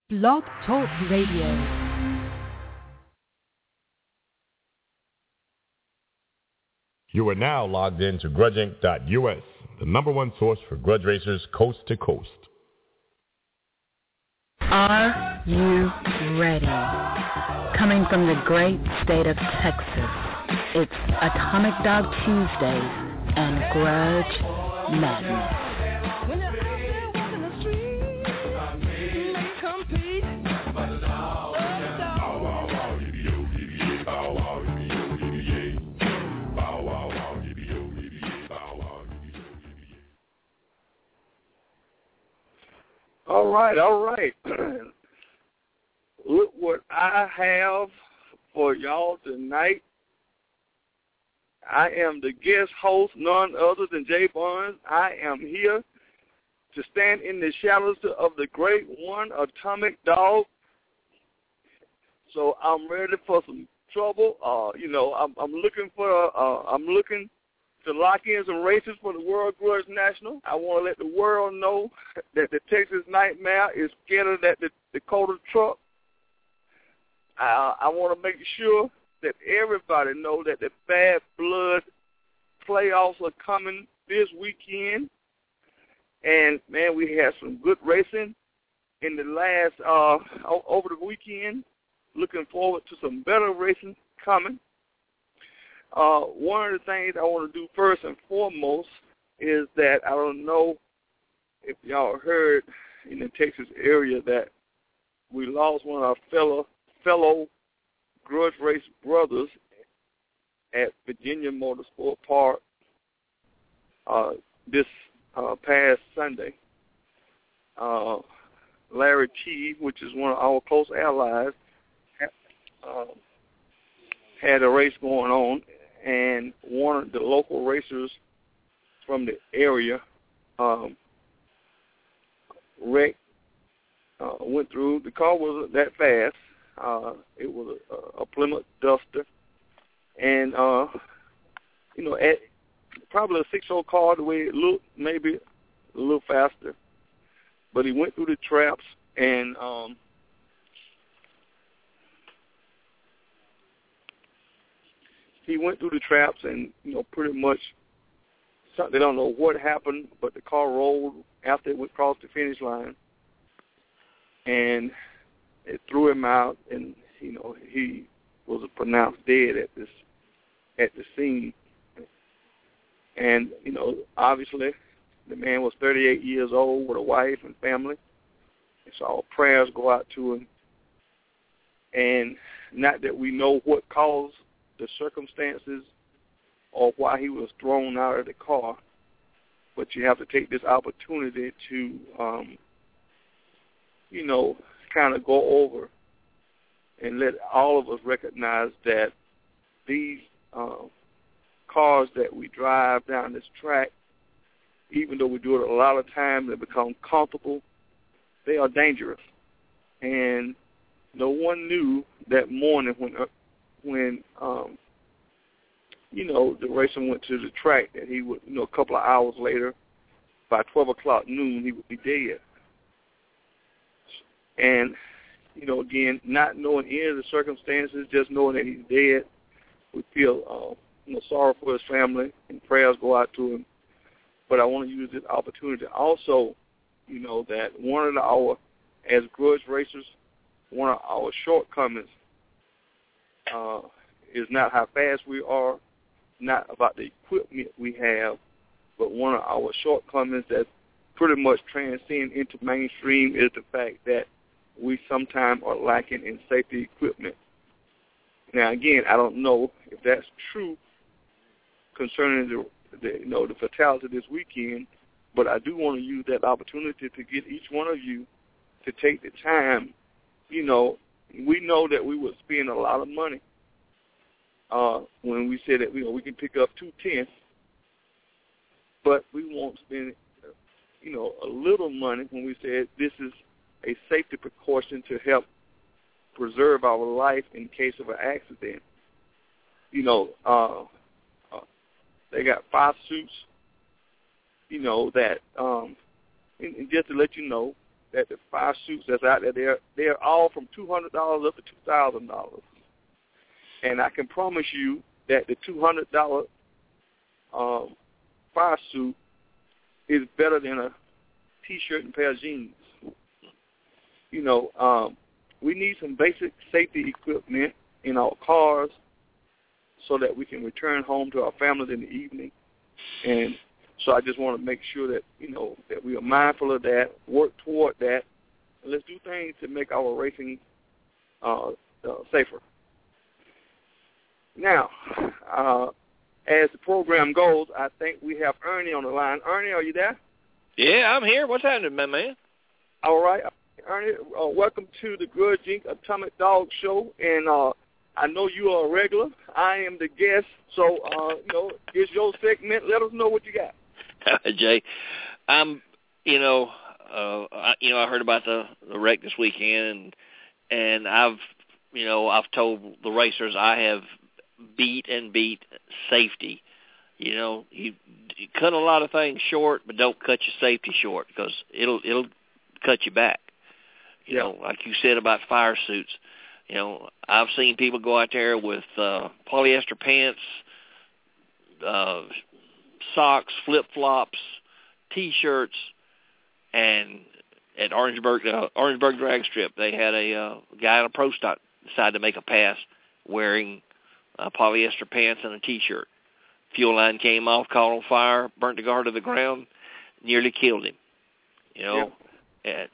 Blog Talk Radio. You are now logged in to grudgeinc.us, the number one source for grudge racers coast to coast. Are you ready? Coming from the great state of Texas, it's Atomic Dog Tuesdays and Grudge Madness. All right. Look what I have for y'all tonight. I am the guest host, none other than Jay Barnes. I am here to stand in the shadows of the great one, Atomic Dog. So I'm ready for some trouble. I'm looking to lock in some races for the World Grudge National. I want to let the world know that the Texas Nightmare is scared of that Dakota truck. I want to make sure that everybody know that the Bad Blood playoffs are coming this weekend. And, man, we had some good racing in the last, over the weekend. Looking forward to some better racing coming. One of the things I want to do first and foremost is that I don't know if y'all heard in the Texas area that we lost one of our fellow grudge race brothers at Virginia Motorsport Park this past Sunday. Larry T., which is one of our close allies, had a race going on, and one of the local racers from the area went through. The car wasn't that fast. It was a Plymouth Duster, and at probably a 6-0 car the way it looked, maybe a little faster. But he went through the traps, and pretty much they don't know what happened, but the car rolled after it went across the finish line, and it threw him out, and he was pronounced dead at the scene. And obviously, the man was 38 years old with a wife and family, and so our prayers go out to him. And not that we know what caused the circumstances or why he was thrown out of the car, but you have to take this opportunity to, kind of go over and let all of us recognize that these cars that we drive down this track, even though we do it a lot of times, they become comfortable, they are dangerous. And no one knew that morning when the racer went to the track that he would, a couple of hours later, by 12 o'clock noon, he would be dead. And, again, not knowing any of the circumstances, just knowing that he's dead, we feel, sorry for his family, and prayers go out to him. But I want to use this opportunity also, that one of our, as grudge racers, one of our shortcomings is not how fast we are, not about the equipment we have, but one of our shortcomings that pretty much transcend into mainstream is the fact that we sometimes are lacking in safety equipment. Now, again, I don't know if that's true concerning the fatality this weekend, but I do want to use that opportunity to get each one of you to take the time. We know that we would spend a lot of money when we said that we can pick up 210, but we won't spend a little money when we said this is a safety precaution to help preserve our life in case of an accident. They got 5 suits, that, and just to let you know, that the fire suits that's out there, they're all from $200 up to $2,000. And I can promise you that the $200 fire suit is better than a T-shirt and pair of jeans. You know, we need some basic safety equipment in our cars so that we can return home to our families in the evening. And so I just want to make sure that, you know, that we are mindful of that, work toward that, and let's do things to make our racing safer. Now, as the program goes, I think we have Ernie on the line. Ernie, are you there? Yeah, I'm here. What's happening, my man? All right. Ernie, welcome to the Grudge Inc. Atomic Dog Show. And I know you are a regular. I am the guest. So, you know, it's your segment. Let us know what you got. Jay, I heard about the wreck this weekend, and I've told the racers I have beat safety. You know, you cut a lot of things short, but don't cut your safety short because it'll cut you back. You know, like you said about fire suits. You know, I've seen people go out there with polyester pants, socks, flip-flops, T-shirts, and at Orangeburg Drag Strip, they had a guy in a pro stock decide to make a pass wearing polyester pants and a T-shirt. Fuel line came off, caught on fire, burnt the car to the ground, nearly killed him. You know, at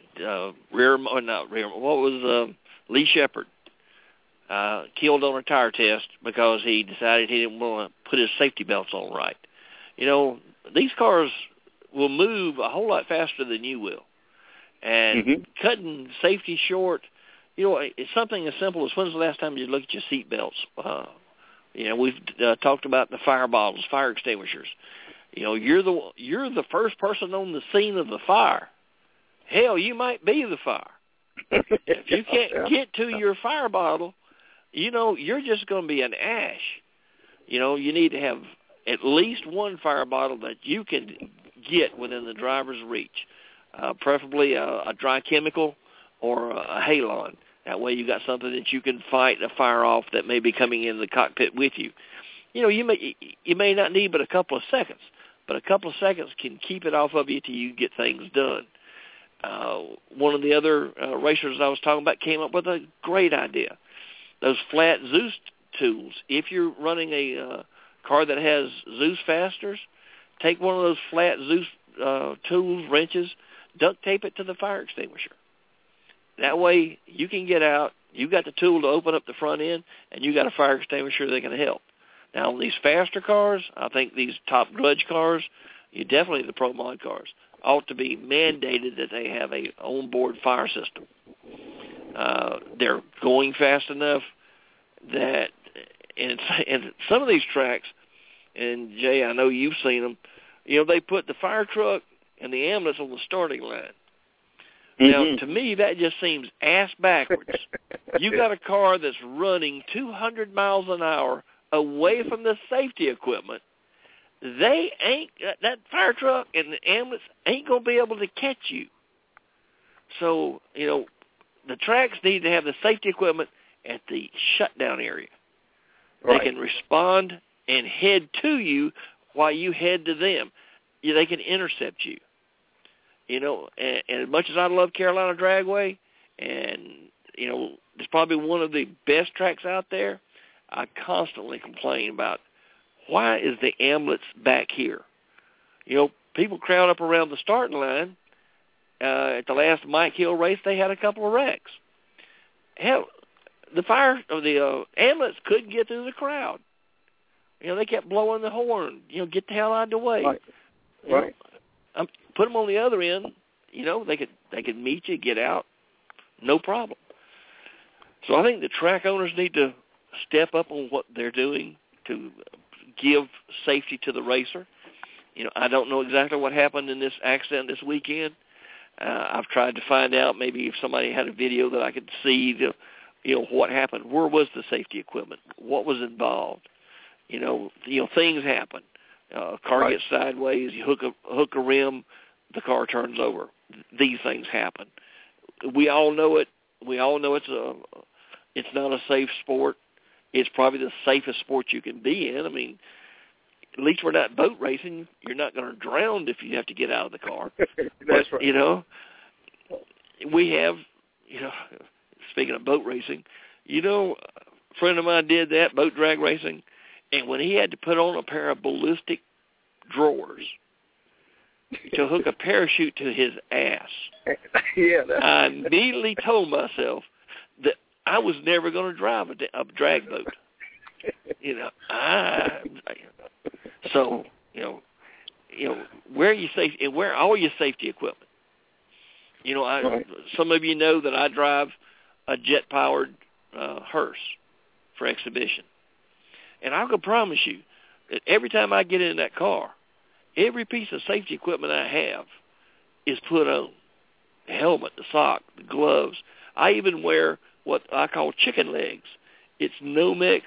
Lee Shepard killed on a tire test because he decided he didn't want to put his safety belts on right. You know, these cars will move a whole lot faster than you will. And cutting safety short, you know, it's something as simple as when's the last time you looked at your seat belts? You know, we've talked about the fire bottles, fire extinguishers. You know, you're the first person on the scene of the fire. Hell, you might be the fire. If you can't get to your fire bottle, you know, you're just going to be an ash. You know, you need to have at least one fire bottle that you can get within the driver's reach, preferably a dry chemical or a halon. That way you got something that you can fight a fire off that may be coming in the cockpit with you. You know, you may not need but a couple of seconds, but a couple of seconds can keep it off of you till you get things done. One of the other racers I was talking about came up with a great idea. Those flat Zeus tools. If you're running a car that has Zeus fasteners, take one of those flat Zeus tools, wrenches, duct tape it to the fire extinguisher. That way you can get out, you got the tool to open up the front end, and you got a fire extinguisher that can help. Now, on these faster cars, I think these top grudge cars, definitely the Pro Mod cars, ought to be mandated that they have a onboard fire system. They're going fast enough that, and some of these tracks, and Jay, I know you've seen them, you know, they put the fire truck and the ambulance on the starting line. Now, to me, that just seems ass backwards. You got a car that's running 200 miles an hour away from the safety equipment. That fire truck and the ambulance ain't going to be able to catch you. So, you know, the tracks need to have the safety equipment at the shutdown area. Right. They can respond and head to you while you head to them. They can intercept you. You know, and as much as I love Carolina Dragway, and, you know, it's probably one of the best tracks out there, I constantly complain about why is the ambulance back here? You know, people crowd up around the starting line. At the last Mike Hill race, they had a couple of wrecks. Hell, the ambulance couldn't get through the crowd. You know, they kept blowing the horn. You know, get the hell out of the way. Right. Put them on the other end. You know, they could meet you, get out, no problem. So I think the track owners need to step up on what they're doing to give safety to the racer. You know, I don't know exactly what happened in this accident this weekend. I've tried to find out maybe if somebody had a video that I could see, you know, what happened. Where was the safety equipment? What was involved? You know, things happen. A car gets sideways, you hook a rim, the car turns over. These things happen. we all know it. We all know it's not a safe sport. It's probably the safest sport you can be in. I mean, at least we're not boat racing. You're not going to drown if you have to get out of the car. That's right. You know, we have, you know, speaking of boat racing, you know, a friend of mine did that, boat drag racing, and when he had to put on a pair of ballistic drawers to hook a parachute to his ass, I immediately told myself that I was never going to drive a drag boat. You know, so you know, wear all your safety equipment. You know, some of you know that I drive a jet-powered hearse for exhibition, and I can promise you that every time I get in that car, every piece of safety equipment I have is put on: the helmet, the sock, the gloves. I even wear what I call chicken legs. It's Nomex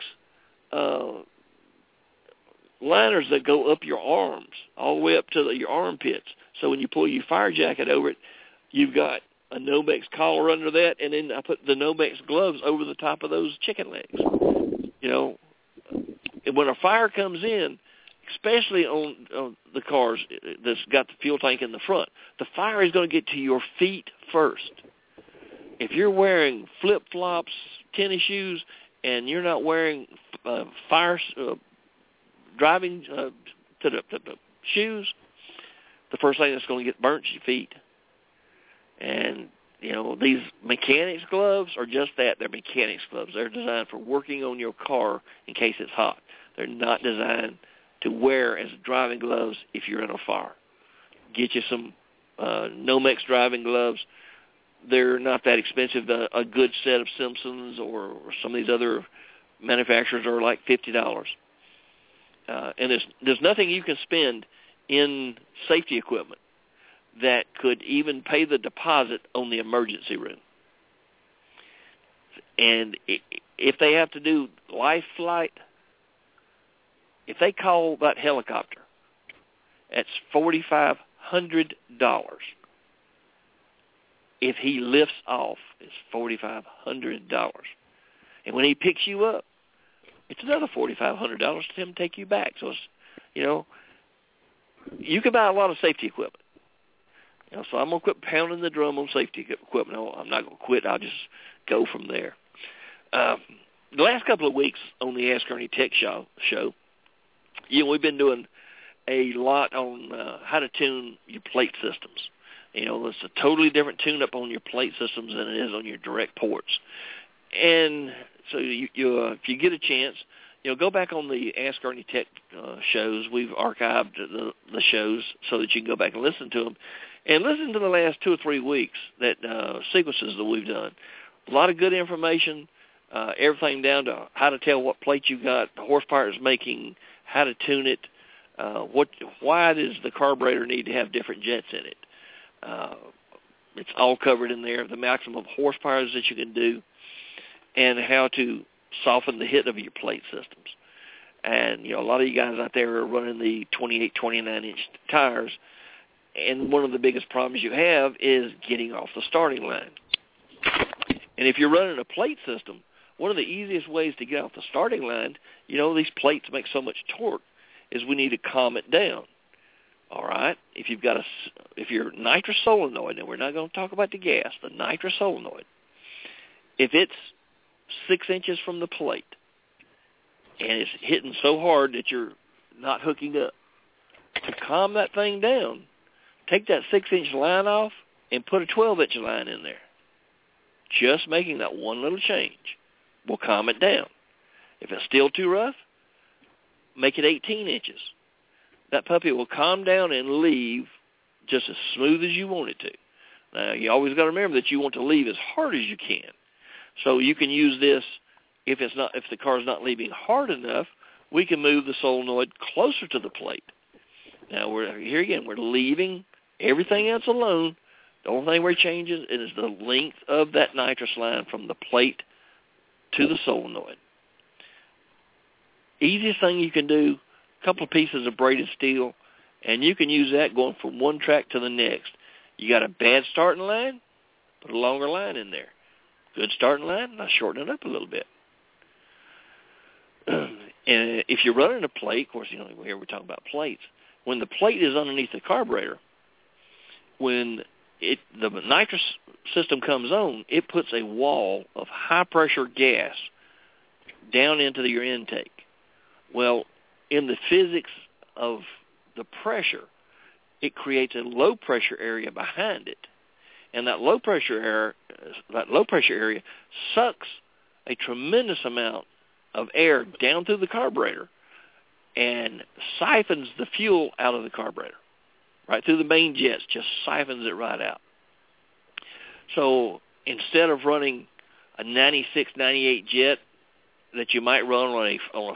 liners that go up your arms, all the way up to your armpits. So when you pull your fire jacket over it, you've got a Nomex collar under that, and then I put the Nomex gloves over the top of those chicken legs. You know, and when a fire comes in, especially on the cars that's got the fuel tank in the front, the fire is going to get to your feet first. If you're wearing flip-flops, tennis shoes, and you're not wearing driving to the shoes, the first thing that's going to get burnt is your feet. And, you know, these mechanics gloves are just that. They're mechanics gloves. They're designed for working on your car in case it's hot. They're not designed to wear as driving gloves if you're in a fire. Get you some Nomex driving gloves. They're not that expensive. A good set of Simpsons or some of these other manufacturers are like $50. And there's nothing you can spend in safety equipment that could even pay the deposit on the emergency room. And if they have to do life flight, if they call that helicopter, that's $4,500. If he lifts off, it's $4,500. And when he picks you up, it's another $4,500 to him to take you back. So it's, you know, you can buy a lot of safety equipment. You know, so I'm going to quit pounding the drum on safety equipment. I'm not going to quit. I'll just go from there. The last couple of weeks on the Ask Ernie Tech show, you know, we've been doing a lot on how to tune your plate systems. You know, it's a totally different tune-up on your plate systems than it is on your direct ports. And so if you get a chance, you know, go back on the Ask Ernie Tech shows. We've archived the shows so that you can go back and listen to them. And listen to the last 2 or 3 weeks that sequences that we've done. A lot of good information, everything down to how to tell what plate you got, the horsepower it's making, how to tune it, why does the carburetor need to have different jets in it. It's all covered in there, the maximum horsepower that you can do, and how to soften the hit of your plate systems. And, you know, a lot of you guys out there are running the 28, 29-inch tires, and one of the biggest problems you have is getting off the starting line. And if you're running a plate system, one of the easiest ways to get off the starting line, you know, these plates make so much torque, is we need to calm it down. All right? If you're nitrous solenoid, and we're not going to talk about the gas, the nitrous solenoid, if it's 6 inches from the plate and it's hitting so hard that you're not hooking up, to calm that thing down, take that 6-inch line off and put a 12-inch line in there. Just making that one little change will calm it down. If it's still too rough, make it 18 inches. That puppy will calm down and leave just as smooth as you want it to. Now, you always got to remember that you want to leave as hard as you can. So you can use this if the car's not leaving hard enough, we can move the solenoid closer to the plate. Now, we're leaving everything else alone. The only thing we're changing is the length of that nitrous line from the plate to the solenoid. Easiest thing you can do, a couple of pieces of braided steel, and you can use that going from one track to the next. You got a bad starting line, Put a longer line in there. Good starting line, and I shorten it up a little bit. And if you're running a plate, of course, here we're talking about plates. When the plate is underneath the carburetor, when the nitrous system comes on, it puts a wall of high-pressure gas down into your intake. Well, in the physics of the pressure, it creates a low-pressure area behind it. And that low-pressure area sucks a tremendous amount of air down through the carburetor and siphons the fuel out of the carburetor. Right through the main jets, just siphons it right out. So instead of running a 96, 98 jet that you might run on a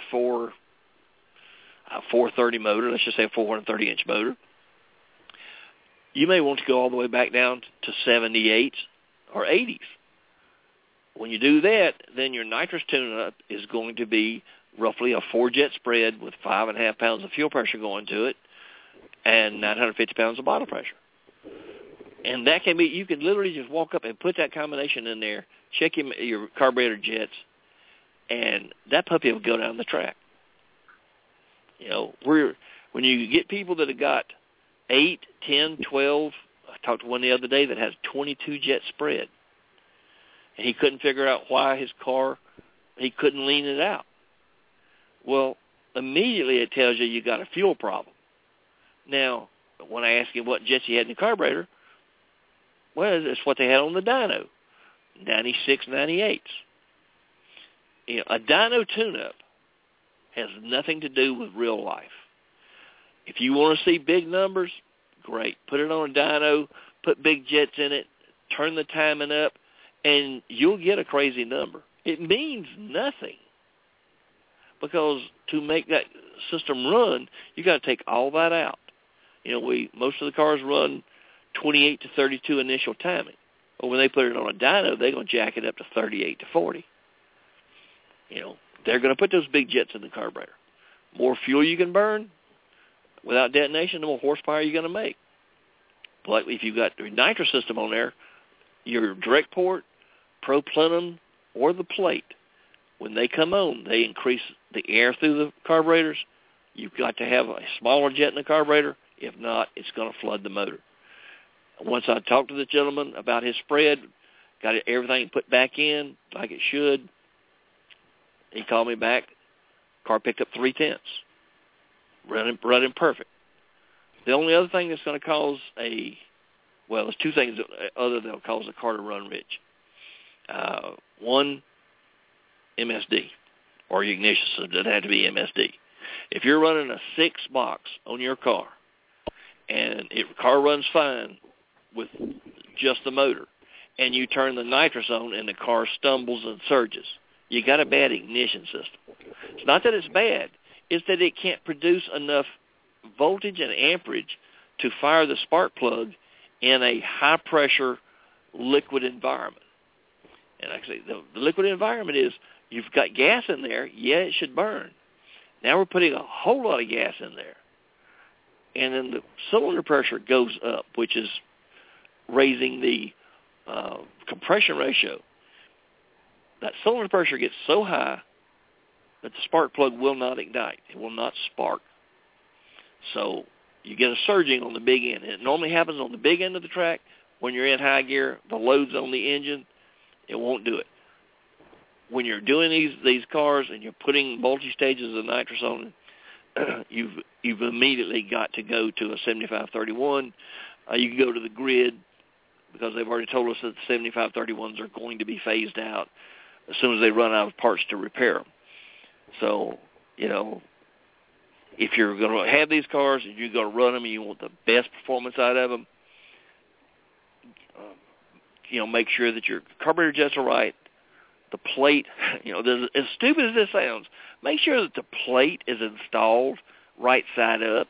430 motor, let's just say a 430-inch motor, you may want to go all the way back down to 78s or 80s. When you do that, then your nitrous tune-up is going to be roughly a 4-jet spread with 5.5 pounds of fuel pressure going to it and 950 pounds of bottle pressure. And that can be, you can literally just walk up and put that combination in there, check your carburetor jets, and that puppy will go down the track. When you get people that have got 8, 10, 12, I talked to one the other day that has 22-jet spread, and he couldn't figure out why his car, he couldn't lean it out. Well, immediately it tells you got a fuel problem. Now, when I asked him what jets he had in the carburetor, well, it's what they had on the dyno, 96, 98s. A dyno tune-up has nothing to do with real life. If you want to see big numbers, great. Put it on a dyno, put big jets in it, turn the timing up, and you'll get a crazy number. It means nothing because to make that system run, you got to take all that out. Most of the cars run 28 to 32 initial timing. But when they put it on a dyno, they're going to jack it up to 38 to 40. They're going to put those big jets in the carburetor. More fuel you can burn without detonation, the more horsepower you're going to make. But if you've got the nitrous system on there, your direct port, proplenum, or the plate, when they come on, they increase the air through the carburetors. You've got to have a smaller jet in the carburetor. If not, it's going to flood the motor. Once I talked to the gentleman about his spread, got everything put back in like it should, he called me back. Car picked up 3/10, running perfect. The only other thing that's going to cause there's two things other that will cause the car to run rich. One, MSD, or your ignition system. It doesn't have to be MSD. If you're running a 6-box on your car, and the car runs fine with just the motor, and you turn the nitrous on and the car stumbles and surges, you got a bad ignition system. It's not that it's bad. It's that it can't produce enough voltage and amperage to fire the spark plug in a high-pressure liquid environment. And like I say, the liquid environment is you've got gas in there. Yeah, it should burn. Now we're putting a whole lot of gas in there. And then the cylinder pressure goes up, which is raising the compression ratio. That cylinder pressure gets so high that the spark plug will not ignite. It will not spark. So you get a surging on the big end. It normally happens on the big end of the track. When you're in high gear, the load's on the engine, it won't do it. When you're doing these cars and you're putting multi-stages of nitrous on it, you've immediately got to go to a 7531. You can go to the grid because they've already told us that the 7531s are going to be phased out as soon as they run out of parts to repair them. So, if you're going to have these cars and you're going to run them and you want the best performance out of them, make sure that your carburetor jets are right. The plate, as stupid as this sounds, make sure that the plate is installed right side up.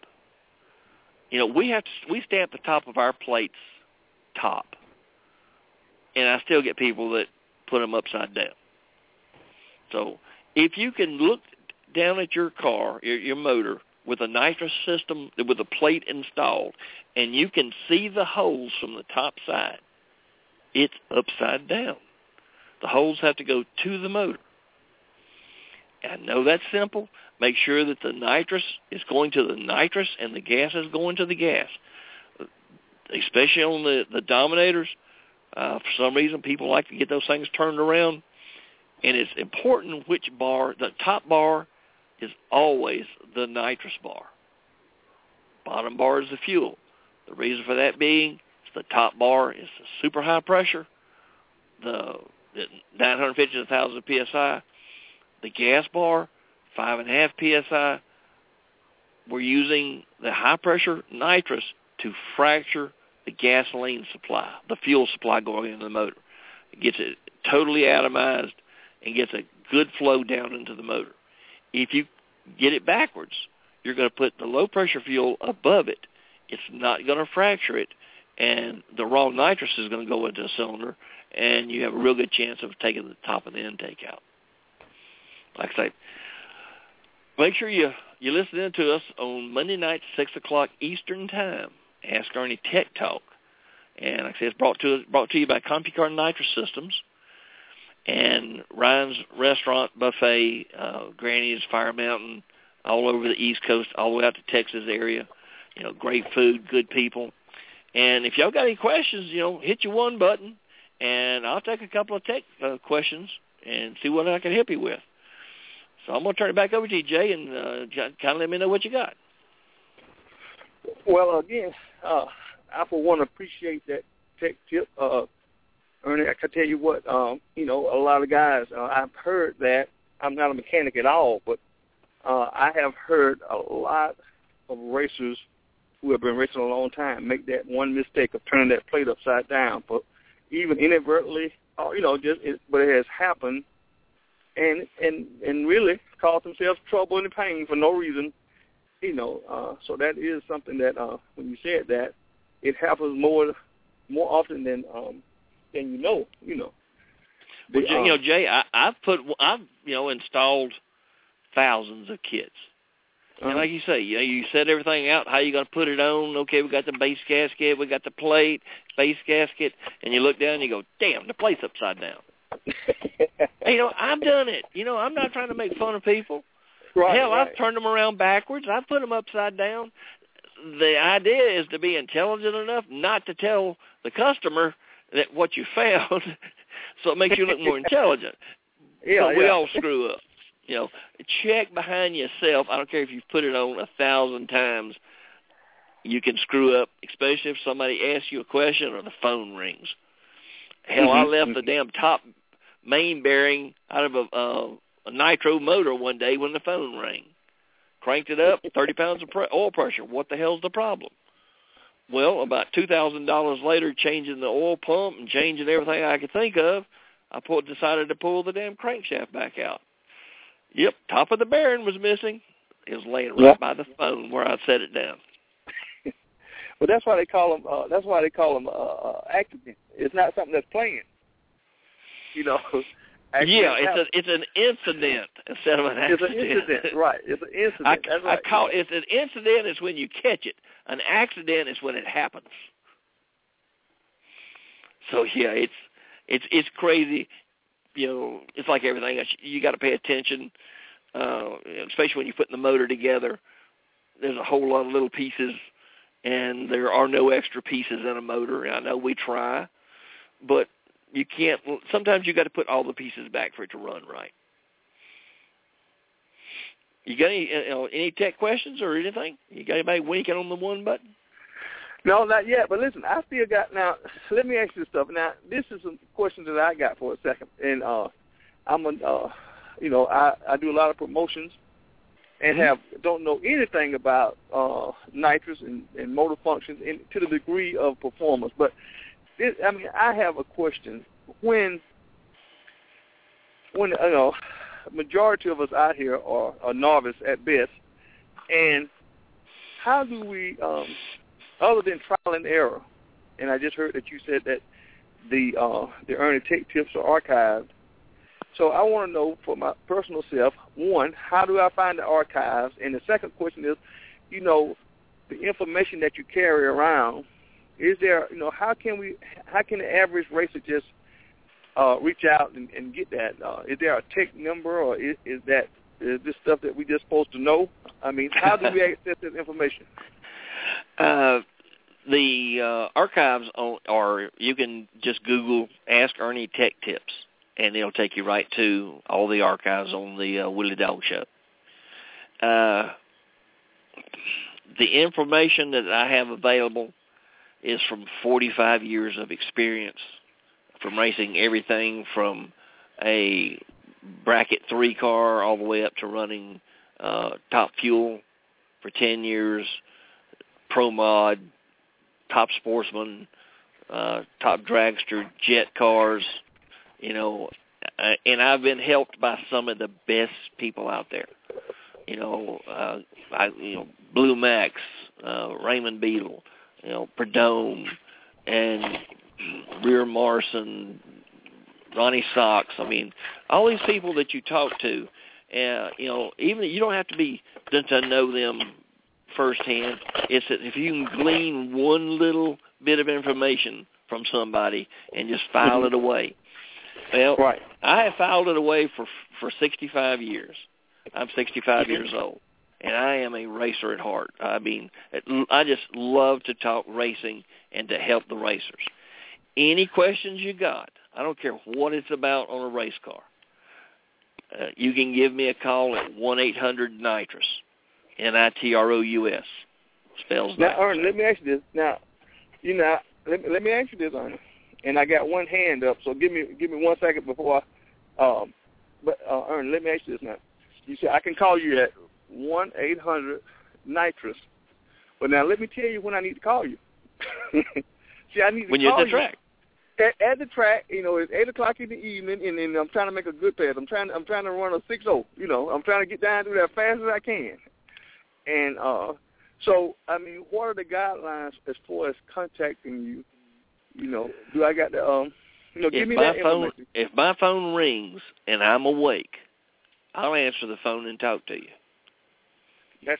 We stamp the top of our plates top, and I still get people that put them upside down. So if you can look down at your car, your motor, with a nitrous system, with a plate installed, and you can see the holes from the top side, It's upside down. The holes have to go to the motor. I know that's simple. Make sure that the nitrous is going to the nitrous and the gas is going to the gas. Especially on the Dominators, for some reason people like to get those things turned around. And it's important which bar. The top bar is always the nitrous bar. Bottom bar is the fuel. The reason for that being is the top bar is the super high pressure, the 950 to 1,000 psi. The gas bar, 5.5 psi. We're using the high pressure nitrous to fracture the gasoline supply, the fuel supply going into the motor. It gets it totally atomized and gets a good flow down into the motor. If you get it backwards, you're going to put the low pressure fuel above it. It's not going to fracture it, and the raw nitrous is going to go into a cylinder, and you have a real good chance of taking the top of the intake out. Like I say, make sure you listen in to us on Monday night, 6 o'clock Eastern Time. Ask Ernie Tech Talk. And like I say, it's brought to you by CompuCard Nitrous Systems and Ryan's Restaurant Buffet, Granny's, Fire Mountain, all over the East Coast, all the way out to Texas area. Great food, good people. And if y'all got any questions, hit your one button, and I'll take a couple of tech questions and see what I can help you with. So I'm going to turn it back over to you, Jay, and kind of let me know what you got. Well, again, I for one appreciate that tech tip. Ernie, I can tell you what, a lot of guys, I've heard that. I'm not a mechanic at all, but I have heard a lot of racers who have been racing a long time make that one mistake of turning that plate upside down, but even inadvertently, but it has happened, and really caused themselves trouble and pain for no reason, So that is something that when you said that, it happens more often than you know. Well, Jay, I've installed thousands of kits. And like you say, you set everything out, how you going to put it on. Okay, we got the base gasket, we got the plate, base gasket, and you look down and you go, damn, the plate's upside down. Hey, I've done it. I'm not trying to make fun of people. Right, Hell, right. I've turned them around backwards. I've put them upside down. The idea is to be intelligent enough not to tell the customer that what you found, so it makes you look more intelligent. But we all screw up. Check behind yourself. I don't care if you've put it on 1,000 times. You can screw up, especially if somebody asks you a question or the phone rings. Hell, I left the damn top main bearing out of a nitro motor one day when the phone rang. Cranked it up, 30 pounds of oil pressure. What the hell's the problem? Well, about $2,000 later, changing the oil pump and changing everything I could think of, I decided to pull the damn crankshaft back out. Yep, top of the bearing was missing. It was laying right by the phone where I set it down. Well, that's why they call them. Accident. It's not something that's planned. It's an incident instead of an accident. It's an incident, right? It's an incident. That's right. It's an incident is when you catch it. An accident is when it happens. So it's crazy. It's like everything else. You got to pay attention, especially when you're putting the motor together. There's a whole lot of little pieces, and there are no extra pieces in a motor. And I know we try, but you can't. Sometimes you got to put all the pieces back for it to run right. You got any tech questions or anything? You got anybody winking on the one button? No, not yet. But listen, I still got. Now, let me ask you this stuff. Now, this is some questions that I got for a second, and I'm I do a lot of promotions and don't know anything about nitrous and motor functions to the degree of performance. But I have a question. When majority of us out here are novice at best, and how do we, other than trial and error, and I just heard that you said that the Ernie Tech Tips are archived. So I want to know for my personal self, one, how do I find the archives? And the second question is, the information that you carry around, is there, how can the average racer just reach out and get that? Is there a tech number, or is this stuff that we just supposed to know? I mean, how do we access this information? The archives or you can just Google Ask Ernie Tech Tips, and it'll take you right to all the archives on the Willie Dog Show. The information that I have available is from 45 years of experience from racing everything from a bracket 3 car all the way up to running Top Fuel for 10 years, Pro Mod, Top Sportsman, Top Dragster, jet cars, and I've been helped by some of the best people out there. Blue Max, Raymond Beadle, Perdome, and Rear Morrison, Ronnie Sox. I mean, all these people that you talk to, even you don't have to be to know them firsthand. It's that if you can glean one little bit of information from somebody and just file it away. Well, right. I have filed it away for 65 years. I'm 65 years old, and I am a racer at heart. I mean, I just love to talk racing and to help the racers. Any questions you got, I don't care what it's about on a race car, you can give me a call at 1-800-NITROUS, NITROUS. Spells now, Ernie, let me ask you this. Now, let me ask you this, Ernie. And I got one hand up, so give me 1 second before Ernie, let me ask you this now. You said I can call you at 1-800-NITROUS. But now let me tell you when I need to call you. See, I need to when call you're at the track. At the track, it's 8:00 in the evening, and I'm trying to make a good pass. I'm trying to run a 6.0. I'm trying to get down to that as fast as I can. And so, I mean, what are the guidelines as far as contacting you? Do I got to give me that information? If my phone rings and I'm awake, I'll answer the phone and talk to you.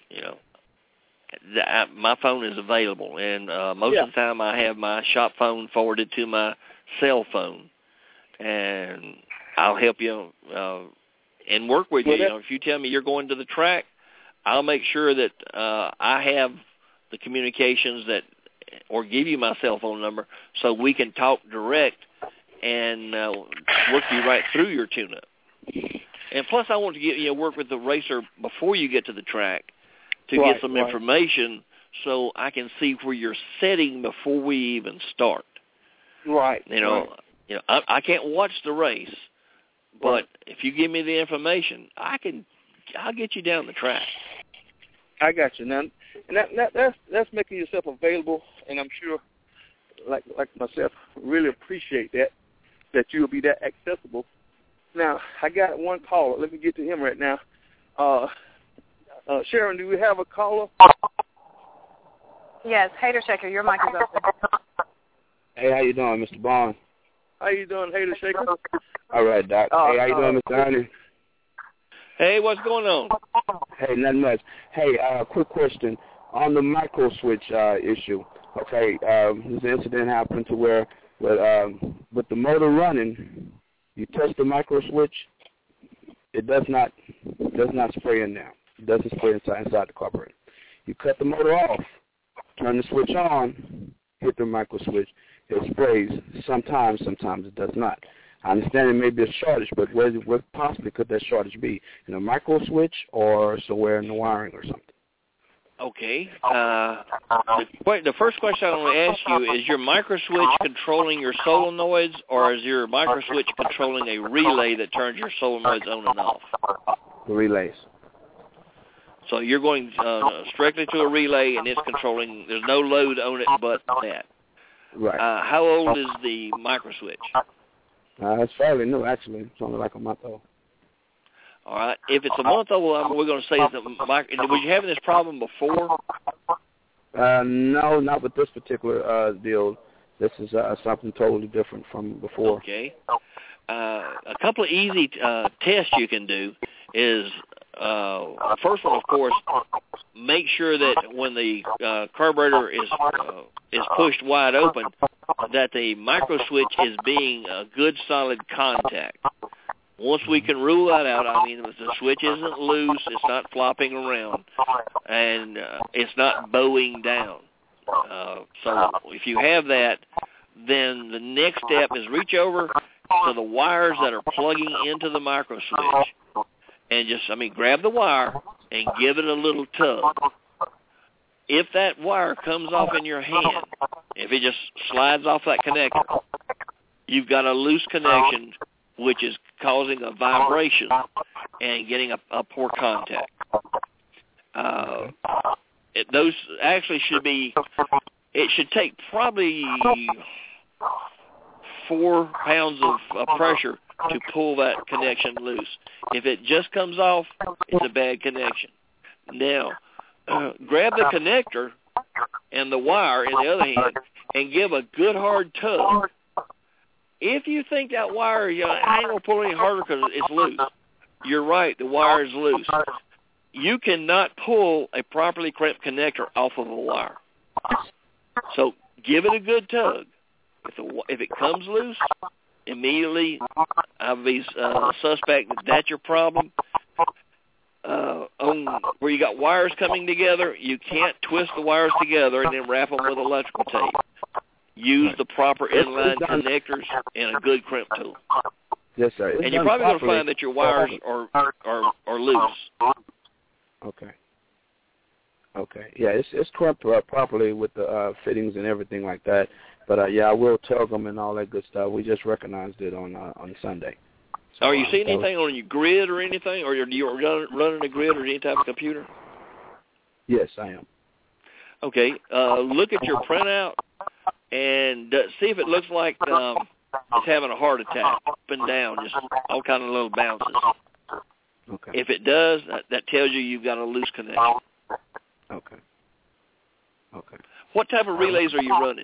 My phone is available, and most of the time I have my shop phone forwarded to my cell phone, and I'll help you and work with you. If you tell me you're going to the track, I'll make sure that I have the communications or give you my cell phone number so we can talk direct and work you right through your tune-up. And plus, I want to work with the racer before you get to the track to get some information so I can see where you're setting before we even start. Right. I can't watch the race, but if you give me the information, I'll get you down the track. I got you. Now, and that's making yourself available, and I'm sure, like myself, really appreciate that you'll be that accessible. Now, I got one caller. Let me get to him right now. Sharon, do we have a caller? Yes, Hater Shaker, your mic is open. Hey, how you doing, Mr. Bond? How you doing, Hater Shaker? All right, Doc. Hey, how you doing, Mr. Ernie? Hey, what's going on? Hey, nothing much. Hey, quick question. On the micro switch issue, okay, this incident happened to where with the motor running, you touch the micro switch, it does not spray in there. It doesn't spray inside the carburetor. You cut the motor off, turn the switch on, hit the micro switch, it sprays. Sometimes it does not. I understand it may be a shortage, but where possibly could that shortage be? In a micro switch or somewhere in the wiring or something? Okay. The first question I want to ask you is your micro switch controlling your solenoids, or is your micro switch controlling a relay that turns your solenoids on and off? The relays. So you're going strictly to a relay, and it's controlling. There's no load on it but that. Right. How old is the micro switch? It's fairly new, actually. It's only like a month old. All right. If it's a month old, we're going to say was you having this problem before? No, not with this particular deal. This is something totally different from before. Okay. A couple of easy tests you can do is First one, of course, make sure that when the carburetor is pushed wide open, that the micro switch is being a good solid contact. Once we can rule that out, I mean, if the switch isn't loose, it's not flopping around, and it's not bowing down. So if you have that, then the next step is reach over to the wires that are plugging into the micro switch and just, grab the wire and give it a little tug. If that wire comes off in your hand, if it just slides off that connector, you've got a loose connection, which is causing a vibration and getting a poor contact. Those actually it should take probably 4 pounds of pressure to pull that connection loose. If it just comes off, it's a bad connection. Now, grab the connector and the wire in the other hand and give a good hard tug. If you think that wire, I ain't going to pull any harder because it's loose, you're right, the wire is loose. You cannot pull a properly crimped connector off of a wire. So give it a good tug. If it comes loose, immediately I'll be suspect that that's your problem. Where you got wires coming together, you can't twist the wires together and then wrap them with electrical tape. Use the proper inline connectors and a good crimp tool. Yes, sir. And you're probably going to find that your wires are loose. Okay. Yeah, it's crimped properly with the fittings and everything like that. But I will tug them and all that good stuff. We just recognized it on Sunday. So, are you seeing anything on your grid or anything, or are you running a grid or any type of computer? Yes, I am. Okay. Look at your printout and see if it looks like it's having a heart attack, up and down, just all kind of little bounces. Okay. If it does, that tells you you've got a loose connection. Okay. What type of relays are you running?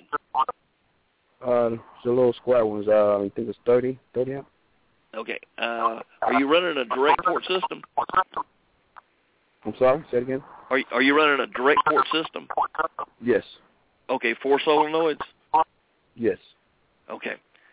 The little square ones. I think it's 30 amp. Okay. Are you running a direct port system? I'm sorry. Say it again. Are you running a direct port system? Yes. Okay. 4 solenoids? Yes. Okay.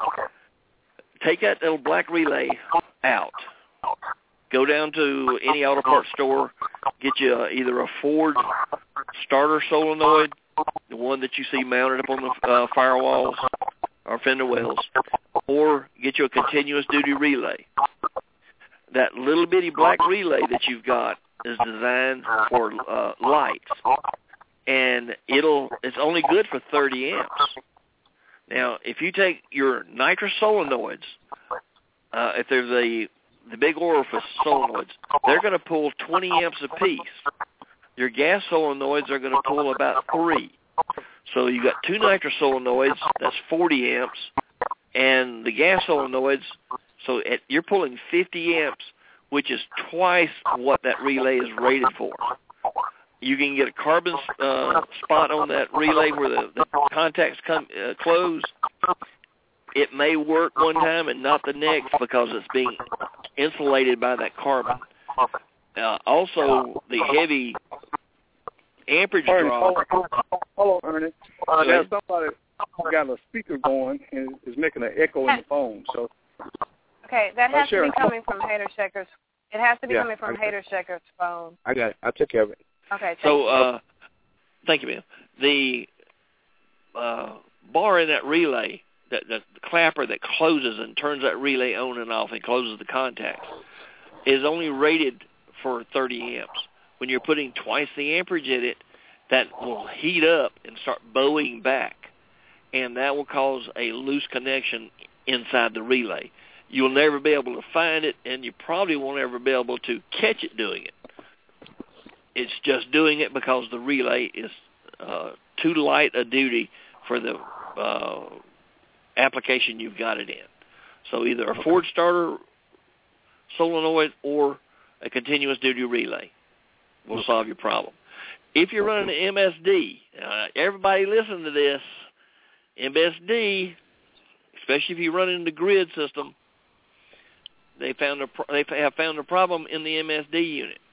Take that little black relay out. Go down to any auto parts store, get you either a Ford starter solenoid, the one that you see mounted up on the firewalls or fender wells, or get you a continuous duty relay. That little bitty black relay that you've got is designed for lights, and it's only good for 30 amps. Now, if you take your nitrous solenoids, if they're the big orifice solenoids, they're going to pull 20 amps apiece. Your gas solenoids are going to pull about 3. So you got 2 nitrous solenoids, that's 40 amps, and the gas solenoids, so you're pulling 50 amps, which is twice what that relay is rated for. You can get a carbon spot on that relay where the contacts close. It may work one time and not the next because it's being insulated by that carbon. Also, the heavy amperage drop. Hold on, Ernie. There's somebody got a speaker going and is making an echo in the phone. So. Okay, that has to be coming from Hater Shekker's. It has to be coming from Hater Shekker's phone. I got it. I'll take care of it. Okay. Thank you, ma'am. The bar in that relay, the clapper that closes and turns that relay on and off and closes the contacts, is only rated for 30 amps. When you're putting twice the amperage in it, that will heat up and start bowing back, and that will cause a loose connection inside the relay. You'll never be able to find it, and you probably won't ever be able to catch it doing it. It's just doing it because the relay is too light a duty for the application you've got it in. So either a Ford starter solenoid or a continuous duty relay will solve your problem. If you're running an MSD, everybody listen to this, MSD, especially if you run in the grid system, they have found a problem in the MSD unit.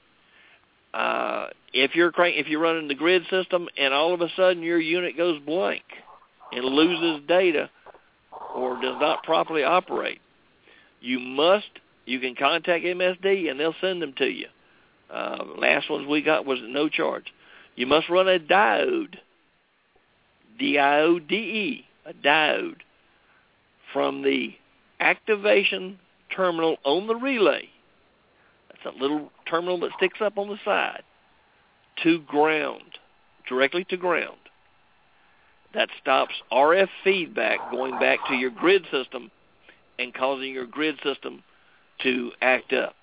if you're running the grid system and all of a sudden your unit goes blank and loses data or does not properly operate, you can contact MSD and they'll send them to you. Last ones we got was at no charge. You must run a diode, D-I-O-D-E, a diode, from the activation terminal on the relay. That's a little terminal that sticks up on the side, to ground, directly to ground. That stops RF feedback going back to your grid system and causing your grid system to act up.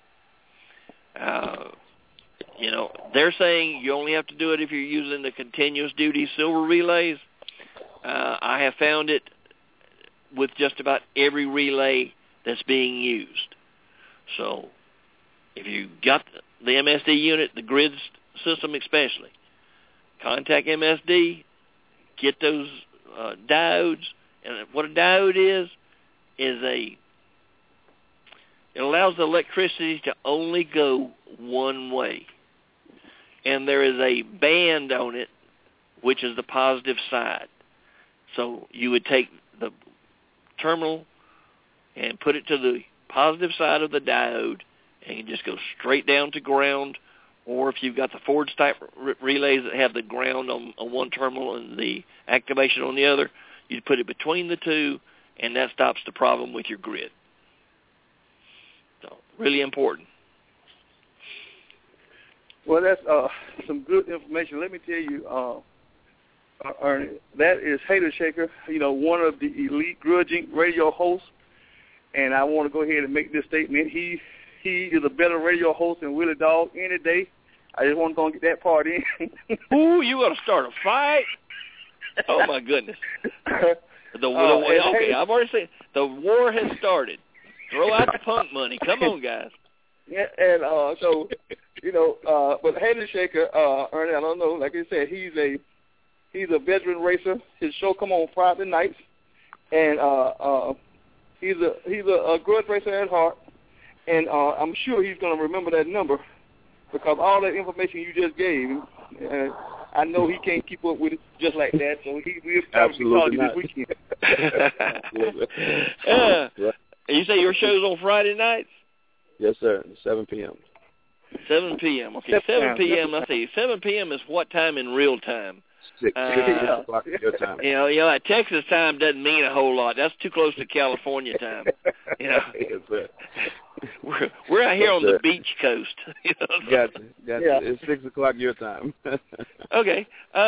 They're saying you only have to do it if you're using the continuous duty silver relays. I have found it with just about every relay that's being used. So if you got the MSD unit, the grid system especially, contact MSD, get those diodes. And what a diode is it allows the electricity to only go one way. And there is a band on it, which is the positive side. So you would take the terminal and put it to the positive side of the diode, and you just go straight down to ground. Or if you've got the Ford's type relays that have the ground on one terminal and the activation on the other, you put it between the two, and that stops the problem with your grid. So really important. Well, that's some good information. Let me tell you, Ernie, that is Hater Shaker, one of the elite grudging radio hosts. And I want to go ahead and make this statement. He is a better radio host than Willie Dog any day. I just want to go and get that part in. Ooh, you want to start a fight? Oh, my goodness. Okay, I've already said the war has started. Throw out the punk money. Come on, guys. Yeah, and but Hater Shaker, Ernie, I don't know. Like I said, he's a veteran racer. His show come on Friday nights, and he's a grudge racer at heart. And I'm sure he's going to remember that number because all that information you just gave him, I know he can't keep up with it just like that. So we'll probably call you this weekend. You say your show's on Friday nights? Yes, sir. 7 p.m. 7 p.m. Okay, 7 p.m. Let's see. 7 p.m. is what time in real time? 6 o'clock your time. That Texas time doesn't mean a whole lot. That's too close to California time. Yes, sir. We're out here on the beach coast. Gotcha. Yeah. It's 6 o'clock your time. Okay.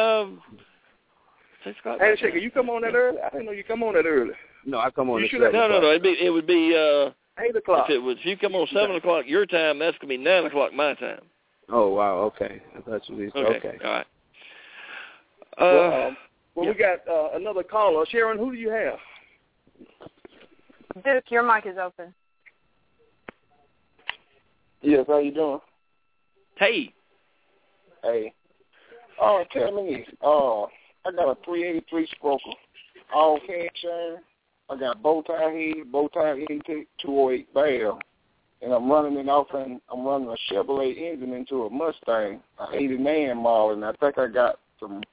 6 o'clock. Hey, Shaker, you come on that early? I didn't know you come on that early. No, I come on at 7 o'clock. No. It would be 8 o'clock. If you come on 7 o'clock your time, that's going to be 9 o'clock my time. Oh, wow. Okay. I thought you were okay. All right. We got another caller. Sharon, who do you have? Duke, your mic is open. Yes, how you doing? Hey. Tell me, I got a 383 Sproker, all cast iron. I got bow tie intake, 208 valve, and I'm running it off, and I'm running a Chevrolet engine into a Mustang, an 89 model, and I think I got some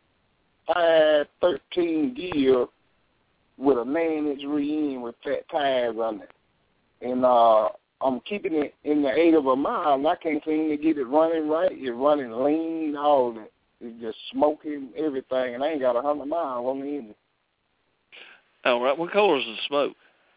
513 gear with a 9-inch rear end with fat tires on it, and I'm keeping it in the 1/8 of a mile, and I can't seem to get it running right. It's running lean, all that. It's just smoking everything, and I ain't got 100 miles on the engine. All right. What color is the smoke?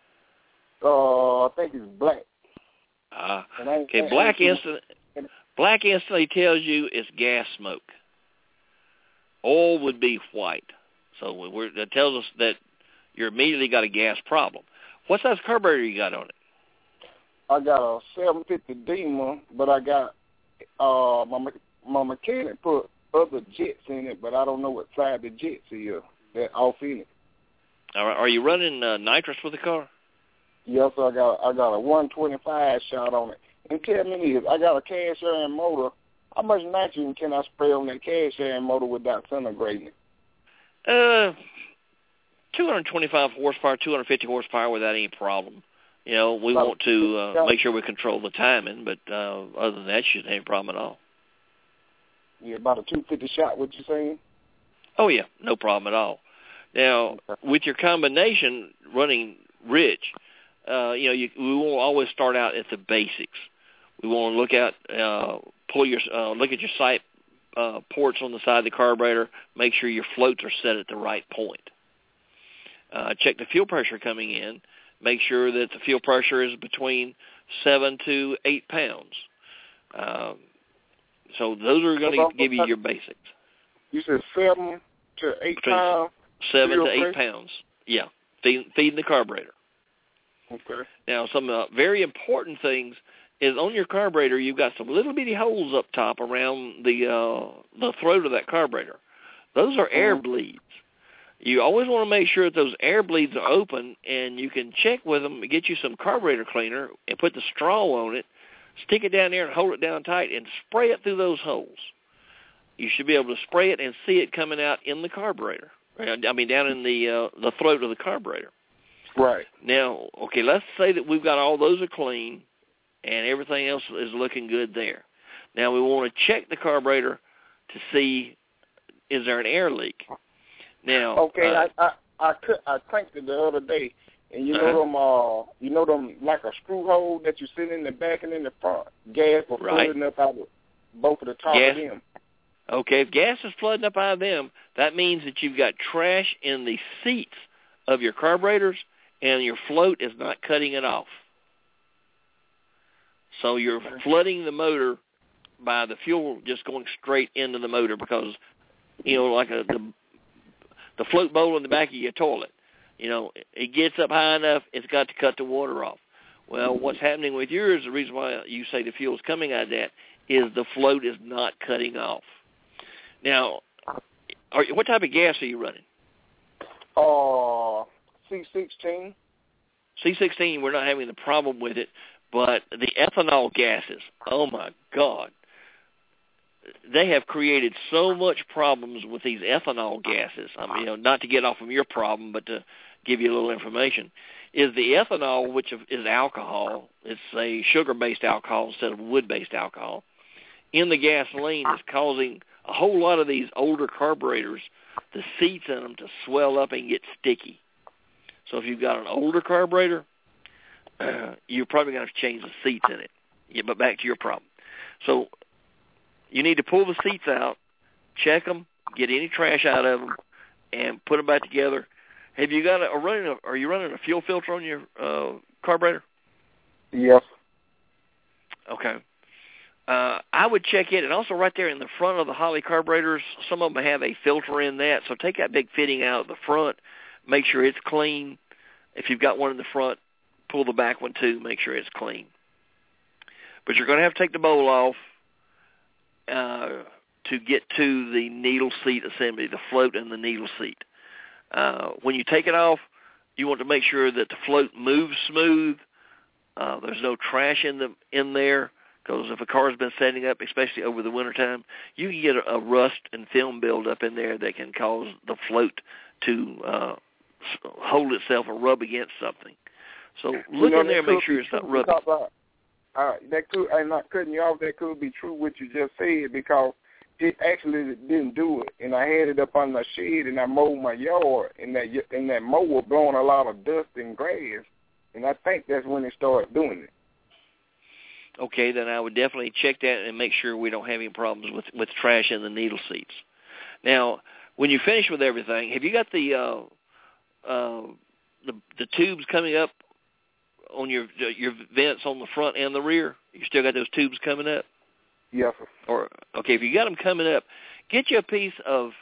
I think it's black. Okay. Black instantly tells you it's gas smoke. Oil would be white. So that tells us that you immediately got a gas problem. What size carburetor you got on it? I got a 750 Demon, but I got my mechanic put other jets in it, but I don't know what side the jets is that off in it. All right. Are you running nitrous with the car? Yes, I got a 125 shot on it. And tell me this, I got a cast iron motor. How much nitrogen can I spray on that cast iron motor without disintegrating it? 225 horsepower, 250 horsepower without any problem. We want to make sure we control the timing, but other than that, shouldn't have any problem at all. Yeah, about a 250 shot, what you saying? Oh, yeah, no problem at all. Now, with your combination running rich, we won't always start out at the basics. We want to look at your sight ports on the side of the carburetor. Make sure your floats are set at the right point. Check the fuel pressure coming in. Make sure that the fuel pressure is between 7 to 8 pounds. So those are going to give you your basics. You said 7 to 8 pounds? 7 to 8 pounds. Yeah, feeding the carburetor. Okay. Now, some very important things is on your carburetor, you've got some little bitty holes up top around the throat of that carburetor. Those are air bleeds. You always want to make sure that those air bleeds are open, and you can check with them, get you some carburetor cleaner, and put the straw on it, stick it down there and hold it down tight, and spray it through those holes. You should be able to spray it and see it coming out in the carburetor. I mean, down in the throat of the carburetor. Right. Now, okay, let's say that we've got all those are clean, and everything else is looking good there. Now, we want to check the carburetor to see, is there an air leak? Now, okay, I cranked it the other day, and you know them like a screw hole that you sit in the back and in the front. Gas was flooding up out of both of the top of them. Okay, if gas is flooding up out of them, that means that you've got trash in the seats of your carburetors, and your float is not cutting it off. So you're flooding the motor by the fuel just going straight into the motor because, like the float bowl in the back of your toilet, it gets up high enough, it's got to cut the water off. Well, what's happening with yours, the reason why you say the fuel is coming out of that, is the float is not cutting off. Now, what type of gas are you running? C16. C16, we're not having the problem with it, but the ethanol gases, oh my God, they have created so much problems with these ethanol gases. I mean, not to get off of your problem, but to give you a little information, is the ethanol, which is alcohol, it's a sugar-based alcohol instead of wood-based alcohol, in the gasoline is causing a whole lot of these older carburetors, the seats in them, to swell up and get sticky. So if you've got an older carburetor, you're probably going to have to change the seats in it. Yeah, but back to your problem. So you need to pull the seats out, check them, get any trash out of them, and put them back together. Have you got are you running a fuel filter on your carburetor? Yes. Okay. I would check it, and also right there in the front of the Holley carburetors, some of them have a filter in that, so take that big fitting out of the front, make sure it's clean. If you've got one in the front, pull the back one too, make sure it's clean. But you're going to have to take the bowl off to get to the needle seat assembly, the float and the needle seat. When you take it off, you want to make sure that the float moves smooth. There's no trash in there, because if a car's been setting up, especially over the wintertime, you can get a rust and film buildup in there that can cause the float to hold itself or rub against something. So look in there and make sure it's not rubbing. That could, I'm not cutting you off, that could be true what you just said, because it actually didn't do it. And I had it up on my shed, and I mowed my yard, and that mower blowing a lot of dust and grass. And I think that's when it started doing it. Okay, then I would definitely check that and make sure we don't have any problems with trash in the needle seats. Now, when you finish with everything, have you got the tubes coming up on your vents on the front and the rear? You still got those tubes coming up? Yes, sir. Or okay, if you got them coming up, get you a piece of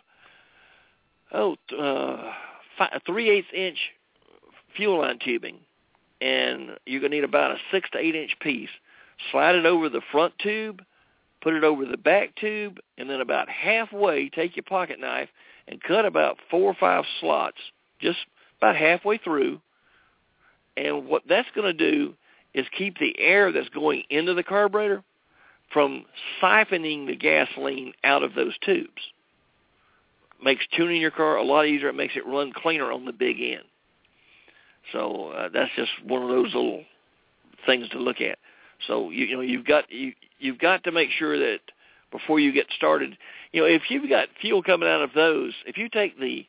3/8 inch fuel line tubing, and you're gonna need about a 6 to 8 inch piece. Slide it over the front tube, put it over the back tube, and then about halfway, take your pocket knife and cut about 4 or 5 slots, just about halfway through. And what that's going to do is keep the air that's going into the carburetor from siphoning the gasoline out of those tubes. Makes tuning your car a lot easier. It makes it run cleaner on the big end. So that's just one of those little things to look at. So you've got to make sure that before you get started. If you've got fuel coming out of those, if you take the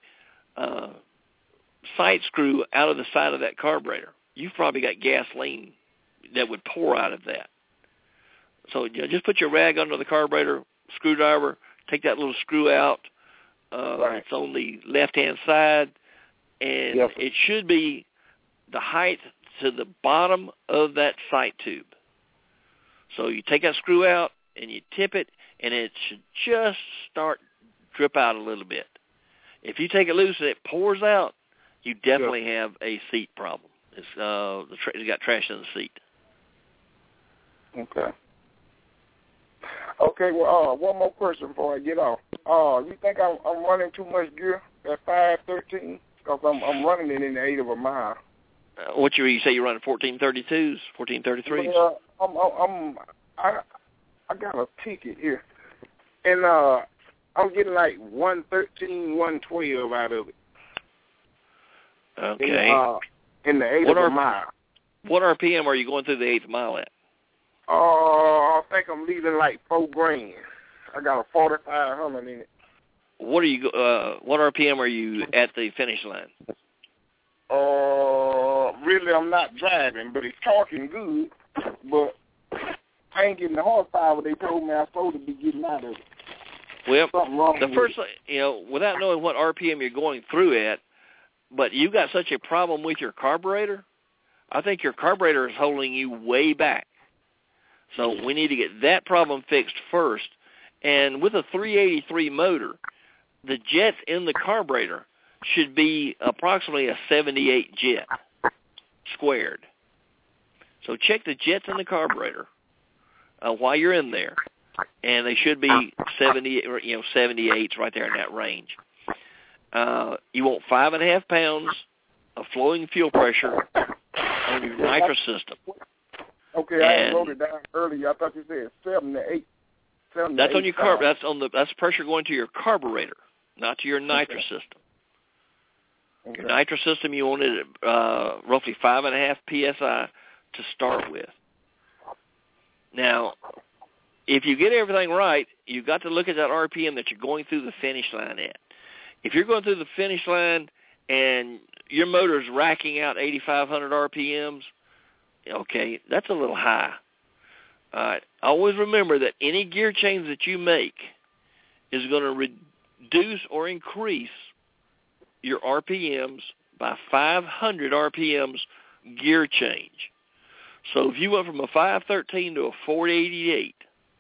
sight screw out of the side of that carburetor, you've probably got gasoline that would pour out of that. So just put your rag under the carburetor, screwdriver, take that little screw out. It's on the left-hand side, and it should be the height to the bottom of that sight tube. So you take that screw out, and you tip it, and it should just start drip out a little bit. If you take it loose and it pours out, you definitely have a seat problem. It's got trash in the seat. Okay. Okay, well, one more question before I get off. You think I'm running too much gear at 513? Because I'm running it in the 1/8 of a mile. What you say you're running 1432s, 1433s? Well, I got a ticket here, and I'm getting like 113, 112 out of it. Okay. In the 1/8 of a mile. What RPM are you going through the 1/8 mile at? I think I'm leaving like $4,000. I got a 4,500 in it. What RPM are you at the finish line? Really, I'm not driving, but it's talking good. But I ain't getting the horsepower they told me I was supposed to be getting out of it. Well, something wrong the with first, it. Without knowing what RPM you're going through at, but you got such a problem with your carburetor, I think your carburetor is holding you way back. So we need to get that problem fixed first. And with a 383 motor, the jets in the carburetor should be approximately a 78 jet squared. So check the jets in the carburetor while you're in there, and they should be 70, 78s right there in that range. You want 5.5 pounds of flowing fuel pressure on your nitrous system. Okay, I wrote it down earlier. I thought you said 7 to 8. That's on your that's pressure going to your carburetor, not to your nitrous system. Okay. Your nitrous system, you want it at roughly 5.5 psi to start with. Now, if you get everything right, you've got to look at that RPM that you're going through the finish line at. If you're going through the finish line and your motor's racking out 8,500 RPMs, okay, that's a little high. All right. Always remember that any gear change that you make is going to reduce or increase your RPMs by 500 RPMs gear change. So if you went from a 513 to a 488,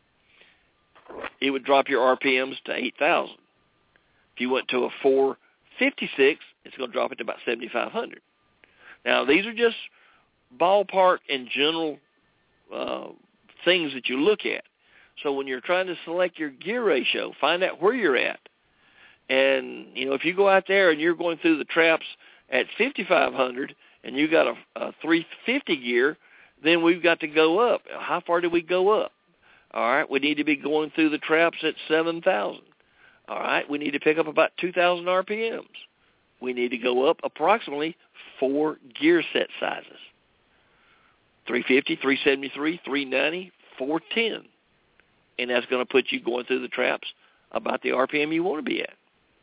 it would drop your RPMs to 8,000. If you went to a 456, it's going to drop it to about 7,500. Now, these are just ballpark and general things that you look at. So when you're trying to select your gear ratio, find out where you're at. And, if you go out there and you're going through the traps at 5,500 and you got a 350 gear, then we've got to go up. How far do we go up? All right, we need to be going through the traps at 7,000. All right, we need to pick up about 2,000 RPMs. We need to go up approximately 4 gear set sizes. 350, 373, 390, 410. And that's going to put you going through the traps about the RPM you want to be at.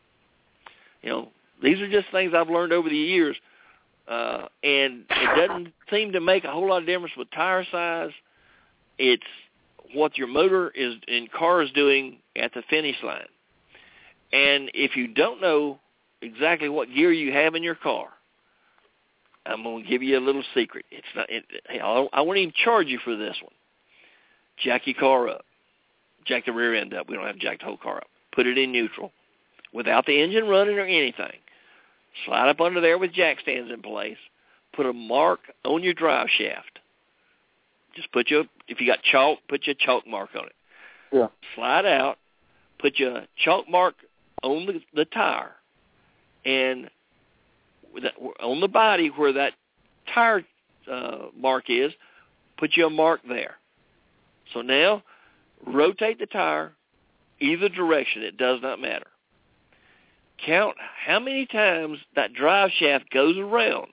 These are just things I've learned over the years, and it doesn't seem to make a whole lot of difference with tire size. It's what your motor in car is doing at the finish line. And if you don't know exactly what gear you have in your car, I'm going to give you a little secret. It's not. I won't even charge you for this one. Jack your car up. Jack the rear end up. We don't have to jack the whole car up. Put it in neutral without the engine running or anything. Slide up under there with jack stands in place. Put a mark on your drive shaft. Just if you got chalk, put your chalk mark on it. Yeah. Slide out. Put your chalk mark on the tire. And on the body where that tire mark is, put you a mark there. So now, rotate the tire either direction. It does not matter. Count how many times that drive shaft goes around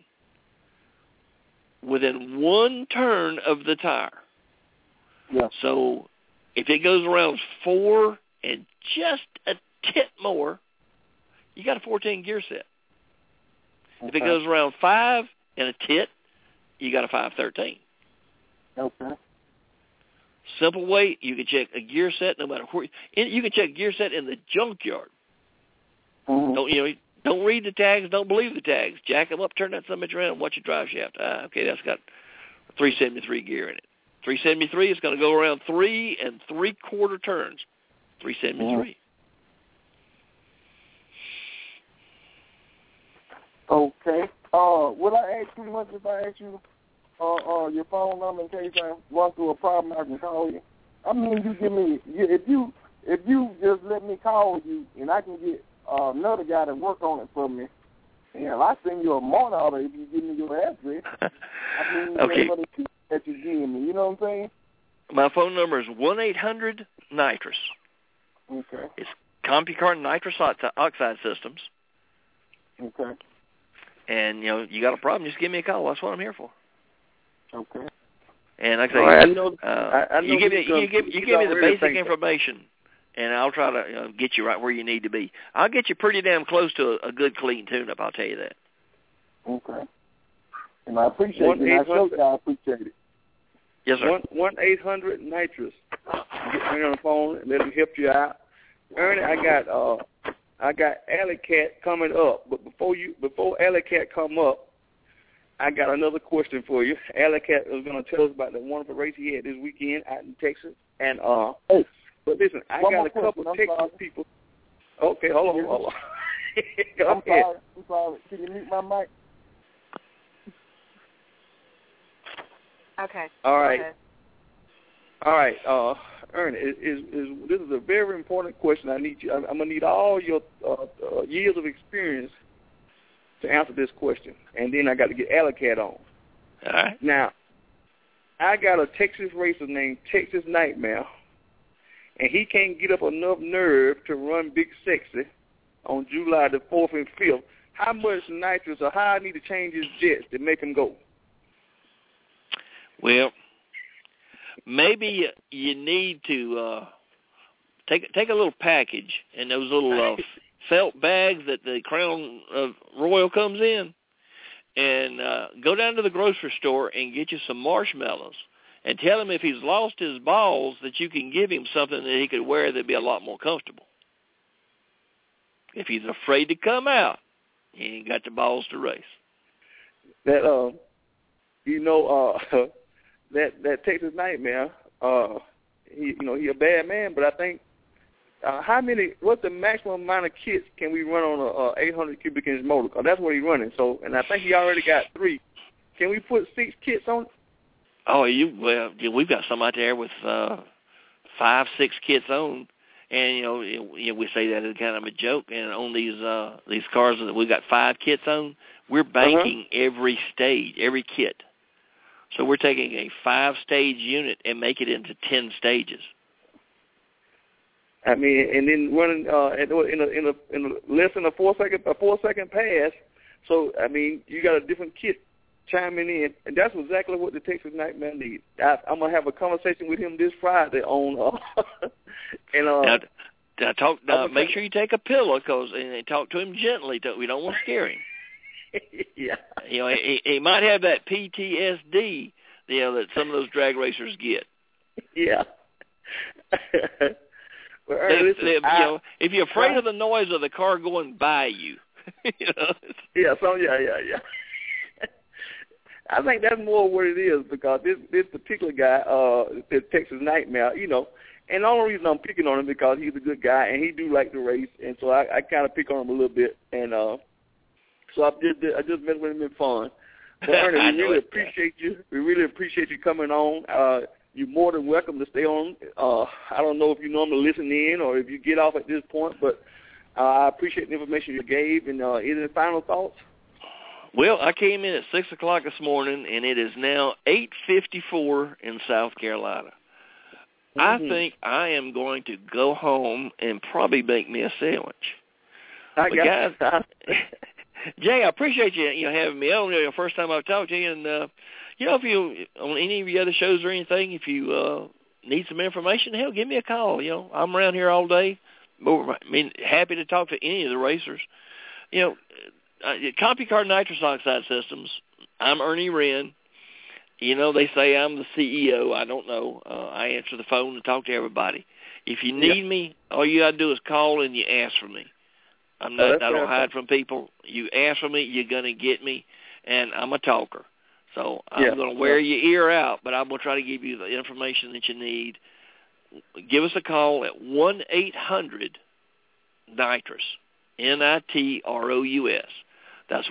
within one turn of the tire. Yeah. So If it goes around 4 and just a tit more, you got a 14 gear set. Okay. If it goes around 5 and a tit, you got a 513. Okay. Simple way you can check a gear set no matter where. You can check gear set in the junkyard. Mm-hmm. Don't read the tags. Don't believe the tags. Jack them up, turn that son of a bitch around, and watch your drive shaft. Okay, that's got a 373 gear in it. 373 is going to go around 3 3/4 turns. 373. Okay. Will I ask you much if I ask you your phone number in case I run through a problem? I can call you. I mean, you give me if you just let me call you and I can get another guy to work on it for me. Yeah, I send you a money order if you give me your address. I mean, okay. For the key that you give me, you know what I'm saying? My phone number is 1-800-NITROUS. Okay. It's CompuCard nitrous oxide systems. Okay. And you got a problem, just give me a call. That's what I'm here for. Okay. And like I say, I know you give me the basic information, and I'll try to get you right where you need to be. I'll get you pretty damn close to a good clean tune-up, I'll tell you that. Okay. And I appreciate it. I appreciate it. Yes, sir. 1-800-NITROUS. Get me on the phone and let them help you out. Ernie, I got Alley Cat coming up, but before Alley Cat come up, I got another question for you. Alley Cat was going to tell us about the wonderful race he had this weekend out in Texas, and but listen, I got a couple of Texas people. Okay, hold on. Go ahead. I'm sorry. Can you mute my mic? Okay. All right. Ernie, this is a very important question. I'm gonna need all your years of experience to answer this question, and then I got to get Alley Cat on. All right. Now, I got a Texas racer named Texas Nightmare, and he can't get up enough nerve to run Big Sexy on July the 4th and 5th. How much nitrous or how I need to change his jets to make him go? Well, maybe you need to take a little package and those little felt bags that the Crown Royal comes in, and go down to the grocery store and get you some marshmallows and tell him if he's lost his balls that you can give him something that he could wear that'd be a lot more comfortable. If he's afraid to come out, he ain't got the balls to race. That that Texas Nightmare, he a bad man, but I think what's the maximum amount of kits can we run on a 800 cubic inch motor? Because that's what he's running. So, and I think he already got 3. Can we put 6 kits on it? Oh, we've got some out there with 5, 6 kits on, and we say that as kind of a joke. And on these cars that we got 5 kits on, we're banking every stage, every kit. So we're taking a 5-stage unit and make it into 10 stages. I mean, and then running in a less than a 4-second pass. So I mean, you got a different kit chiming in, and that's exactly what the Texas Nightmare needs. I'm gonna have a conversation with him this Friday on, and now make sure you take a pillow and talk to him gently. We don't want to scare him. Yeah. He might have that PTSD, that some of those drag racers get. Yeah. Well, if you're afraid of the noise of the car going by you, Yeah. I think that's more what it is, because this particular guy, this Texas Nightmare, and the only reason I'm picking on him because he's a good guy and he do like to race, and so I kind of pick on him a little bit, and so I just messed with him in fun. But Ernie, we really appreciate you. We really appreciate you coming on. You're more than welcome to stay on. I don't know if you normally listen in or if you get off at this point, but I appreciate the information you gave. And any final thoughts? Well, I came in at 6 o'clock this morning, and it is now 8:54 in South Carolina. Mm-hmm. I think I am going to go home and probably make me a sandwich. Guys, Jay, I appreciate you having me on. The first time I've talked to you, and if you on any of your other shows or anything, if you need some information, hell, give me a call. You know, I'm around here all day. I mean, happy to talk to any of the racers. You know, CompuCard nitrous oxide systems, I'm Ernie Wren. You know, they say I'm the CEO. I don't know. I answer the phone and talk to everybody. If you need me, all you got to do is call and you ask for me. I don't hide from people. You ask for me, you're going to get me, and I'm a talker. So I'm going to wear your ear out, but I'm going to try to give you the information that you need. Give us a call at 1-800-NITROUS, NITROUS. That's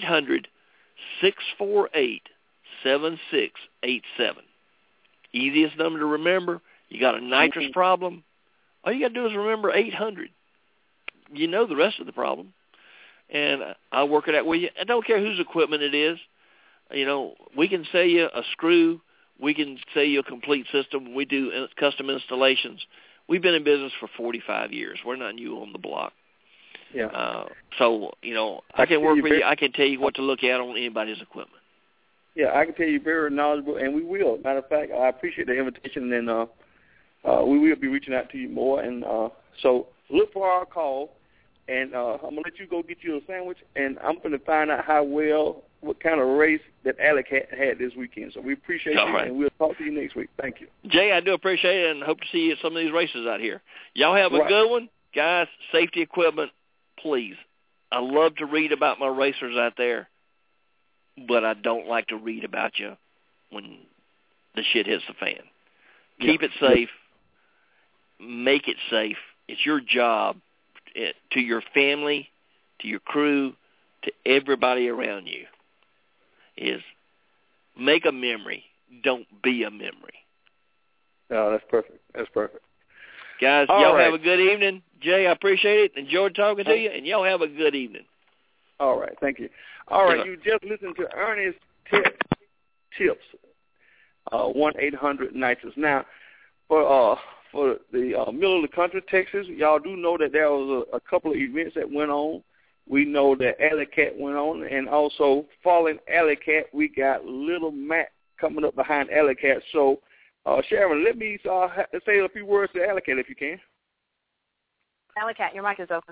1-800-648-7687. Easiest number to remember. You got a nitrous problem, all you got to do is remember 800. You know the rest of the problem, and I'll work it out with you. I don't care whose equipment it is. You know, we can sell you a screw. We can sell you a complete system. We do custom installations. We've been in business for 45 years. We're not new on the block. Yeah. So, you know, I can work with you. I can tell you what to look at on anybody's equipment. Yeah, I can tell you very knowledgeable, and we will. Matter of fact, I appreciate the invitation, and we will be reaching out to you more. And so look for our call, and I'm going to let you go get you a sandwich, and I'm going to find out what kind of race that Alley Cat had this weekend. So we appreciate you, and we'll talk to you next week. Thank you. Jay, I do appreciate it, and hope to see you at some of these races out here. Y'all have a good one. Guys, safety equipment, please. I love to read about my racers out there, but I don't like to read about you when the shit hits the fan. Keep it safe. Make it safe. It's your job to your family, to your crew, to everybody around you, is make a memory. Don't be a memory. No, that's perfect. That's perfect. Guys, y'all have a good evening. Jay, I appreciate it. Enjoyed talking to you, and y'all have a good evening. All right. Thank you. All right. You just listened to Ernie's tips, 1-800-NITROUS. Now, for the middle of the country, Texas, y'all do know that there was a couple of events that went on. We know that Alley Cat went on, and also following Alley Cat, we got Little Matt coming up behind Alley Cat. So, Sharon, let me say a few words to Alley Cat if you can. Alley Cat, your mic is open.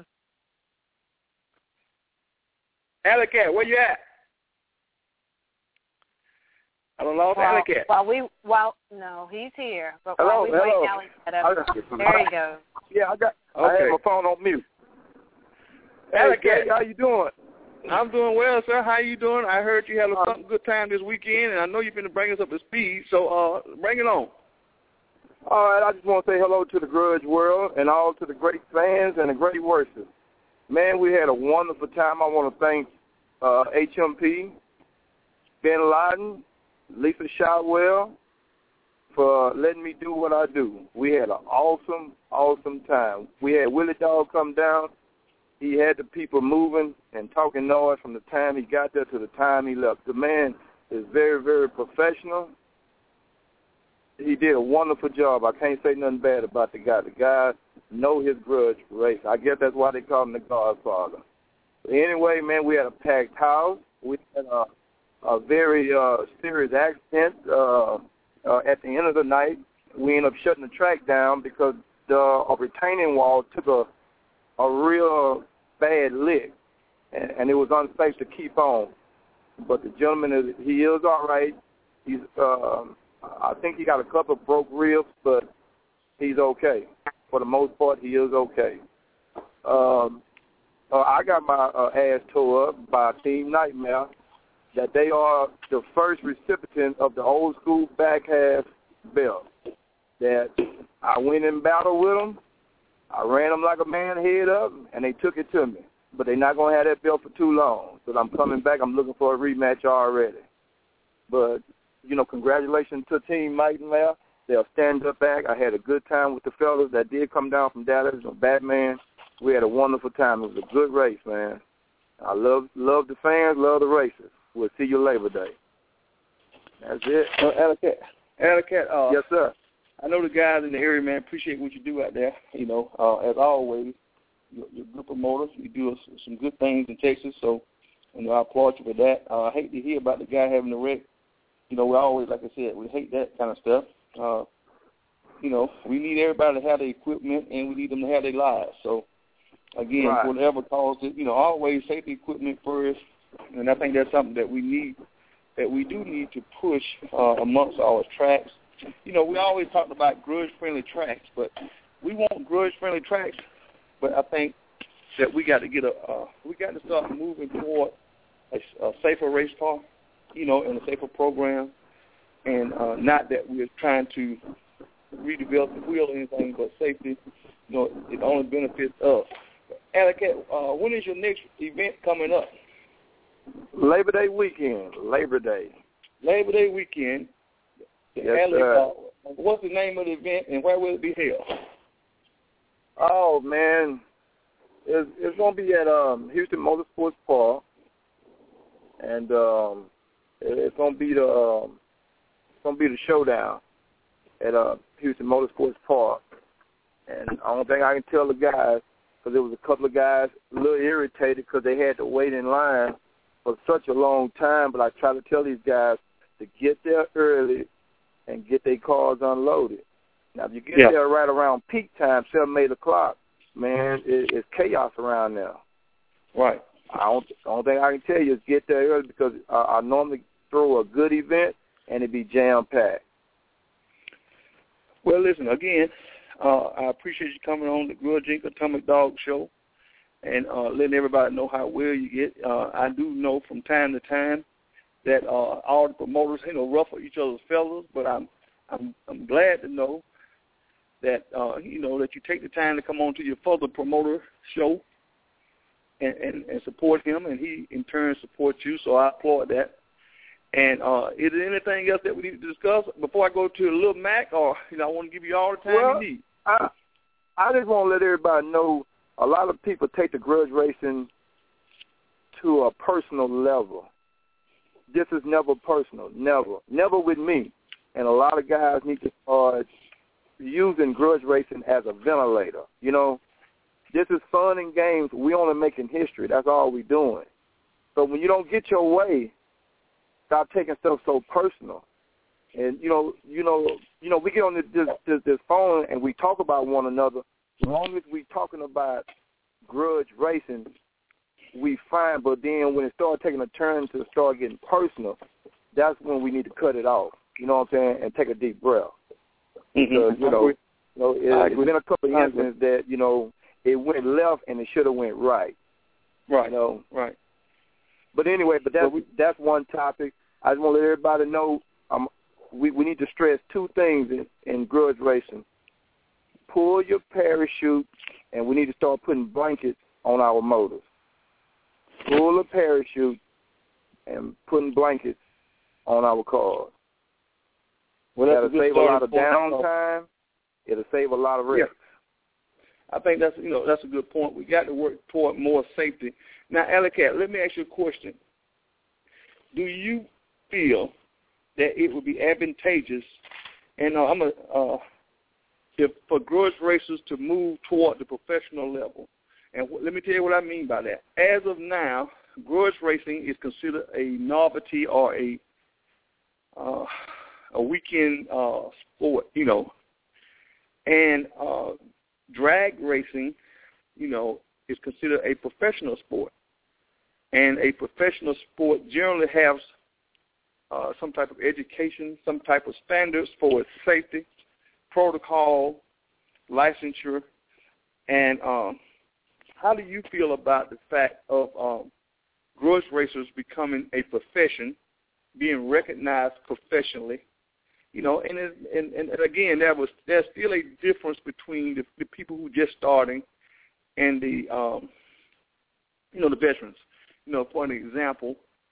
Alley Cat, where you at? I don't know Alley Cat. No, he's here. But hello, while we wait, Alley Cat up. There you go. Yeah, I had my phone on mute. Alley Cat, how you doing? I'm doing well, sir. How you doing? I heard you had a good time this weekend, and I know you're going to bring us up to speed, so bring it on. All right, I just want to say hello to the Grudge world and all to the great fans and the great worshipers. Man, we had a wonderful time. I want to thank HMP, Ben Laden, Lisa Shotwell for letting me do what I do. We had an awesome, awesome time. We had Willie Dog come down. He had the people moving and talking noise from the time he got there to the time he left. The man is very, very professional. He did a wonderful job. I can't say nothing bad about the guy. The guy know his grudge race. I guess that's why they call him the Godfather. But anyway, man, we had a packed house. We had a very serious accident at the end of the night. We ended up shutting the track down because the retaining wall took a real bad lick, and it was unsafe to keep on. But the gentleman, he is all right. He's, I think he got a couple of broke ribs, but he's okay. For the most part, he is okay. I got my ass tore up by Team Nightmare, that they are the first recipient of the old school back half belt. That I went in battle with them. I ran them like a man head up, and they took it to me. But they're not going to have that belt for too long. So I'm coming back. I'm looking for a rematch already. But, congratulations to Team Nightmare. They'll stand up back. I had a good time with the fellas that did come down from Dallas. Batman. We had a wonderful time. It was a good race, man. I love the fans, love the races. We'll see you Labor Day. That's it. Alley Cat, yes, sir. I know the guys in the area, man, appreciate what you do out there. As always, you're a good promoter. You do some good things in Texas, so I applaud you for that. I hate to hear about the guy having the wreck. We always, like I said, we hate that kind of stuff. we need everybody to have their equipment, and we need them to have their lives. So, again, whatever caused it, always safety equipment first, and I think that's something that we do need to push amongst our tracks. We always talk about grudge-friendly tracks, but we want grudge-friendly tracks, but I think that we got to start moving toward a safer race car, and a safer program, and not that we're trying to redevelop the wheel or anything, but safety, it only benefits us. Alley-Cat, when is your next event coming up? Labor Day weekend. Labor Day weekend. Yes, sir. What's the name of the event, and where will it be held? Oh, man. It's going to be at Houston Motorsports Park, and it's going to be the showdown at Houston Motorsports Park. And the only thing I can tell the guys, because there was a couple of guys a little irritated because they had to wait in line for such a long time, but I try to tell these guys to get there early and get their cars unloaded. Now, if you get there right around peak time, 7, 8 o'clock, man, it's chaos around now. Right. The only thing I can tell you is get there early, because I normally throw a good event and it be jam-packed. Well, listen, again, I appreciate you coming on the Grudge Inc. Atomic Dog Show and letting everybody know how well you get. I do know from time to time that all the promoters, ruffle each other's feathers, but I'm glad to know that that you take the time to come on to your further promoter show and support him, and he in turn supports you. So I applaud that. And is there anything else that we need to discuss before I go to Lil Mac, or I want to give you all the time you need? I just want to let everybody know a lot of people take the grudge racing to a personal level. This is never personal, never with me. And a lot of guys need to start using grudge racing as a ventilator. This is fun and games. We only making history. That's all we doing. So when you don't get your way, stop taking stuff so personal. And we get on this phone and we talk about one another. As long as we talking about grudge racing, we fine. But then when it starts taking a turn to start getting personal, that's when we need to cut it off. You know what I'm saying? And take a deep breath. Because it's been a couple of instances that it went left and it should have went right. Right. Right. But anyway, that's one topic. I just want to let everybody know we need to stress two things in grudge racing. Pull your parachute, and we need to start putting blankets on our motors. Pull a parachute and putting blankets on our cars. Well, that'll save a lot of downtime. It'll save a lot of risk. I think that's a good point. We got to work toward more safety. Now, Alley-Cat, let me ask you a question. Do you feel that it would be advantageous, and for grudge racers to move toward the professional level? And let me tell you what I mean by that. As of now, grudge racing is considered a novelty or a weekend sport, and drag racing, is considered a professional sport. And a professional sport generally has some type of education, some type of standards for its safety, protocol, licensure. And how do you feel about the fact of grudge racers becoming a profession, being recognized professionally? And again, there's still a difference between the people who just starting and the the veterans. For an example,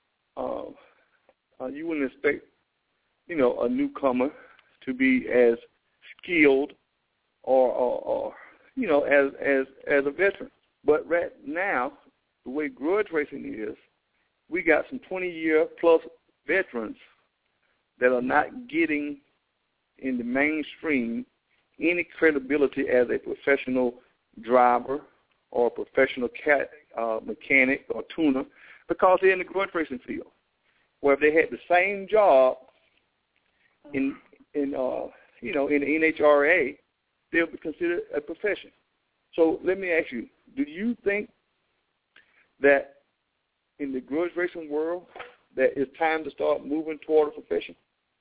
you wouldn't expect a newcomer to be as skilled or as a veteran. But right now, the way grudge racing is, we got some 20-year plus veterans that are not getting in the mainstream any credibility as a professional driver or a professional mechanic or tuner, because they're in the grudge racing field. Where if they had the same job in in the NHRA, they'll be considered a profession. So let me ask you, do you think that in the grudge racing world that it's time to start moving toward a profession?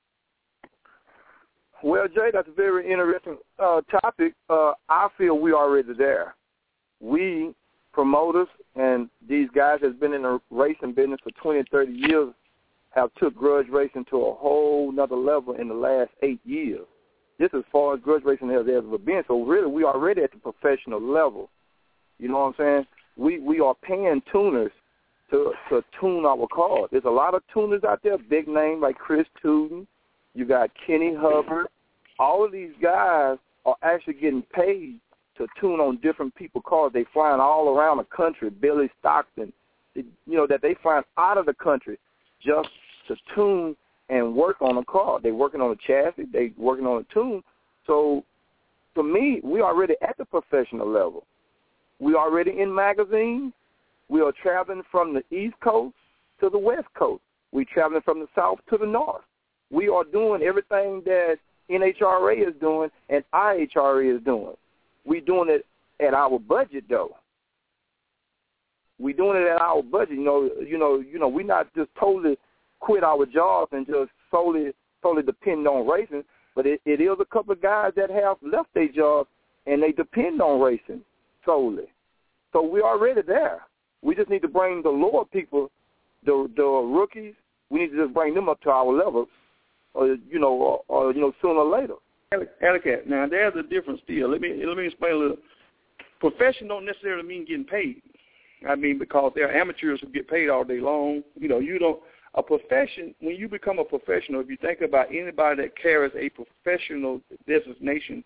Well, Jay, that's a very interesting topic. I feel we're already there. We promoters and these guys that's been in the racing business for 20, 30 years have took grudge racing to a whole nother level in the last 8 years. This is as far as grudge racing has ever been. So really, we are already at the professional level. You know what I'm saying? We are paying tuners to tune our cars. There's a lot of tuners out there, big name like Chris Tootin. You got Kenny Hubbard. All of these guys are actually getting paid to tune on different people's cars. They flying all around the country. Billy Stockton, that they flying out of the country just to tune and work on a car. They working on a chassis. They working on a tune. So, to me, we already at the professional level. We already in magazines. We are traveling from the East Coast to the West Coast. We traveling from the South to the North. We are doing everything that NHRA is doing and IHRA is doing. We doing it at our budget, though. We doing it at our budget. We not just totally quit our jobs and just solely depend on racing. But it is a couple of guys that have left their jobs and they depend on racing solely. So we're already there. We just need to bring the lower people, the rookies. We need to just bring them up to our level, or sooner or later. Alicat, now there's a difference still. Let me explain a little. Profession don't necessarily mean getting paid. I mean, because there are amateurs who get paid all day long. A profession, when you become a professional, if you think about anybody that carries a professional designation,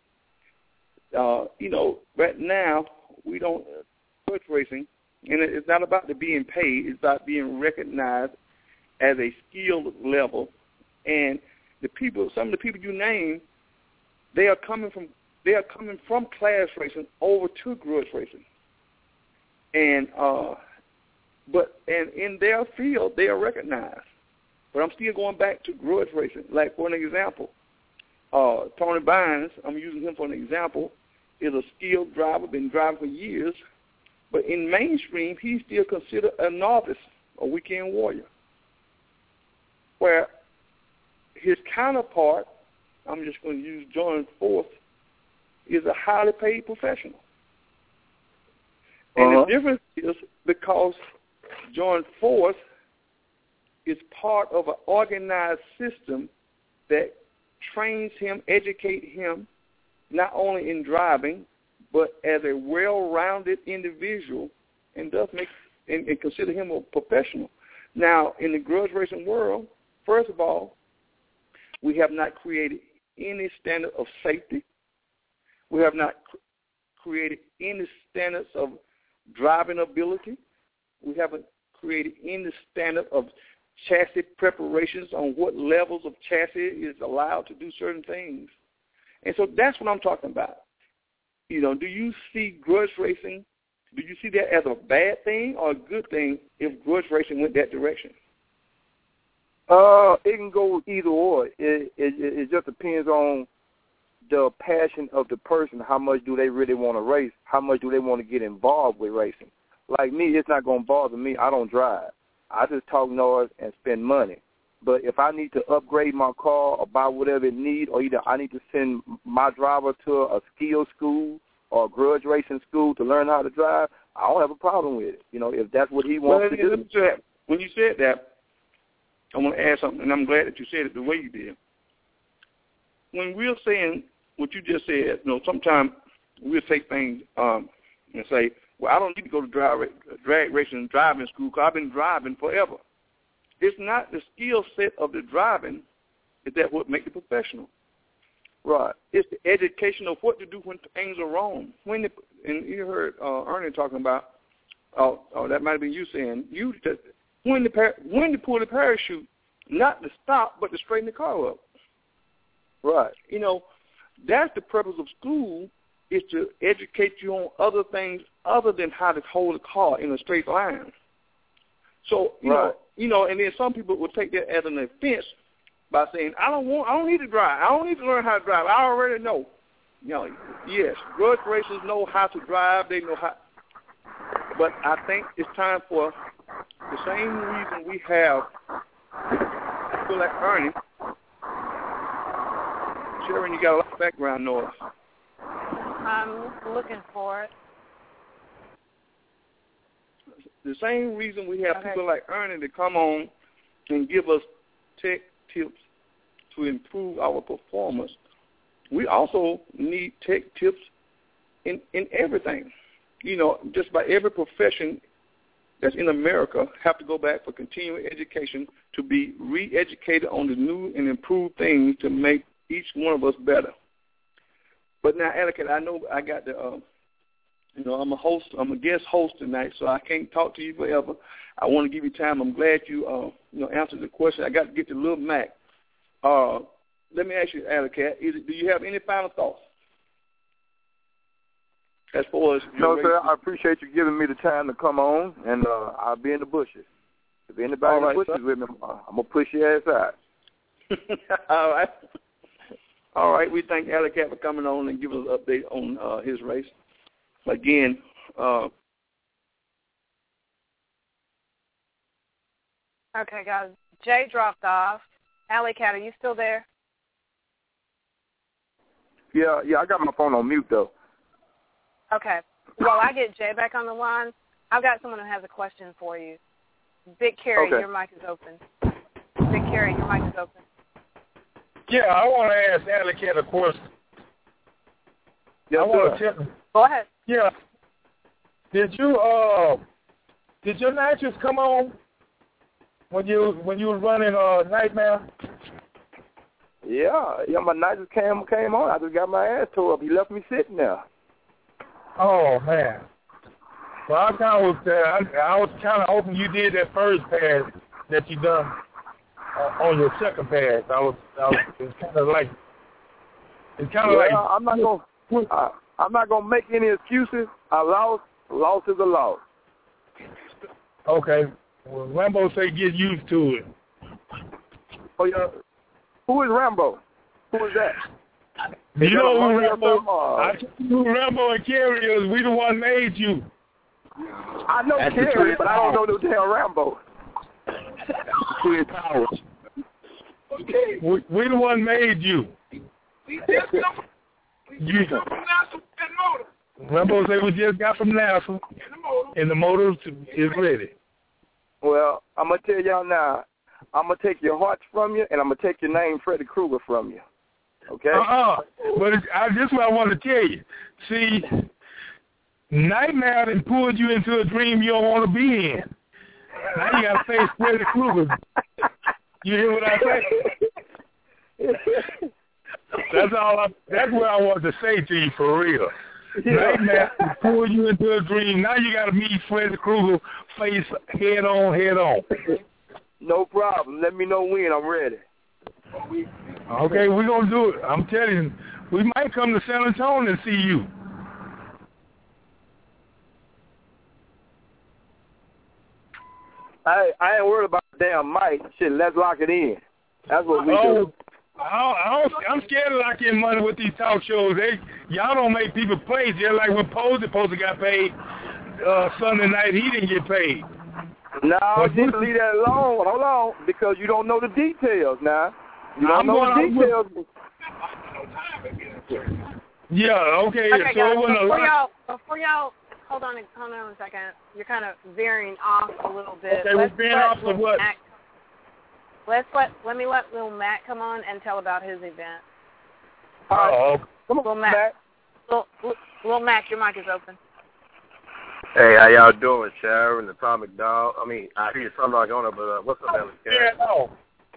right now we don't grudge racing, and it's not about the being paid. It's about being recognized as a skilled level. And some of the people you name, they are coming from class racing over to grudge racing. And in their field, they are recognized. But I'm still going back to grudge racing. Like, for an example, Tony Bynes, I'm using him for an example, is a skilled driver, been driving for years. But in mainstream, he's still considered a novice, a weekend warrior. Where his counterpart, I'm just going to use John Force, is a highly paid professional. And the difference is because John Force is part of an organized system that trains him, educates him, not only in driving, but as a well-rounded individual, and does make and consider him a professional. Now, in the grudge racing world, first of all, we have not created any standard of safety. We have not created any standards of driving ability. We haven't created any standard of chassis preparations on what levels of chassis is allowed to do certain things. And so that's what I'm talking about. Do you see grudge racing, do you see that as a bad thing or a good thing if grudge racing went that direction? It can go either or. It just depends on the passion of the person. How much do they really want to race? How much do they want to get involved with racing? Like me, it's not going to bother me. I don't drive. I just talk noise and spend money. But if I need to upgrade my car or buy whatever it needs, or either I need to send my driver to a skill school or a grudge racing school to learn how to drive, I don't have a problem with it. If that's what he wants to do. When you said that, I want to add something, and I'm glad that you said it the way you did. When we're saying what you just said, sometimes we'll take things and say, well, I don't need to go to drag racing and driving school because I've been driving forever. It's not the skill set of the driving that what makes it professional. Right. It's the education of what to do when things are wrong. And you heard Ernie talking about, that might have been you saying, when to pull the parachute, not to stop, but to straighten the car up. Right. That's the purpose of school, is to educate you on other things other than how to hold a car in a straight line. So, you know, and then some people will take that as an offense by saying, I don't need to drive. I don't need to learn how to drive. I already know. You know, yes, grudge racers know how to drive. They know how. But I think it's time for the same reason we have people like Ernie. Sharon, you got a lot of background noise. I'm looking for it. The same reason we have people like Ernie to come on and give us tech tips to improve our performance. We also need tech tips in everything. You know, just about every profession that's in America have to go back for continuing education to be re-educated on the new and improved things to make each one of us better. But now, Ellicott, I know I got the, I'm a guest host tonight, so I can't talk to you forever. I want to give you time. I'm glad you, answered the question. I got to get to Lil Mac. Let me ask you, Ellicott, do you have any final thoughts? As far as no, sir. I appreciate you giving me the time to come on, and I'll be in the bushes. If anybody in the bushes with me, I'm gonna push your ass out. All right. We thank Ellicott for coming on and giving us an update on his race. Again, okay, guys. Jay dropped off. Ellicott, are you still there? Yeah. I got my phone on mute though. Okay. While I get Jay back on the line, I've got someone who has a question for you. Big Carrie, Your mic is open. Big Carrie, your mic is open. Yeah, I want to ask Ellicott a question. Yeah, go ahead. Yeah. Did your nitrous come on when you was running Nightmare? Yeah, my nitrous came on. I just got my ass tore up. He left me sitting there. Oh man. Well, I was kind of hoping you did that first pass that you done on your second pass. It's kind of like. I'm not gonna make any excuses. I lost. Loss is a loss. Okay. Well, Rambo say get used to it. Oh yeah. Who is Rambo? Who is that? You know who Rambo? I told you who Rambo and Carrie is. We the one made you. I know Carrie, but I don't know the damn Rambo. Twin Towers. Okay. We the one made you. Rambo say we just got from NASA, and the motor is ready. Well, I'm gonna tell y'all now. I'm gonna take your hearts from you, and I'm gonna take your name, Freddy Krueger, from you. Okay? But this is what I want to tell you. See, Nightmare done pulled you into a dream you don't want to be in. Now you got to face Freddy Krueger. You hear what I say? That's what I want to say to you for real. Yeah. Nightmare pulled you into a dream. Now you got to meet Freddy Krueger face head on. No problem. Let me know when I'm ready. Okay, we're going to do it. I'm telling you, we might come to San Antonio and see you. I ain't worried about the damn mic. Shit, let's lock it in. That's what we do. I'm scared of locking money with these talk shows. Y'all don't make people play. Just like when Posey got paid Sunday night, he didn't get paid. No, just leave that alone. Hold on, because you don't know the details now. You don't know the details. Yeah, okay. Okay, so guys, before y'all, hold on a second. You're kind of veering off a little bit. Okay, we're veering off to what? Let me let Lil Mac come on and tell about his event. Come on, Lil Mac. Lil Mac, your mic is open. Hey, how y'all doing, Sharon, the Atomic Dog? I mean, I hear something like on it, but what's up, Ellis? Yeah, no.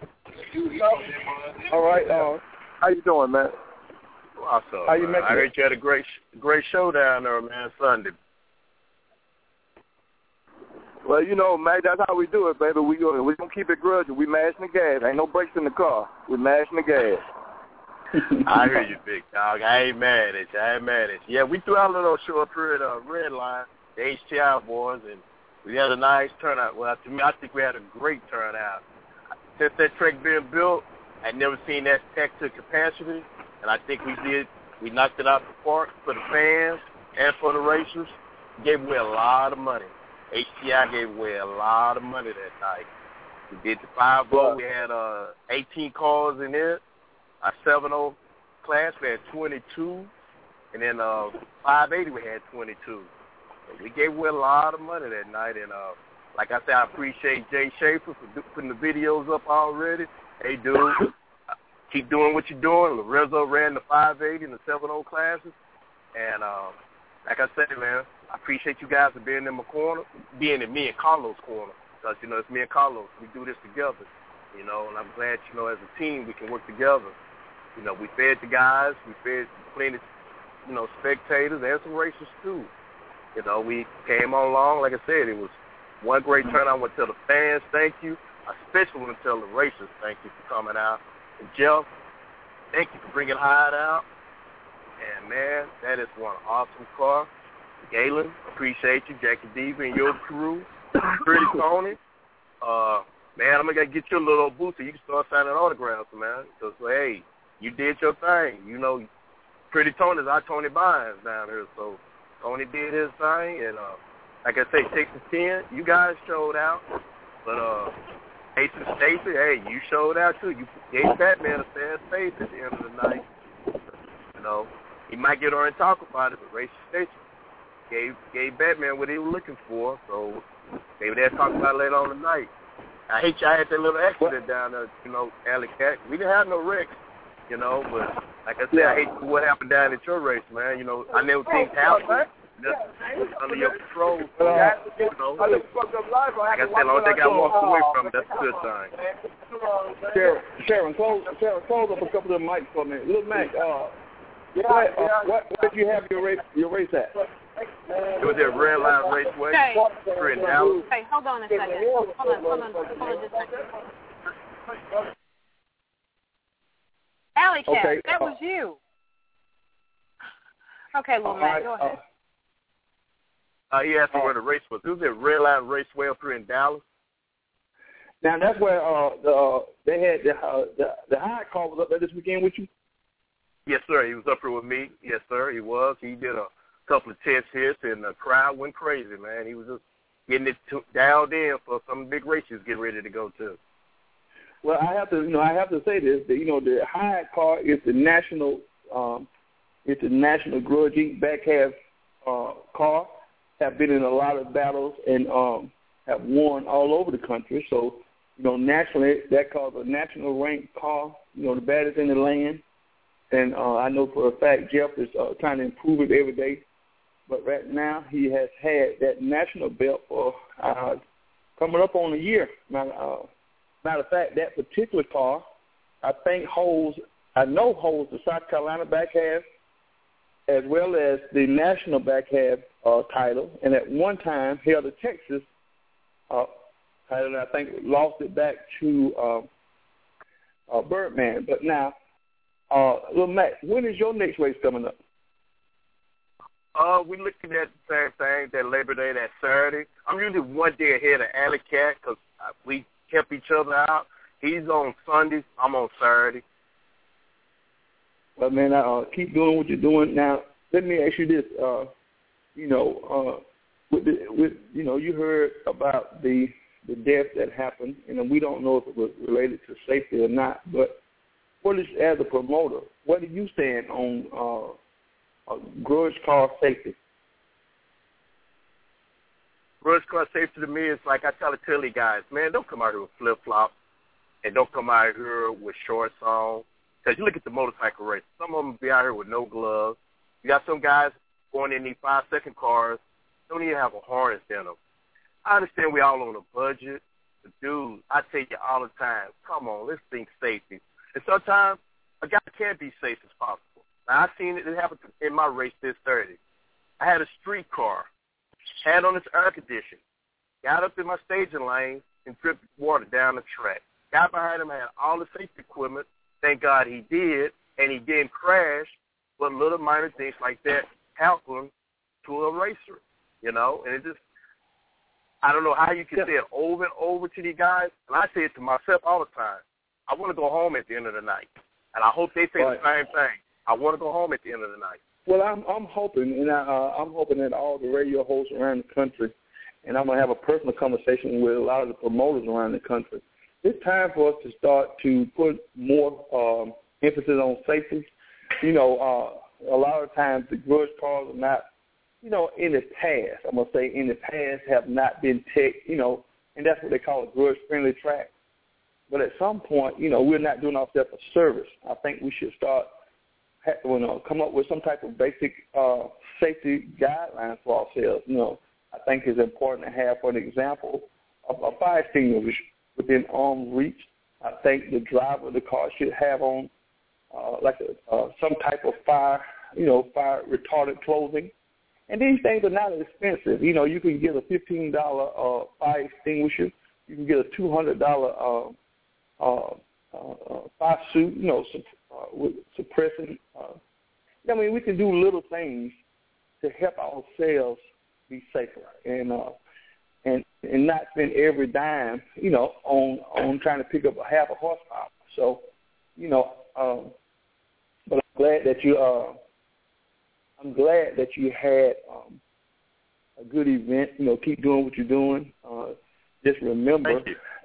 All right. How you doing, man? What's up? I heard you had a great show down there, man, Sunday. Well, you know, Mac, that's how we do it, baby. We gonna keep it grudging. We mashing the gas. Ain't no brakes in the car. We mashing the gas. I hear you, big dog. I ain't mad at you. Yeah, we threw out a little show up here at Red Line, the HTI boys, and we had a nice turnout. Well, to me, I think we had a great turnout. Since that track being built, I'd never seen that packed to capacity, and I think we knocked it out the park for the fans and for the racers. Gave away a lot of money. HTI gave away a lot of money that night. We did the 5-0. We had 18 cars in it. Our 7-0 class, we had 22. And then 580, we had 22. So we gave away a lot of money that night. And like I said, I appreciate Jay Schaefer for putting the videos up already. Hey, dude, keep doing what you're doing. Lorenzo ran the 580 and the 7-0 classes. And like I said, man, I appreciate you guys for being in my corner, being in me and Carlos' corner. Because, you know, it's me and Carlos. We do this together, you know, and I'm glad, you know, as a team we can work together. You know, we fed the guys. We fed plenty, you know, spectators and some racers, too. You know, we came on long. Like I said, it was one great turnout. I want to tell the fans thank you. I especially want to tell the racers thank you for coming out. And, Jeff, thank you for bringing Hyde out. And, man, that is one awesome car. Galen, appreciate you. Jackie Diva and your crew. Pretty Tony. Man, I'm going to get you a little boost so you can start signing autographs, man. Because, hey, you did your thing. You know, Pretty Tony's our Tony Bynes down here. So Tony did his thing. And, like I say, Texas 10, you guys showed out. But Ace and Stacy, hey, you showed out, too. You gave Batman a sad face at the end of the night. You know, he might get on and talk about it, but Racing Station gave Batman what he was looking for, so maybe they'll talk about it later on tonight. I hate y'all had that little accident down there, you know, Alley Cat. We didn't have no wrecks, you know, but like I said, I hate what happened down at your race, man. You know, I know things happen. That's under your control. So, you know, like I said, the only thing I walked away from, that's a good thing. Sharon, close up a couple of the mics for me. Little Mac, where did you have your race at? It was at Red Line Raceway. Hey, Hey, hold on a second. Hold on just a second. Alley Cat, okay. that was you. Okay, little man, go ahead. He asked me where the race was. It was at Red Line Raceway up here in Dallas. Now that's where they had the high car was up there this weekend with you. Yes, sir. He was up here with me. Yes, sir. He was. He did a couple of test hits, and the crowd went crazy, man. He was just getting it dialed in for some big races getting ready to go to. Well, I have to say this. That, you know, the high car is the national Grudge Inc. back half car. Have been in a lot of battles and have won all over the country. So, you know, nationally, that car's a national ranked car. You know, the baddest in the land. And I know for a fact Jeff is trying to improve it every day. But right now he has had that national belt for coming up on a year. Matter of fact, that particular car, I know holds the South Carolina back half as well as the national back half title. And at one time held the Texas title, and I think lost it back to Birdman. But now, Little Matt, when is your next race coming up? We're looking at the same thing, that Labor Day, that Saturday. I'm usually one day ahead of Alley Cat because we help each other out. He's on Sundays. I'm on Saturday. Well, man, keep doing what you're doing. Now, let me ask you this. You heard about the death that happened, and we don't know if it was related to safety or not, but what is, as a promoter, what do you stand on grudge car safety? Grudge car safety to me is like I tell the guys, man, don't come out here with flip-flops and don't come out here with shorts on. Because you look at the motorcycle race, some of them be out here with no gloves. You got some guys going in these 5-second cars, don't even have a harness in them. I understand we all on a budget, but dude, I tell you all the time, come on, let's think safety. And sometimes a guy can't be safe as possible. Now, I've seen it happen in my race this 30. I had a street car, had on its air conditioning, got up in my staging lane and dripped water down the track. Guy behind him had all the safety equipment. Thank God he did, and he didn't crash, but little minor things like that happen to a racer, you know? And it just, I don't know how you can say it over and over to these guys. And I say it to myself all the time. I want to go home at the end of the night. And I hope they say the same thing. I want to go home at the end of the night. Well, I'm hoping, and I'm hoping that all the radio hosts around the country, and I'm going to have a personal conversation with a lot of the promoters around the country. It's time for us to start to put more emphasis on safety. You know, a lot of times the grudge cars are not, you know, in the past, I'm going to say in the past have not been tech, you know, and that's what they call a grudge-friendly track. But at some point, you know, we're not doing ourselves a service. I think we should start, come up with some type of basic safety guidelines for ourselves. You know, I think it's important to have, for an example, a fire extinguisher within arm's reach. I think the driver of the car should have on some type of fire retardant clothing. And these things are not expensive. You know, you can get a $15 fire extinguisher. You can get a $200 fire suit, you know, with suppressing. I mean, we can do little things to help ourselves be safer and not spend every dime, you know, on trying to pick up a half a horsepower. So, you know, but I'm glad that you had a good event. You know, keep doing what you're doing. Just remember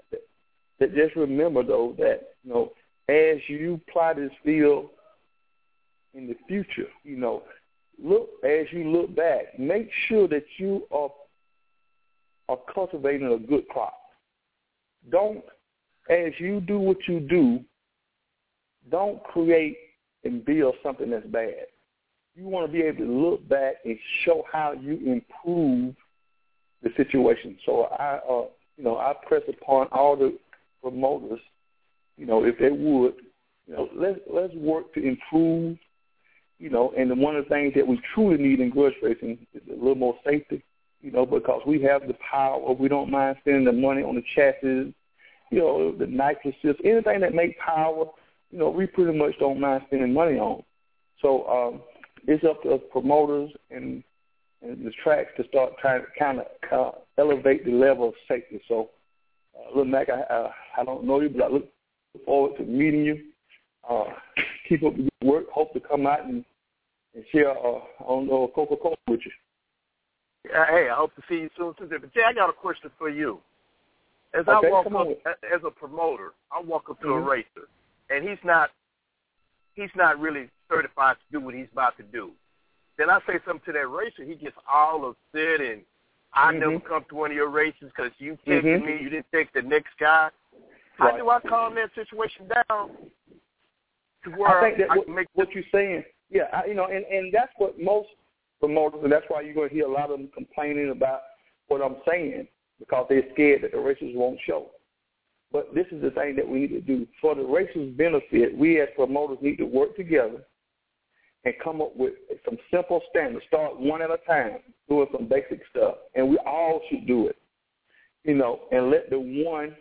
though that, you know, as you ply this field in the future, you know, as you look back, make sure that you are cultivating a good crop. Don't, as you do what you do, don't create and build something that's bad. You want to be able to look back and show how you improve the situation. So I press upon all the promoters, you know, if they would, you know, let's work to improve, you know, and one of the things that we truly need in grudge racing is a little more safety, you know, because we have the power. We don't mind spending the money on the chassis, you know, the nitrous system, anything that makes power, you know, we pretty much don't mind spending money on. So it's up to us promoters and the tracks to start trying to kind of elevate the level of safety. So, look, Mac, I don't know you, but I look forward to meeting you. Keep up the good work. Hope to come out and share on Coca-Cola with you. Hey, I hope to see you soon. But Jay, I got a question for you. As I walk up as a promoter, I walk up to a racer, and he's not really certified to do what he's about to do. Then I say something to that racer, he gets all upset, and I never come to one of your races because you texted me, you didn't text the next guy. How do I calm that situation down to where I think that what you're saying, and that's what most promoters, and that's why you're going to hear a lot of them complaining about what I'm saying, because they're scared that the racers won't show. But this is the thing that we need to do. For the racers' benefit, we as promoters need to work together and come up with some simple standards. Start one at a time, doing some basic stuff. And we all should do it, you know, and let the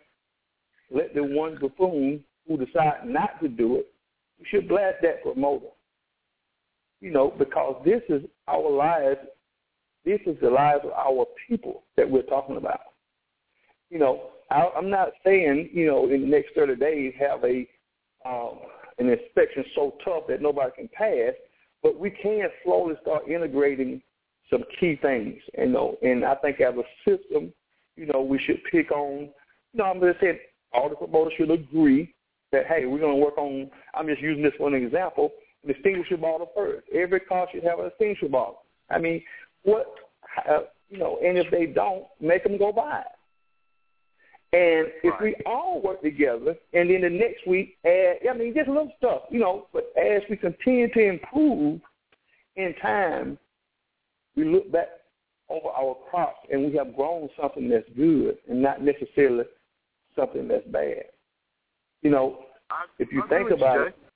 one buffoon who decide not to do it, we should blast that promoter. You know, because this is our lives. This is the lives of our people that we're talking about. You know, I'm not saying, you know, in the next 30 days have an inspection so tough that nobody can pass, but we can slowly start integrating some key things, you know. And I think as a system, you know, we should pick on, you know, I'm going to say all the promoters should agree that, hey, we're going to work on, I'm just using this for an example, an extinguisher bottle first. Every car should have an extinguisher bottle. I mean, you know, and if they don't, make them go buy it. And if we all work together, and then the next week add, I mean, just little stuff, you know, but as we continue to improve in time, we look back over our crops and we have grown something that's good and not necessarily something that's bad. You know, if you think about it,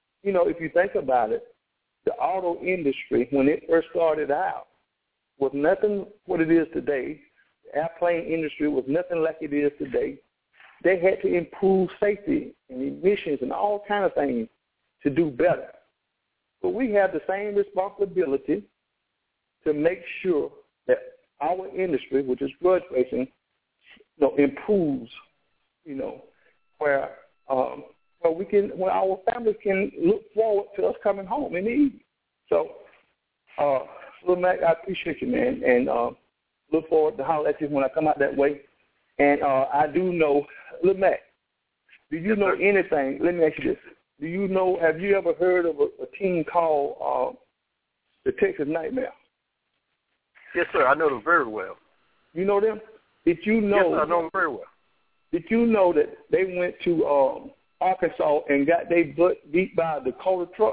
the auto industry, when it first started out, was nothing what it is today. The airplane industry was nothing like it is today. They had to improve safety and emissions and all kinds of things to do better. But we have the same responsibility to make sure that our industry, which is grudge racing, you know, improves, you know, where where our families can look forward to us coming home in the evening. So, Lil Mac, I appreciate you, man, and look forward to holler at you when I come out that way. And I do know, Lil Mac, do you know anything? Let me ask you this. Do you know, have you ever heard of a team called the Texas Nightmare? Yes, sir. I know them very well. You know them? Did you know? Yes, sir, I know them very well. Did you know that they went to Arkansas and got their butt beat by a Dakota truck?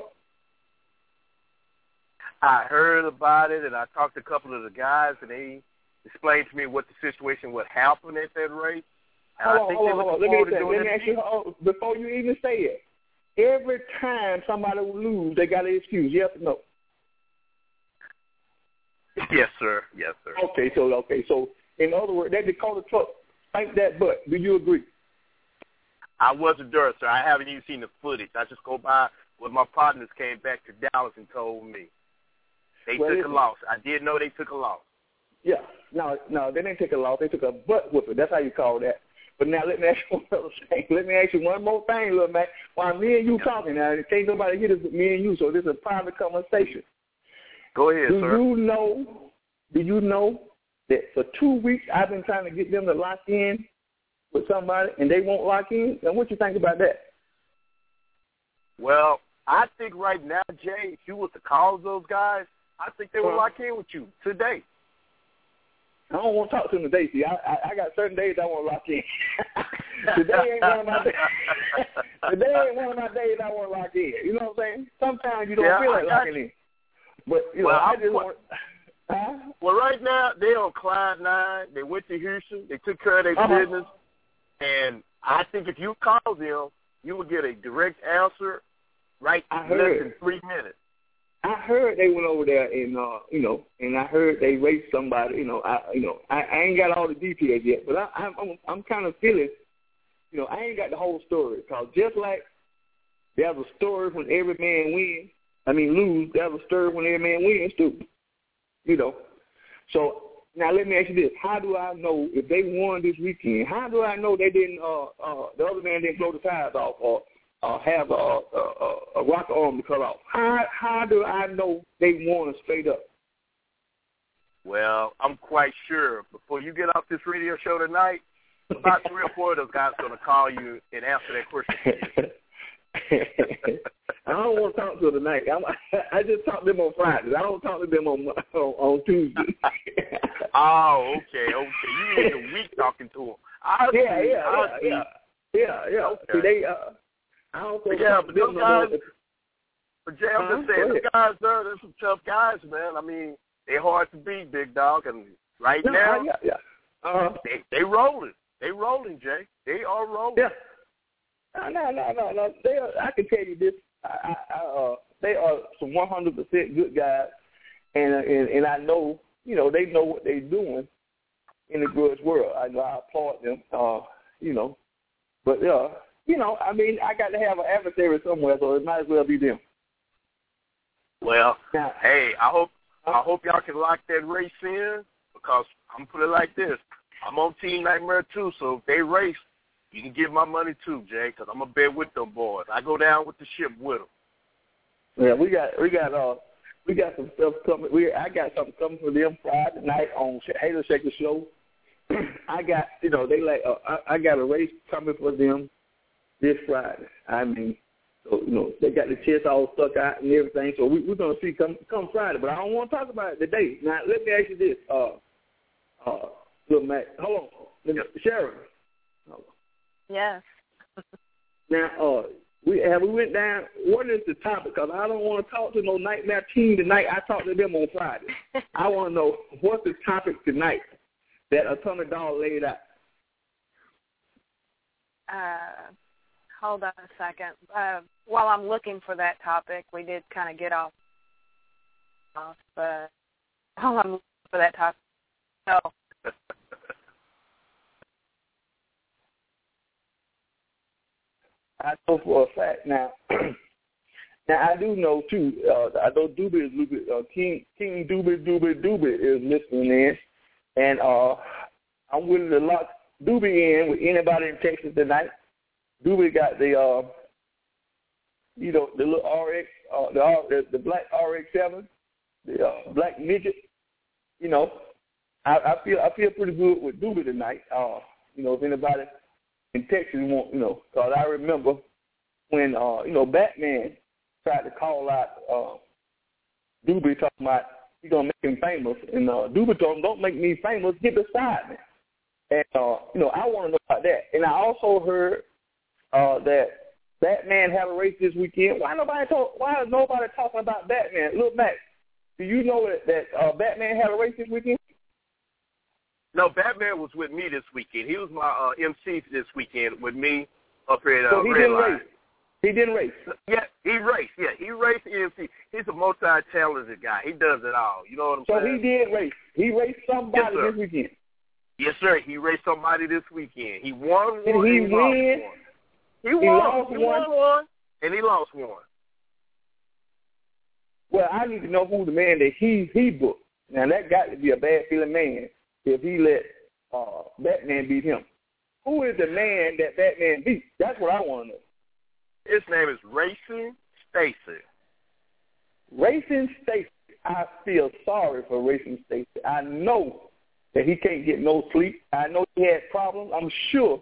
I heard about it, and I talked to a couple of the guys, and they explained to me what the situation would happen at that race. Hold on. Let me ask you, before you even say it, every time somebody will lose, they got an excuse. Yes or no? Yes, sir. Yes, sir. Okay, so in other words, that Dakota truck sank that butt. Do you agree? I wasn't there, sir. I haven't even seen the footage. I just go by what my partners came back to Dallas and told me. They took a loss. I did know they took a loss. Yeah. No, they didn't take a loss. They took a butt whooping. That's how you call that. But now let me ask you one other thing. Let me ask you one more thing, little man. While me and you talking now, can't nobody hear this but me and you, so this is a private conversation. Go ahead, sir. Do you know that for 2 weeks I've been trying to get them to lock in with somebody and they won't lock in? And what you think about that? Well, I think right now, Jay, if you was to call those guys, I think they would lock in with you today. I don't want to talk to them today. See, I got certain days I want to lock in. Today ain't one of my days. Today ain't one of my days I want to lock in. You know what I'm saying? Sometimes you don't feel like locking in. But, you know, I just want... Well, right now, they're on Clyde 9. They went to Houston. They took care of their business. And I think if you call them, you would get a direct answer less than 3 minutes. I heard they went over there and and I heard they raced somebody. I ain't got all the details yet, but I'm kind of feeling, I ain't got the whole story. Cause just like there's a story when every man lose. There's a story when every man wins too. So now let me ask you this: how do I know if they won this weekend? How do I know they didn't? The other man didn't blow the tires off or have a rocket arm to cut off. How do I know they won straight up? Well, I'm quite sure. Before you get off this radio show tonight, about 3 or 4 of those guys are going to call you and answer that question. I don't want to talk to them tonight. I just talk to them on Fridays. I don't talk to them on Tuesdays. Oh, okay. You need a week talking to them. Yeah. Okay. See, I don't think but those guys, but Jay, I'm just saying, those guys there, they're some tough guys, man. I mean, they're hard to beat, big dog. And right now, they rolling. They rolling, Jay. They are rolling. Yeah. No. I can tell you this. They are some 100% good guys, and I know, they know what they're doing in the grudge world. I applaud them, but I got to have an adversary somewhere, so it might as well be them. Well, hey, I hope y'all can lock that race in, because I'm gonna put it like this: I'm on Team Nightmare too, so if they race, you can give my money too, Jay, because I'm gonna bet with them boys. I go down with the ship with them. Yeah, we got some stuff coming. I got something coming for them Friday night on Hater Shaker Show. I got, I got a race coming for them this Friday. I mean, so they got the chest all stuck out and everything. So we're gonna see come Friday, but I don't want to talk about it today. Now let me ask you this, little Matt. Hold on, Sharon. Yes. Now, we went down. What is the topic? Because I don't want to talk to no Nightmare team tonight. I talked to them on Friday. I want to know what's the topic tonight that Atomic Dog laid out. Hold on a second. While I'm looking for that topic, we did kind of get off, but while I'm looking for that topic, so. I know for a fact now. Now I do know too. I know Doobie is King Doobie is listening in, and I'm willing to lock Doobie in with anybody in Texas tonight. Doobie got the the little RX, the black RX-7, the black midget. I feel pretty good with Doobie tonight. If anybody in Texas want, because I remember when Batman tried to call out Doobie, talking about he's gonna make him famous, and Doobie told him, "Don't make me famous, get beside me." And I want to know about that. And I also heard that Batman had a race this weekend. Why is nobody talking about Batman? Look, Max, do you know that Batman had a race this weekend? No, Batman was with me this weekend. He was my MC this weekend with me up here at So he Red didn't Line. race. He didn't race. Yeah, he raced. Yeah, he raced MC. He's a multi-talented guy. He does it all. You know what I'm saying? So he did race. He raced somebody this weekend. Yes, sir. He raced somebody this weekend. He won one. Did he win? He won one, and he lost one. Well, I need to know who the man that he booked. Now, that got to be a bad-feeling man if he let Batman beat him. Who is the man that Batman beat? That's what I want to know. His name is Racing Stacy. Racing Stacy. I feel sorry for Racing Stacy. I know that he can't get no sleep. I know he had problems. I'm sure,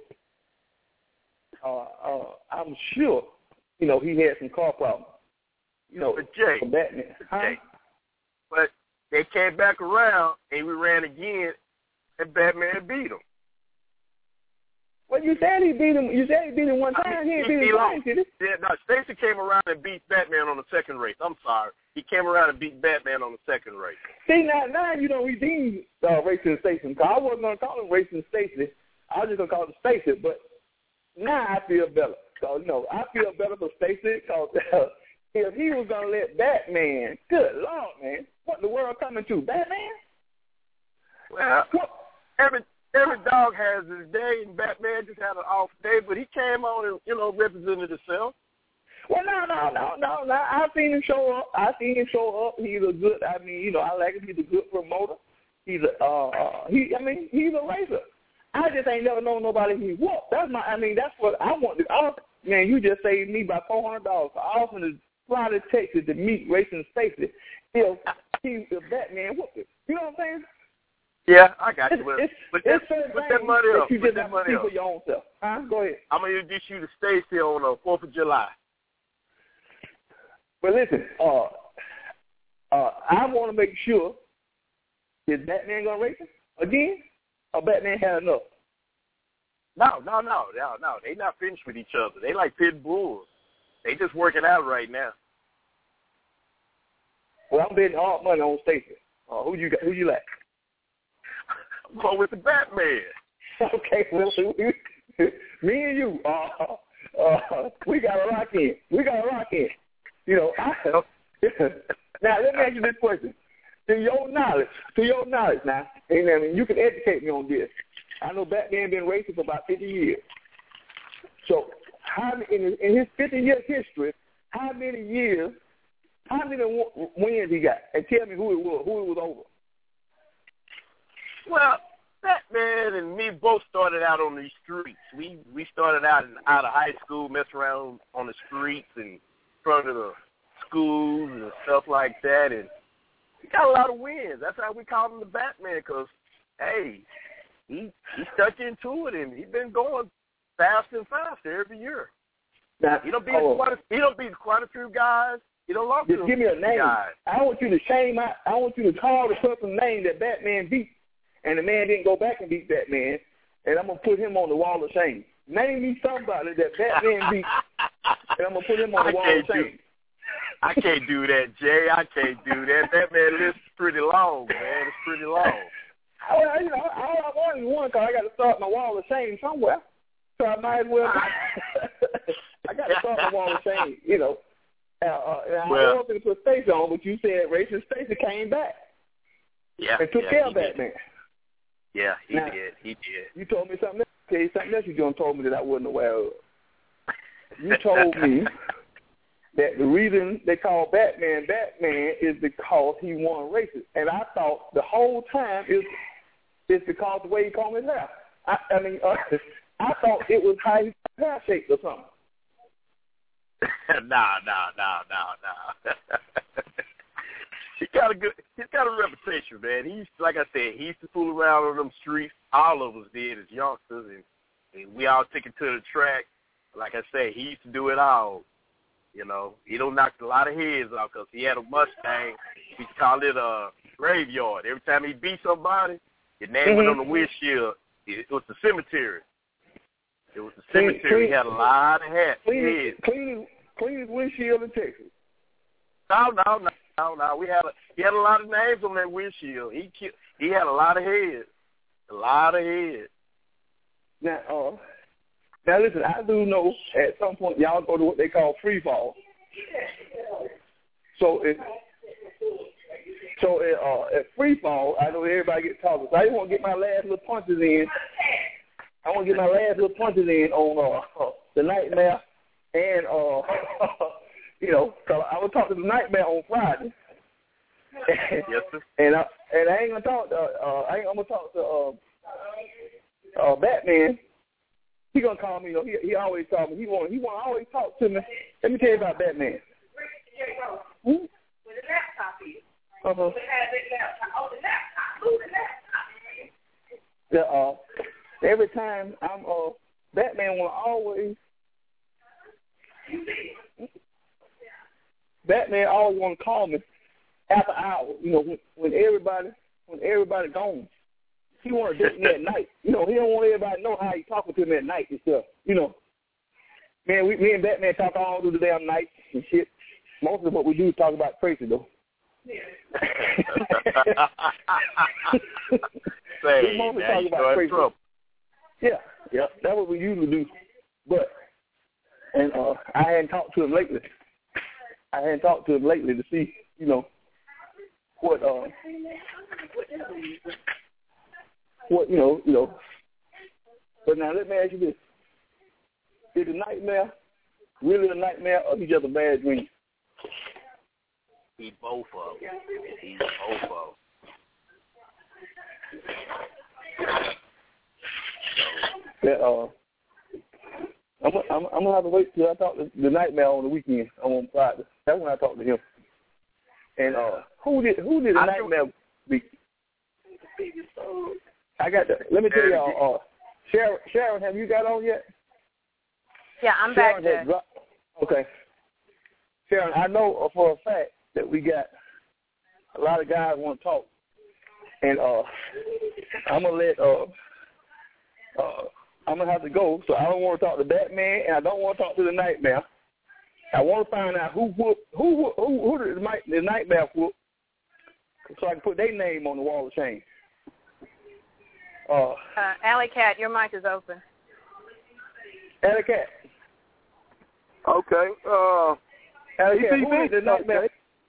he had some car problems. But Jay, for Batman. Jay, but they came back around and we ran again, and Batman beat him. Well, you said he beat him. You said he beat him one time. He didn't beat him twice, did he? Yeah, no, Stacy came around and beat Batman on the second race. I'm sorry. He came around and beat Batman on the second race. See, now you don't redeem Racing Stacy. Because I wasn't going to call him Racing Stacy. I was just going to call him Stacy. But now I feel better. So, I feel better for Stacy because if he was going to let Batman, good Lord, man, what the world coming to? Batman? Well, every dog has his day, and Batman just had an off day, but he came on and, represented himself. Well, no. I've seen him show up. He's a good, I like him. He's a good promoter. He's he's a racer. I just ain't never known nobody he whooped. That's what I want to. Man, you just saved me by $400. I often to fly to Texas to meet Racing Stacy if Batman whooped him. You know what I'm saying? Yeah, I got you. Put that money up. You just have to see for your own self. Go ahead. I'm going to introduce you to Stacy on the 4th of July. Well, listen, I want to make sure, is Batman going to race him again, or Batman had enough? No. They not finished with each other. They like pit bulls. They just working out right now. Well, I'm betting all money on Stacy. Who you like? I'm going with the Batman. Okay, well, me and you, we got to rock in. Now, let me ask you this question. To your knowledge now, and you can educate me on this. I know Batman been racing for about 50 years. So, in his 50-year history, how many wins he got? And tell me who it was over. Well, Batman and me both started out on these streets. We started out of high school, messing around on the streets and in front of the schools and stuff like that, and he got a lot of wins. That's how we call him the Batman, because, hey, he stuck into it, and he's been going faster and faster every year. Now, he don't beat quite a few guys. He don't lost just give me a name. Guys. I want you to call the person's name that Batman beat, and the man didn't go back and beat Batman, and I'm going to put him on the wall of shame. Name me somebody that Batman beat, and I'm going to put him on the wall of shame. I can't do that, Jay. I can't do that. Batman list is pretty long, man. It's pretty long. Well, all I want is one, because I got to start my wall of shame somewhere. So I might as well. I got to start my wall of shame, I wasn't going to put Stacy on, but you said Racing Stacy came back. Yeah. And took care of Batman. Yeah, he did. You told me something else. I'll tell you something else you done told me that I wasn't aware of. You told me that the reason they call Batman is because he won races. And I thought the whole time it's because the way he combed his hair. I thought it was how he pear shaped or something. Nah. He's got a reputation, man. He's, like I said, he used to fool around on them streets. All of us did as youngsters, and we all took it to the track. Like I said, he used to do it all. You know, he don't knock a lot of heads off because he had a Mustang. We called it a graveyard. Every time he beat somebody, his name went on the windshield. It was the cemetery. It was the cemetery. He had a lot of heads. Cleanest windshield in Texas. No. He had a lot of names on that windshield. He had a lot of heads. Now listen, I do know at some point y'all go to what they call free fall. So at free fall, I know everybody gets talking. So I just want to get my last little punches in. I want to get my last little punches in on the Nightmare and you know, cause I was talking to the Nightmare on Friday. Yes, sir. And I ain't gonna talk to I'm gonna talk to Batman. He gonna call me. You know, he always call me. He want always talk to me. Let me tell you about Batman. Where the laptop is. Uh-huh. The laptop. Every time I'm Batman will always want to call me after hours. You know, when everybody gone. He want to date me at night. You know, he don't want everybody to know how he talking to me at night and stuff. You know, man, me and Batman talk all through the damn night and shit. Most of what we do is talk about Tracy though. Say, now you start in trouble. Yeah, that's what we usually do. But I hadn't talked to him lately. To see, you know, what you know. But now let me ask you this: is the Nightmare really a nightmare, or he just a bad dream? He's both of them. I'm gonna have to wait till I talk to the Nightmare on the weekend. On Friday. That's when I talk to him. And who did the Nightmare beat? I got that. Let me tell y'all. Sharon, have you got on yet? Yeah, I'm Sharon back there. Okay. Sharon, I know for a fact that we got a lot of guys want to talk, and I'm gonna let I'm gonna have to go. So I don't want to talk to Batman, and I don't want to talk to the Nightmare. I want to find out who did the Nightmare whoop, so I can put their name on the wall of shame. Alley Cat, your mic is open. Alley Cat. Okay. Alley Cat, who did the Nightmare?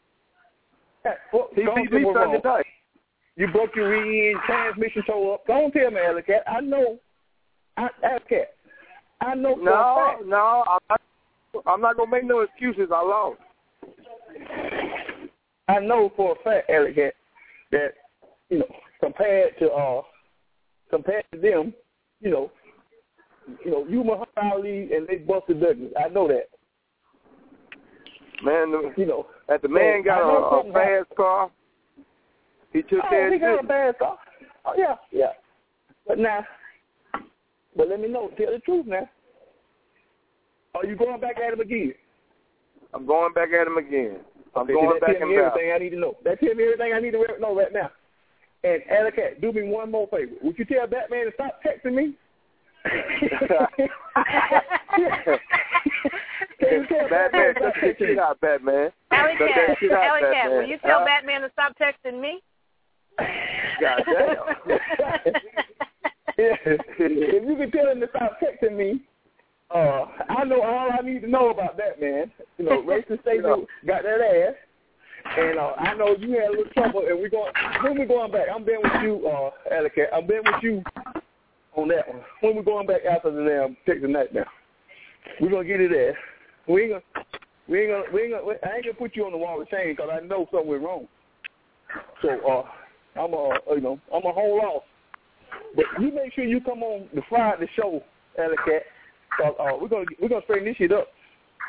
TCB Sunday night. You broke your rear end, transmission tore up. Don't tell me, Alley Cat. I know. Alley Cat. I know for a fact. No, I'm not gonna make no excuses. I lost. I know for a fact, Alley Cat, that you know compared to them, you know, you Muhammad Ali and they busted Douglas. I know that. Man, you know, that the man got a fast car. He took care of he got a fast car. Oh yeah. But let me know. Tell the truth now. Are you going back at him again? I'm going back at him again. I'm going back and everything I need to know. That tells me everything I need to know right now. And Alley Cat, do me one more favor. Would you tell Batman to stop texting me? Batman, cut that shit out, Batman. Alley Cat, will you tell Batman to stop texting me? Goddamn. If you can tell him to stop texting me, I know all I need to know about Batman. You know, Racist Stacey got that ass. And I know you had a little trouble, and when we going back, I'm being with you, Alley Cat. I'm being with you on that one. When we going back after the damn Texas Nightmare, we're gonna get it there. I ain't gonna put you on the wall of shame because I know something went wrong. So I'm gonna hold off. But you make sure you come on the Friday show, Alley Cat, So we're gonna straighten this shit up.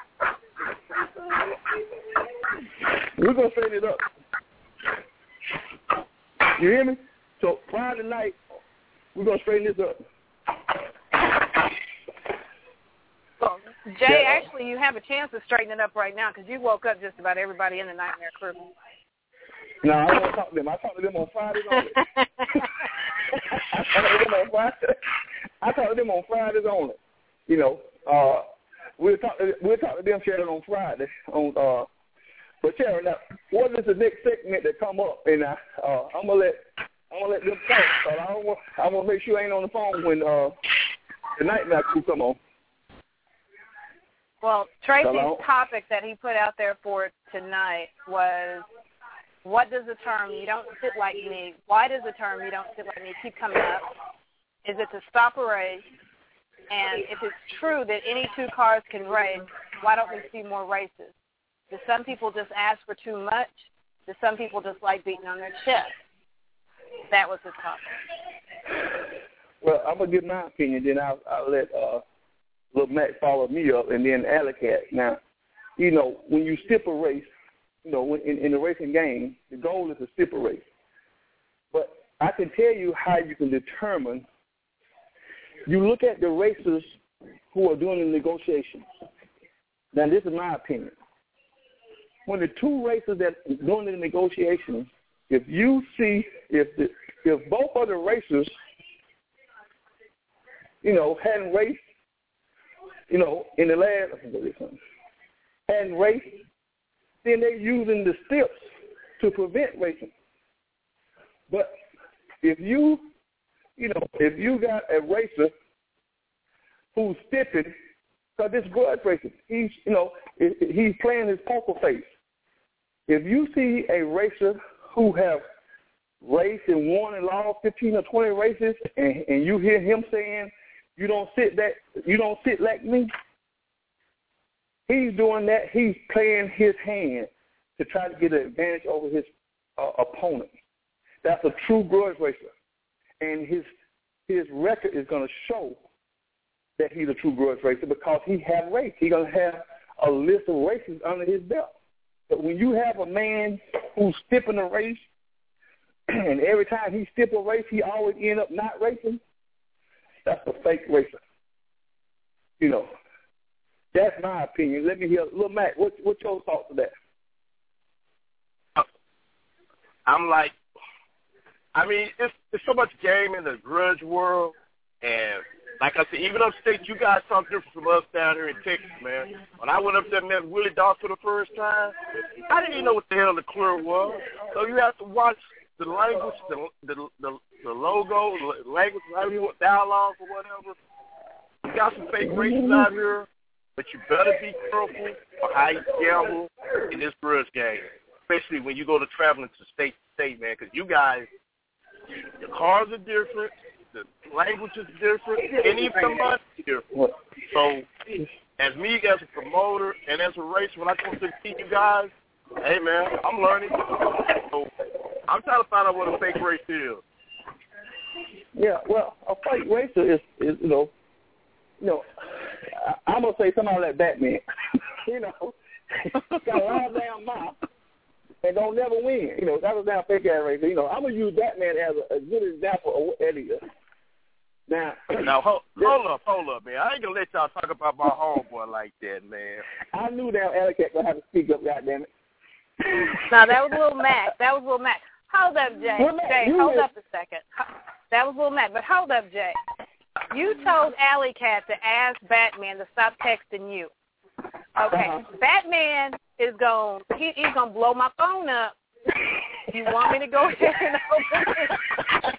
We're gonna straighten it up. You hear me? So Friday night, we're gonna straighten this up. Well, Jay, actually, you have a chance to straighten it up right now because you woke up just about everybody in the Nightmare Crew. No, I don't want to talk to them. I talk to them on Fridays only. I talk to them on Fridays only. You know, we'll talk to them, Sharon, on Friday. But Sharon, now, what is the next segment that come up? And I'm gonna let them talk. So I'm gonna make sure I ain't on the phone when the Nightmare Crew come on. Well, Tracy's topic that he put out there for tonight was, what does the term "you don't sit like me"? Why does the term "you don't sit like me" keep coming up? Is it to stop a race? And if it's true that any two cars can race, why don't we see more races? Do some people just ask for too much? Do some people just like beating on their chest? That was his topic. Well, I'm going to give my opinion, then I'll let Lil Mac follow me up, and then Alley Cat. Now, you know, when you skip a race, you know, in the racing game, the goal is to skip a race. But I can tell you how you can determine. You look at the racers who are doing the negotiations. Now, this is my opinion. When the two racers that are doing the negotiations, if you see, if both of the racers, you know, hadn't raced, you know, in the last, hadn't raced, then they're using the steps to prevent racing. But if you got a racer who's stepping, because this grudge racing, he's playing his poker face. If you see a racer who have raced and won and lost 15 or 20 races, and you hear him saying, "You don't sit like me," he's doing that. He's playing his hand to try to get an advantage over his opponent. That's a true grudge racer, and his record is going to show that he's a true grudge racer because he have raced. He's going to have a list of races under his belt. But when you have a man who's skipping a race, and every time he skip a race, he always end up not racing, that's a fake racer. You know, that's my opinion. Let me hear, Lil Mac, what's your thoughts of that? I'm like, I mean, it's so much game in the grudge world, and like I said, even upstate, you guys talk different from us down here in Texas, man. When I went up there and met Willie Dawes for the first time, I didn't even know what the hell the clear was. So you have to watch the language, the logo, the language, however you want, dialogue or whatever. You got some fake races out here, but you better be careful of how you gamble in this grudge game, especially when you go to traveling to state to state, man, because you guys, your cars are different. The language is different, and even the money is different. So, as me, as a promoter, and as a racer, when I come to see you guys, hey, man, I'm learning. So, I'm trying to find out what a fake race is. Yeah, well, a fake racer is you know, I'm going to say somebody like Batman. You know, got a lot of damn mouth and don't never win. You know, that was damn fake-ass racer. You know, I'm going to use Batman as a good example of what that is. Now hold up, man. I ain't going to let y'all talk about my homeboy like that, man. I knew that Alley Cat going to have to speak up, goddammit. No, that was Lil Mac. Hold up, Jay. Jay, hold up a second. That was Lil Mac, but hold up, Jay. You told Alley Cat to ask Batman to stop texting you. Okay, Batman is he's gonna blow my phone up. You want me to go ahead and open it?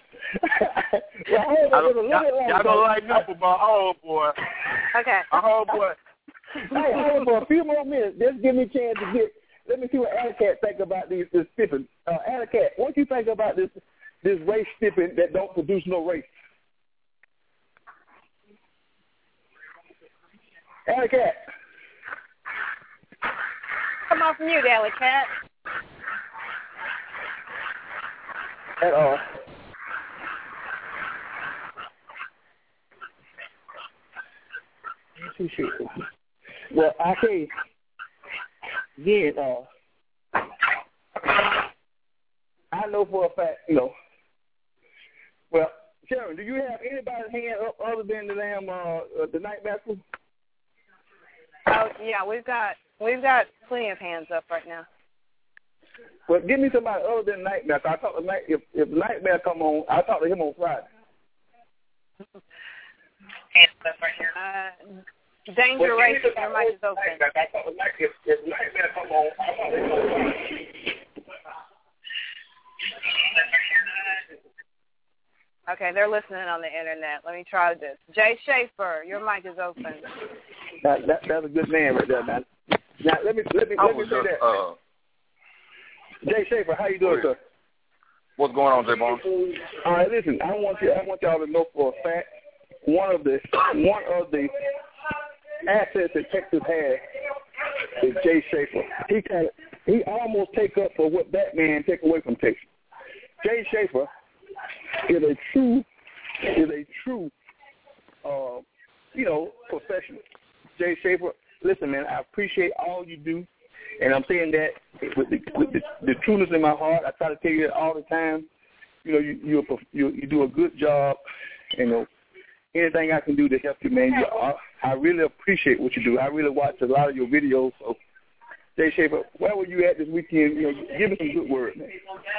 Y'all gonna lighten up with my homeboy. Okay. My homeboy. Hey, hold on for a few more minutes. Just give me a chance to let me see what Alley Cat think about this stipping. Alley Cat, what do you think about this race stipping that don't produce no race? Alley Cat. Come off mute, Alley Cat. At all. appreciate it. Well, I can again, I know for a fact, well, Sharon, do you have anybody's hand up other than the Nightmare Crew? Oh yeah, we've got plenty of hands up right now. Well, give me somebody other than Nightmare. I talk to if Nightmare come on, I'll talk to him on Friday. Hands up right here. Danger Race, your mic is open. If Nightmare come on, I'll talk to him on Friday. Okay, they're listening on the internet. Let me try this. Jay Schaefer, your mic is open. That's a good man right there, man. Now let me say that. Jay Schaefer, how you doing, sir? What's going on, Jay Barnes? All right, listen. I want y'all to know for a fact one of the assets that Texas has is Jay Schaefer. He almost take up for what Batman take away from Texas. Jay Schaefer is a true professional. Jay Schaefer, listen, man, I appreciate all you do, and I'm saying that with the trueness in my heart. I try to tell you that all the time. You do a good job. Anything I can do to help you, man. I really appreciate what you do. I really watch a lot of your videos. So, Jay Schaefer, where were you at this weekend? Give me some good words, man.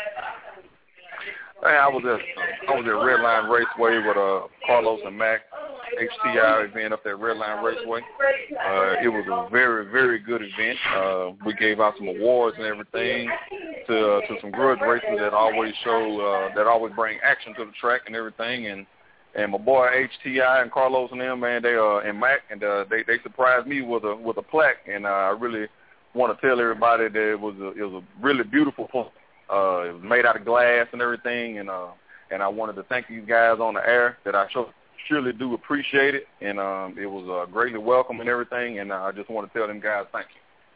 Hey, I was at Redline Raceway with Carlos and Mac, HTI event up there at Redline Raceway. It was a very, very good event. We gave out some awards and everything to some grudge racers that always always bring action to the track and everything. And my boy HTI and Carlos and them, man, and Mac, and they surprised me with a plaque. And I really want to tell everybody that it was a really beautiful plaque. It was made out of glass and everything, and I wanted to thank you guys on the air that I surely do appreciate it, and it was greatly welcome and everything, and I just want to tell them guys thank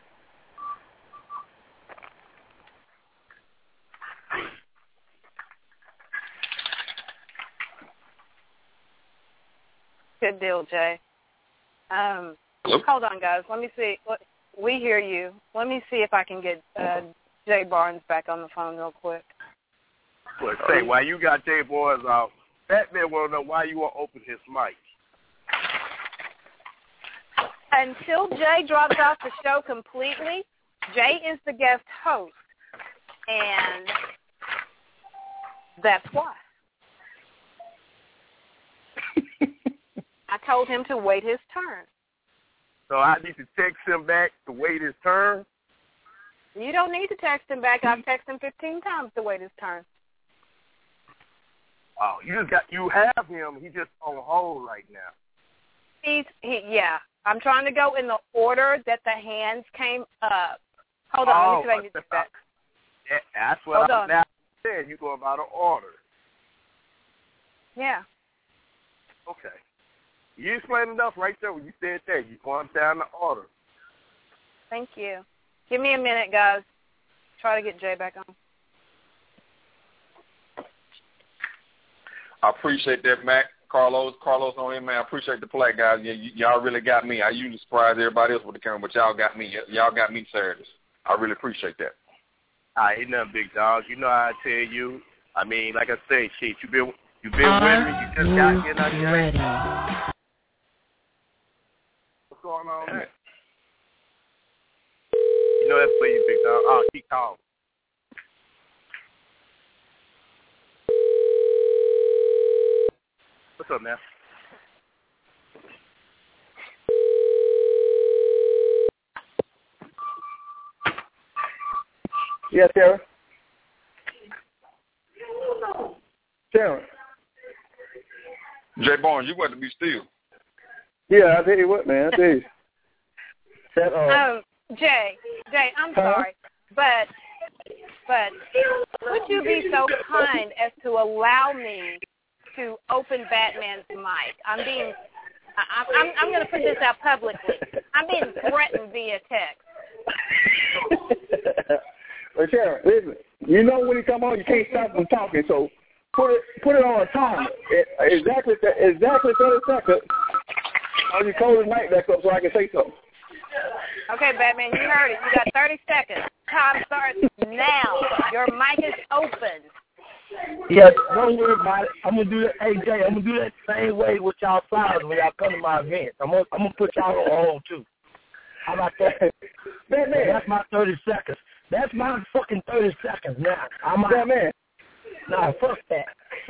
you. Good deal, Jay. Hold on, guys. Let me see. We hear you. Let me see if I can get Jay Barnes back on the phone real quick. Well, say, while you got Jay Barnes out, Batman want to know why you won't open his mic. Until Jay drops off the show completely, Jay is the guest host, and that's why. I told him to wait his turn. So I need to text him back to wait his turn? You don't need to text him back. I've texted him 15 times to wait his turn. Oh, you have him. He's just on hold right now. Yeah. I'm trying to go in the order that the hands came up. Hold on. Let me see if I can get that. That's what I now said. You go about an order. Yeah. Okay. You explained enough right there when you said that. You're going down the order. Thank you. Give me a minute, guys. Try to get Jay back on. I appreciate that, Mac. Carlos on him, man. I appreciate the play, guys. Y'all really got me. I usually surprise everybody else with the camera, but y'all got me. Y'all got me Saturdays. I really appreciate that. Ain't nothing, big dog. You know how I tell you. I mean, like I say, shit, you've been with me. You just got here. Ready. What's going on there? You know that's for you, big dog. Oh, he called. What's up, man? Yeah, Sarah. Sarah. Jay Barnes, you got to be still. Yeah, I'll tell you what, man. I'll tell you. Jay, I'm sorry, but would you be so kind as to allow me to open Batman's mic? I'm going to put this out publicly. I'm being threatened via text. Well, Sharon, listen. You know when he come on, you can't stop him talking. So put it on a timer. Exactly 30 seconds. you call the mic back up so I can say something. Okay, Batman, you heard it. You got 30 seconds. Time starts now. Your mic is open. Yes, don't worry about it. I'm gonna do that. Hey Jay, I'm gonna do that same way with y'all flowers when y'all come to my event. I'm gonna put y'all on hold too. How about that? Man, that's my 30 seconds. That's my fucking 30 seconds now. I'm out. Man. Nah, fuck that.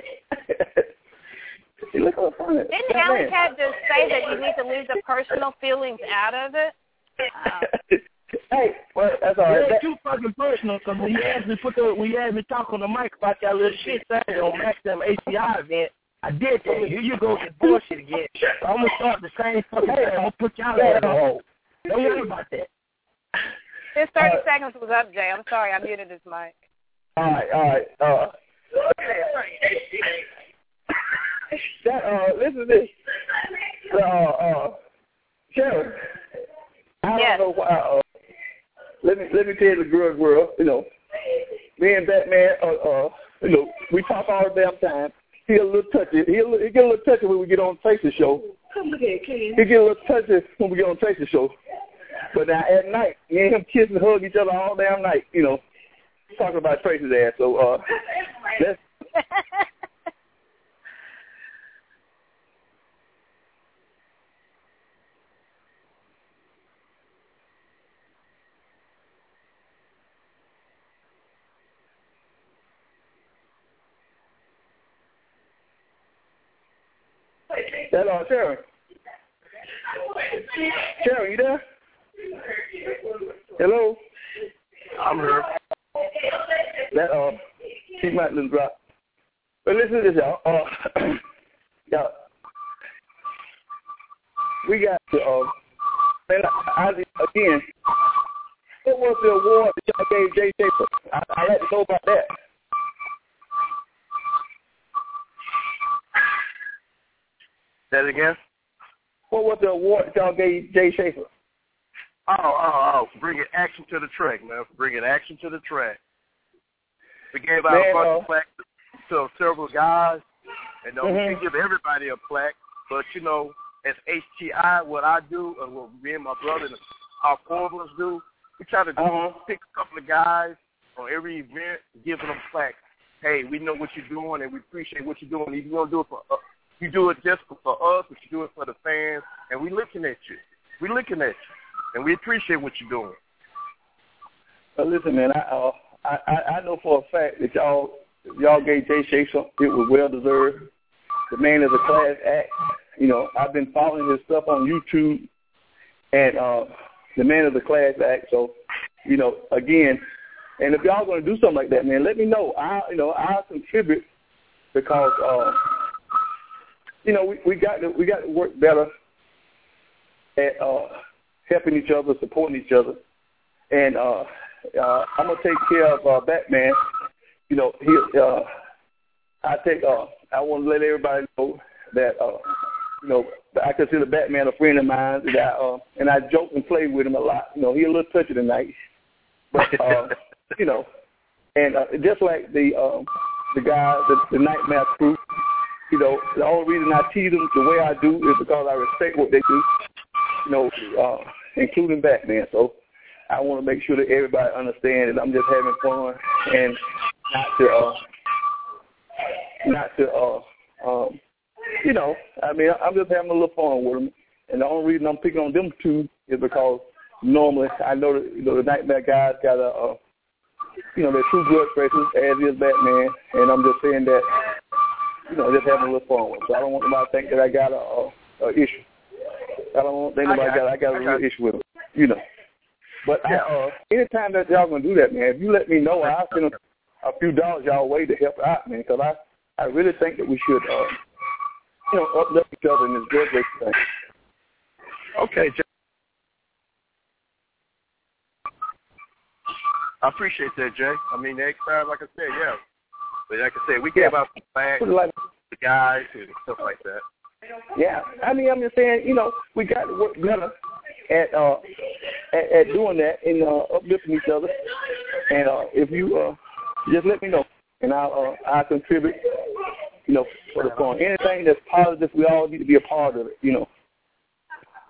Look how funny. Didn't Alley Cat just say that you need to leave the personal feelings out of it? Hey, well, that's all right. It ain't too fucking personal because when you asked me talk on the mic about that little shit Saturday on Maxim ACI event, I did that. Here you go get bullshit again. So I'm gonna start the same fucking thing. I'm gonna put y'all in the hole. Don't worry about that. His 30 seconds was up, Jay. I'm sorry, I muted his mic. All right. Listen to this. Sharon, I don't know why. Let me tell you the grudge world. You know, me and Batman. You know, we talk all the damn time. He a little touchy. He get a little touchy when we get on Tracy's show. He get a little touchy when we get on Tracy's show. But now at night, me and him kiss and hug each other all damn night. You know, talking about Tracy's ass. So let's. Hello, Sharon. Sharon, you there? Hello? I'm here. That, she might lose drop. But listen to this, y'all. Y'all, we got to, again, what was the award that y'all gave Jay Schaefer? I'd like to know about that. Say it again? What was the award that y'all gave Jay Schaefer? Bringing action to the track, man. Bringing action to the track. We gave out a bunch of plaques to several guys, and we can't give everybody a plaque, but, you know, as HTI, what I do, and what me and my brother and our four of us do, we try to pick a couple of guys on every event, giving them plaques. Hey, we know what you're doing, and we appreciate what you're doing. If you don't do it for us, you do it just for us, but you do it for the fans, and we looking at you. We looking at you, and we appreciate what you're doing. Listen, man, I know for a fact that y'all gave Jay Schaefer. It was well deserved. The man is a class act. You know, I've been following his stuff on YouTube, and the man is a class act. So, you know, again, and if y'all gonna do something like that, man, let me know. I'll contribute because. You know, we got to work better at helping each other, supporting each other, and I'm gonna take care of Batman. You know, I want to let everybody know that you know, I consider Batman a friend of mine, and I joke and play with him a lot. You know, he's a little touchy tonight, but you know, and just like the guys, the Nightmare crew. You know, the only reason I tease them the way I do is because I respect what they do, you know, including Batman. So I want to make sure that everybody understands that I'm just having fun and not to you know, I mean, I'm just having a little fun with them. And the only reason I'm picking on them two is because normally I know that, you know, the Nightmare guys got you know, they're true blood racers, as is Batman. And I'm just saying that, you know, just having a little fun with them. So I don't want anybody to think that I got a issue. I don't want anybody I got a real issue with them, you know. But anytime that y'all going to do that, man, if you let me know, I'll send a few dollars y'all way to help out, man, because I really think that we should, you know, uplift each other in this drug racing thing. Okay, Jay. I appreciate that, Jay. I mean, next time, like I said, yeah. But like I said, we gave out some flags to the guys and stuff like that. Yeah. I mean, I'm just saying, you know, we got to work better at doing that and uplifting each other. And if you just let me know, and I'll contribute, you know, for the fun. Anything that's positive, we all need to be a part of it, you know.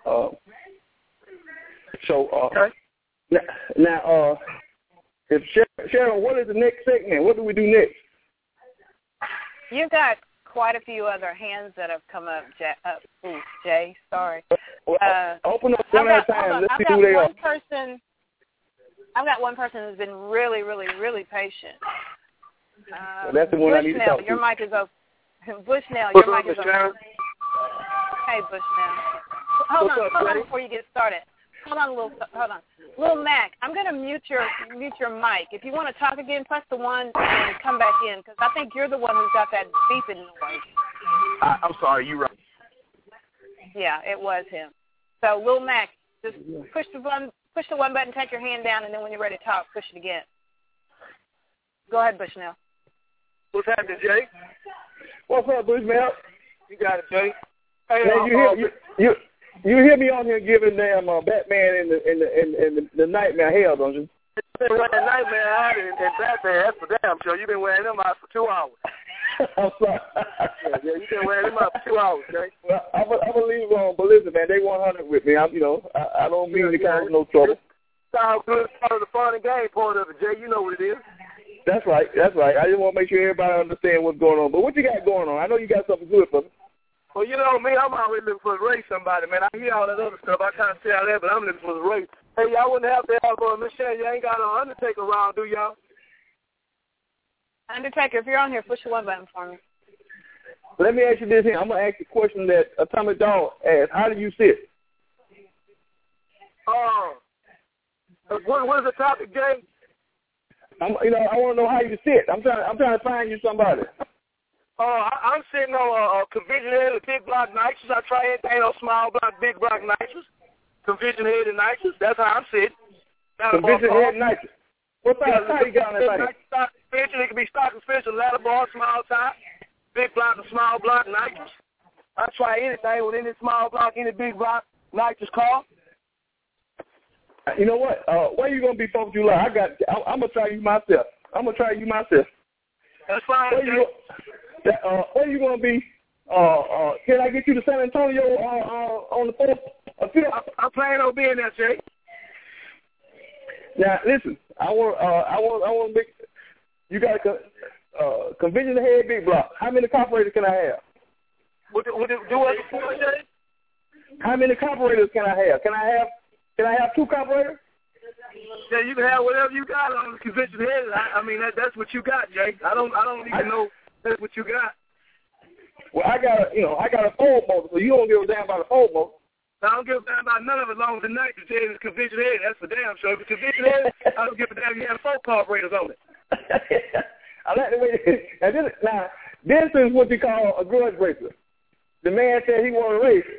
Now, if Sharon, what is the next segment? What do we do next? You've got quite a few other hands that have come up, Jay. Sorry. Open up one at a time. Let's see who they are. I've got one person who's been really, really, really patient. That's the one I need to talk to. Your mic is open. Bushnell, your mic is open. Hey, Bushnell. Hold on before you get started. Hold on. Little Mac, I'm going to mute your mic. If you want to talk again, press the 1 and come back in, because I think you're the one who's got that beeping noise. I'm sorry, you're right. Yeah, it was him. So, Little Mac, just push the one button, take your hand down, and then when you're ready to talk, push it again. Go ahead, Bushnell. What's happening, Jay? What's up, Bushnell? You got it, Jay. Hey, you hear me on here giving damn Batman in the Nightmare hell, don't you? You've been wearing Nightmare out and Batman. That's for damn sure. You've been wearing them out for 2 hours. I'm sorry. Yeah, you've been wearing them out for 2 hours, Jay. Well, I'm gonna leave it on, but listen, man, they 100 with me. I don't mean to cause no trouble. Sounds good. Part of the fun and game part of it, Jay. You know what it is. That's right. I just want to make sure everybody understands what's going on. But what you got going on? I know you got something good for me. Well, you know me, I'm always looking for to race somebody, man. I hear all that other stuff. I can't say all that, but I'm looking for to race. Hey, y'all wouldn't have to have Miss Shannon. You ain't got no Undertaker around, do y'all? Undertaker, if you're on here, push the 1 button for me. Let me ask you this here. I'm going to ask you a question that Atomic Dog asked. How do you sit? What is the topic, Jay? I want to know how you sit. I'm trying to find you somebody. I'm sitting on a convention head with big block nitrous. I try anything on small block, big block nitrous. Convention head and nitrous. That's how I'm sitting. Convention head and nitrous. What size tire you got on that thing? It can be stock suspension, ladder bar, small tire, big block and small block nitrous. I try anything with any small block, any big block nitrous car. You know what? Where you gonna be 4th of July? I'm gonna try you myself. That's fine. Where you gonna be? Can I get you to San Antonio on the 4th or 5th? I'm planning on being there, Jay. Now listen, I want to make. You got a convention head big block. How many carburetors can I have? Do what before, Jay? How many carburetors can I have? Can I have 2 carburetors? Yeah, you can have whatever you got on the convention head. I mean that's what you got, Jay. I don't even know that's what you got. Well, I got a fold motor, so you don't give a damn about a fold motor. I don't give a damn about none of it as long as the nitrous head is convention head. That's for damn sure. If it's convention head, I don't give a damn if you have 4 carburetors on it. I like the way. And this is what you call a grudge racer. The man said he want to race.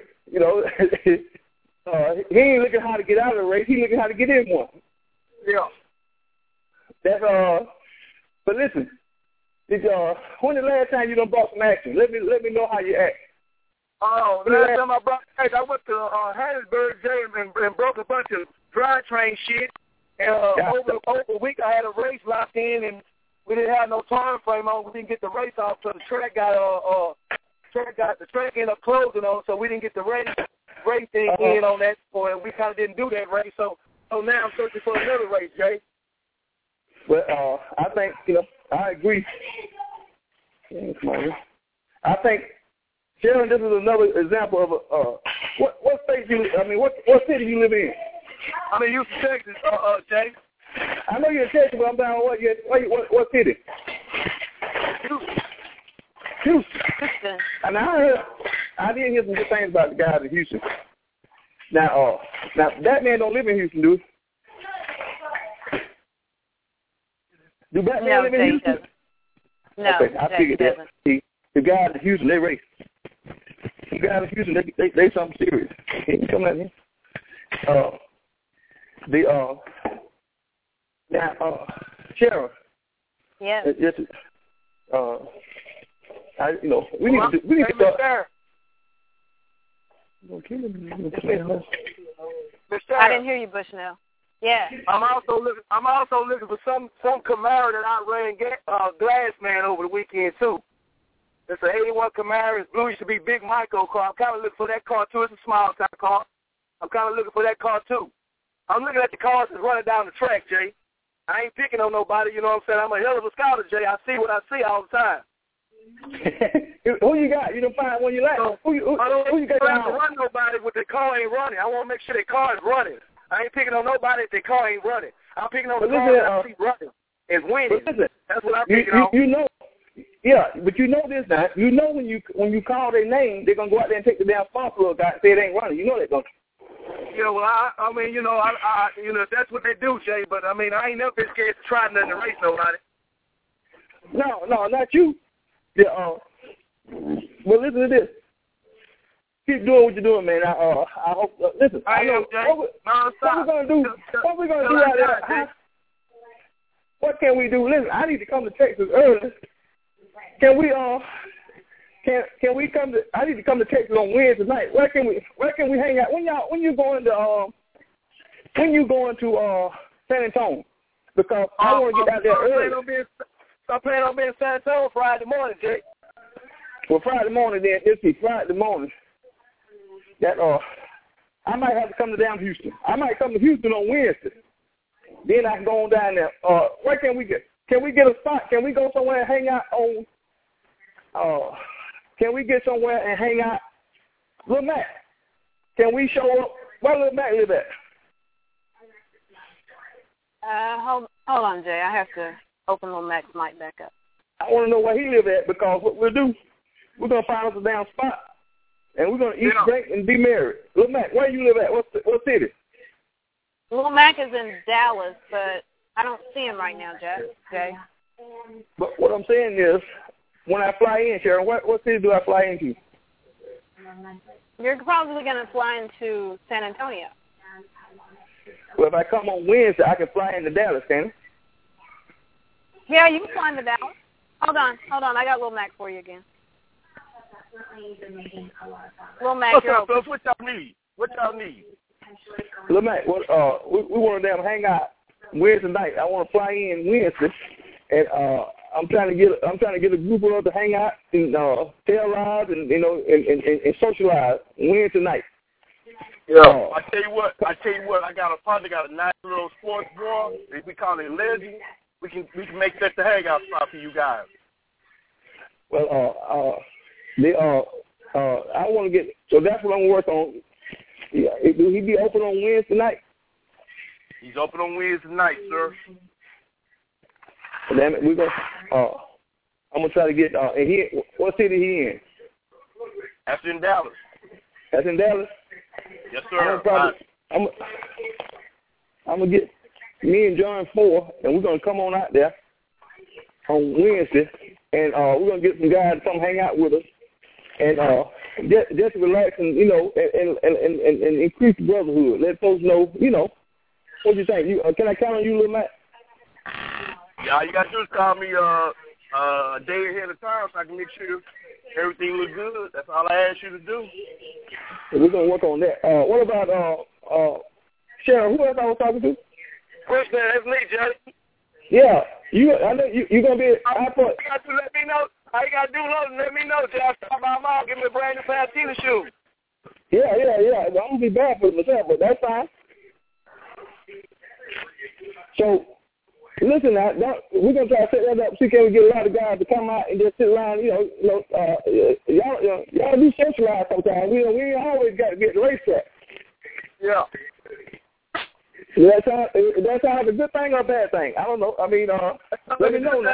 He ain't looking how to get out of the race. He looking how to get in one. Yeah. That's But listen, when the last time you done brought some action? Let me know how you act. Last time I brought action, I went to Harrisburg, Jay, and broke a bunch of drivetrain shit. And over a week, I had a race locked in, and we didn't have no time frame on. We didn't get the race off, so the track the track ended up closing on, so we didn't get the race thing in on that point. We kind of didn't do that race, so now I'm searching for another race, Jay. But I think I agree. I think, Sharon, this is another example of what state what city you live in? I'm in Houston, Texas, Jay. I know you're in Texas, but I'm down what city? Houston. And I did hear some good things about the guys in Houston. Now that man don't live in Houston, do he? Do Batman live in Houston? No, okay, I figured that. See, the guys in Houston, they race. The guys in Houston, they something serious. Come at me. Sharon. Yeah. We need to start. I didn't hear you, Bushnell. Yeah. I'm also looking for some Camaro that I ran Glassman over the weekend too. It's an 81 Camaro. It's blue. It should be Big Michael car. I'm kind of looking for that car too. It's a small type car. I'm kind of looking for that car too. I'm looking at the cars that's running down the track, Jay. I ain't picking on nobody, you know what I'm saying? I'm a hell of a scouter, Jay. I see what I see all the time. Who you got? You don't find one you like. So, who you got? I don't run nobody with their car ain't running. I want to make sure their car is running. I ain't picking on nobody if their car ain't running. I'm picking on the car that I see running. It's winning. That's what I'm picking on. You know, yeah, but you know this now. You know when you call their name, they're gonna go out there and take the damn spark plug out and say it ain't running. You know that, don't you? Yeah, well, I mean, you know, I that's what they do, Jay. But I mean, I ain't never been scared to try nothing to race nobody. No, not you. Yeah. But listen to this. Keep doing what you're doing, man. I hope. Listen, I know. What we gonna do? What we gonna do out there? What can we do? Listen, I need to come to Texas early. Can we? Can we come to? I need to come to Texas on Wednesday night. Where can we hang out? When you going to San Antonio? Because I want to get out there early. I plan on being in San Antonio Friday morning, Jay. Well, Friday morning then. Let's see, Friday morning. That I might have to come to down Houston. I might come to Houston on Wednesday. Then I can go on down there. Where can we get? Can we get a spot? Can we go somewhere and hang out on? Can we get somewhere and hang out? Lil Mac, can we show up? Where Lil Mac live at? Hold on, Jay. I have to open Lil Mac's mic back up. I want to know where he live at because what we'll do, we're gonna find us a damn spot, and we're gonna eat, drink, and be married. Lil Mac, where you live at? What city? Lil Mac is in Dallas, but I don't see him right now, Jay. But what I'm saying is, when I fly in, Sharon, what city do I fly into? You're probably going to fly into San Antonio. Well, if I come on Wednesday, I can fly into Dallas, can I? Yeah, you can fly into Dallas. Hold on. I got Lil Mac for you again. Lil Mac, what's up, folks? What y'all need? Lil Mac, we want to hang out Wednesday night. I want to fly in Wednesday, and I'm trying to get a group of us to hang out and tell lies and and socialize Wednesday night. Yeah, I tell you what, I got a nice little sports bar. We call it Legend. We can make that the hangout spot for you guys. Well, I want to get, so that's what I'm gonna work on. Yeah, will he be open on Wednesday night? He's open on Wednesday night, sir. Damn it, we're gonna. I'm gonna try to get. And what city he in? That's in Dallas. That's in Dallas. Yes, sir. I'm gonna get me and John 4, and we're gonna come on out there on Wednesday, and we're gonna get some guys to come hang out with us, and just relax and and increase the brotherhood. Let folks know, what you think. Can I count on you, Lil Mac? Yeah, all you gotta do is call me a day ahead of time so I can make sure everything looks good. That's all I ask you to do. So we're gonna work on that. What about Sharon? Who else I was talking to? Chris, man, that's me, Johnny. Yeah, I know you gonna be. You got to let me know. All you gotta do is let me know. Till I stop by my mom, give me a brand new pair of tennis shoes. Yeah. I'm gonna be bad for myself, but that's fine. So, listen, now, we're gonna try to set that up. See, can we get a lot of guys to come out and just sit around? Y'all do socialize sometimes. We ain't always got to get the racetrack. Yeah. That sounds a good thing or a bad thing? I don't know. I mean, let me know.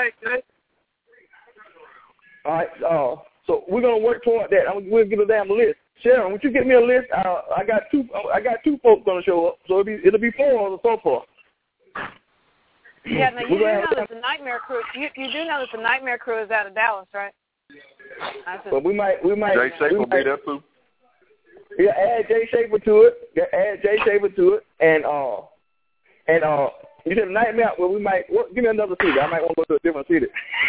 All right. So we're gonna work toward that. We'll get a damn list. Sharon, would you get me a list? I got two folks gonna show up, so it'll be 4 or so far. Yeah, now you do know that the Nightmare Crew. You do know that the Nightmare Crew is out of Dallas, right? But we might. Jay Shafer will be there too. Yeah, add Jay Shafer to it. And you said the Nightmare. Well, we might. Give me another city. I might want to go to a different city.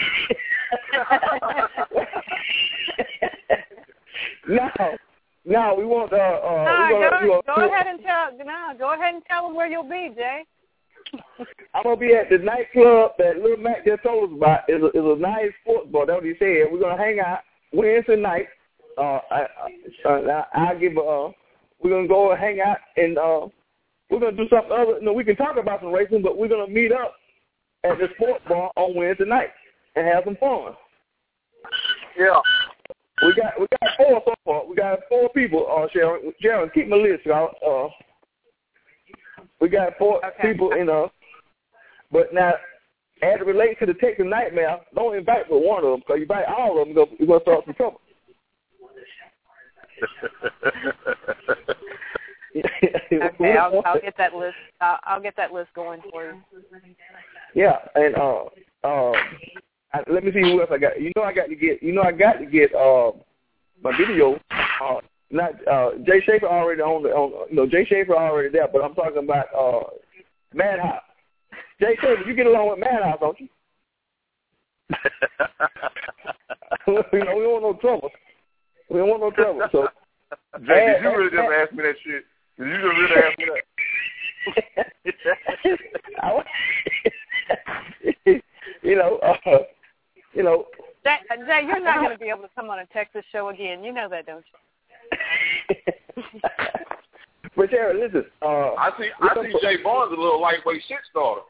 No, we want. Go ahead and tell them where you'll be, Jay. I'm gonna be at the nightclub that Lil Mac just told us about. It's a nice sports bar. That's what he said. We're gonna hang out Wednesday night. I'll give we're gonna go and hang out, and we're gonna do something other. We can talk about some racing, but we're gonna meet up at the sports bar on Wednesday night and have some fun. Yeah. We got 4 so far. We got 4 people. Sharon, keep my list, y'all. We got 4 people in but now, as it relates to the Texas Nightmare, don't invite but one of them, because you invite all of them, you're going to start some trouble. Okay, I'll get that list. I'll get that list going for you. Yeah, and let me see who else I got. I got to get my video. Not Jay Schaefer already Jay Schaefer already there, but I'm talking about Madhouse. Jay Schaefer, you get along with Madhouse, don't you? We don't want no trouble. We don't want no trouble. So, Jay, did you really just ask me that shit? Did you just really ask me that? Jay, you're not going to be able to come on a Texas show again. You know that, don't you? But Jared, listen. I see Jay Barnes a little lightweight shit starter.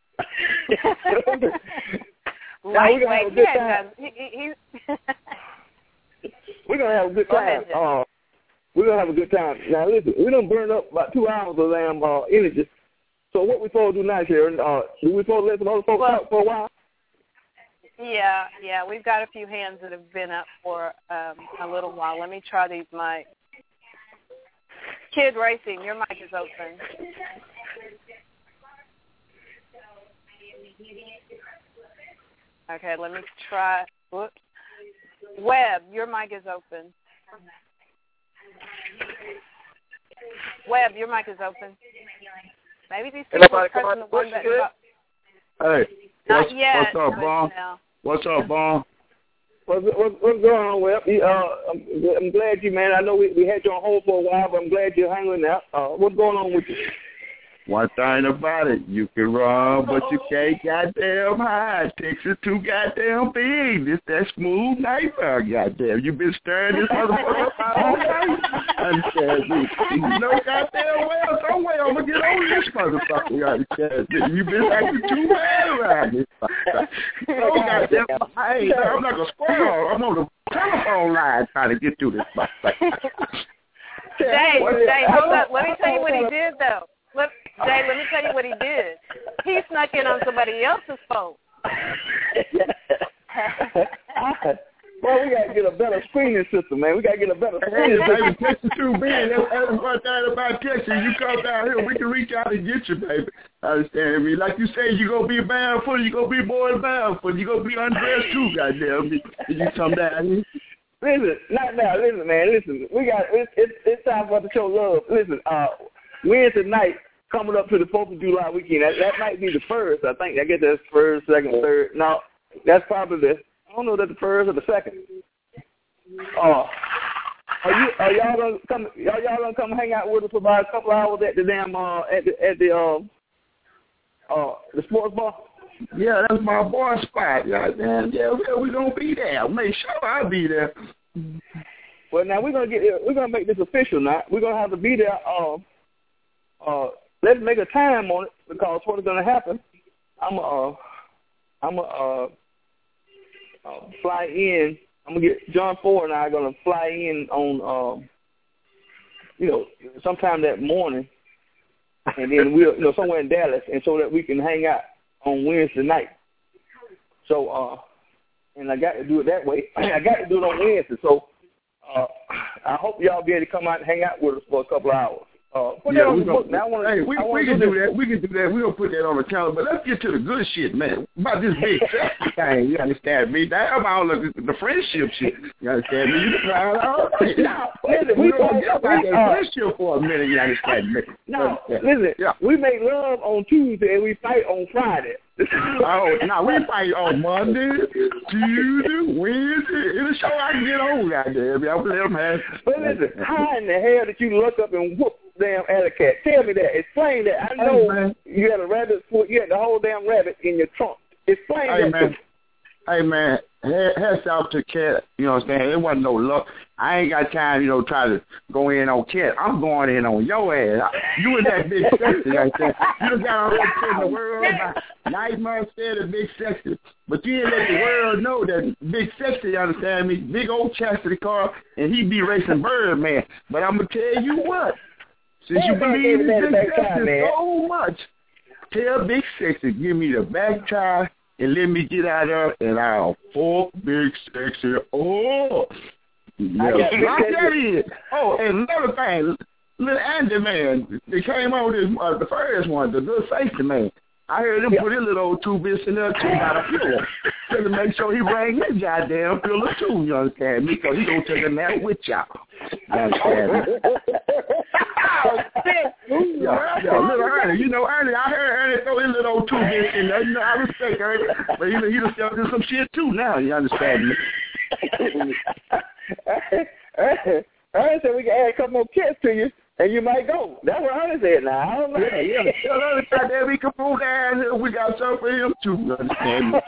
Lightweight, We're gonna have a good time. We're gonna have a good time. Now listen, we done burned up about 2 hours of damn energy. So what we supposed to do now, Sharon? Do we supposed to let some other folks talk for a while? Yeah, we've got a few hands that have been up for a little while. Let me try these mics. Kid Racing, your mic is open. Okay, let me try. Whoops. Webb, your mic is open. Webb, your mic is open. Maybe these people are pressing the one button. Hey, Not yet. What's up, Bon? What's up, Bon? What's going on, Webb? I'm glad you, man. I know we had you on hold for a while, but I'm glad you're hanging out. What's going on with you? One thing about it, you can run, but you can't goddamn hide. Texas too goddamn big. This that smooth nightmare, goddamn. You been stirring this motherfucker up all night. Understand me? You know goddamn well, some way I'm gonna get on this motherfucker. Understand me? You been acting too bad around this motherfucker. Oh goddamn, hey, I'm like a squirrel. I'm on the telephone line trying to get through this motherfucker. Jay, hold up. Let me tell you what he did though. Jay, let me tell you what he did. He snuck in on somebody else's phone. Well, we got to get a better screening system, man. We got to get a better screening system. Texas too big. That's one thing about Texas. You come down here, we can reach out and get you, baby. Understand me? Like you say, you going to be barefoot, you going to be more than barefoot. You going to be undressed too, goddamn me. You come down here. Listen, not now. Listen, man. Listen, we got it's time for us to show love. Listen, Wednesday night coming up to the 4th of July weekend. That might be the first. I think. I guess that's first, second, third. No, that's probably the. I don't know that the first or the second. Are y'all gonna come? Y'all gonna come hang out with us for about a couple hours at the damn at the sports bar? Yeah, that's my boy spot. Yeah, we gonna be there. Make sure I'll be there. Well, now we're gonna make this official. Now we're gonna have to be there. Let's make a time on it because what's gonna happen? I'm fly in. I'm gonna get John Ford and I are gonna fly in on sometime that morning, and then we'll somewhere in Dallas, and so that we can hang out on Wednesday night. So and I got to do it that way. I got to do it on Wednesday. So I hope y'all be able to come out and hang out with us for a couple of hours. We can do that. We can do that. We're going to put that on the calendar. But let's get to the good shit, man. About this big sexy thing. You understand me? That's about the friendship shit. You understand me? You can find out. We're going to get about that friendship for a minute. You understand me? No, listen. Yeah. We make love on Tuesday and we fight on Friday. We fight on Monday, Tuesday, Wednesday. It'll show I can get on out there. I'll let them have. But listen, how in the hell did you look up and whoop damn alley cat? Tell me that. Explain that. I know you had a rabbit's foot. You had the whole damn rabbit in your trunk. Explain that. Hey man, hats out to Cat. You know what I'm saying? It wasn't no luck. I ain't got time, try to go in on Cat. I'm going in on your ass. You and that big sexy right there. You done got all that in the world about Nightmare said a big sexy. But you ain't let the world know that big sexy, you understand me? Big old chastity car, and he be racing Birdman. But I'm going to tell you what. Since you believe in big sexy so much, tell big sexy, give me the back tie and let me get out of there and I'll fuck big sexy. Oh, yeah. Lock that in. Oh, and another thing, little Andy man, they came on this the first one, the little safety man. I heard him put his little old 2 bits in there too by the fuel. Just to make sure he bring his goddamn filler too, you understand me? Because he gonna take a nap with y'all. You understand me? Yeah, little Ernie. Ernie, I heard Ernie throw his little old 2 bits in there. I respect Ernie. But he done started doing some shit too now, you understand me? Ernie said we can add a couple more kids to you. And you might go. That's what Ernie said now. I don't know. Yeah. Tell Ernie that we can move down here. We got something for him too. You understand me?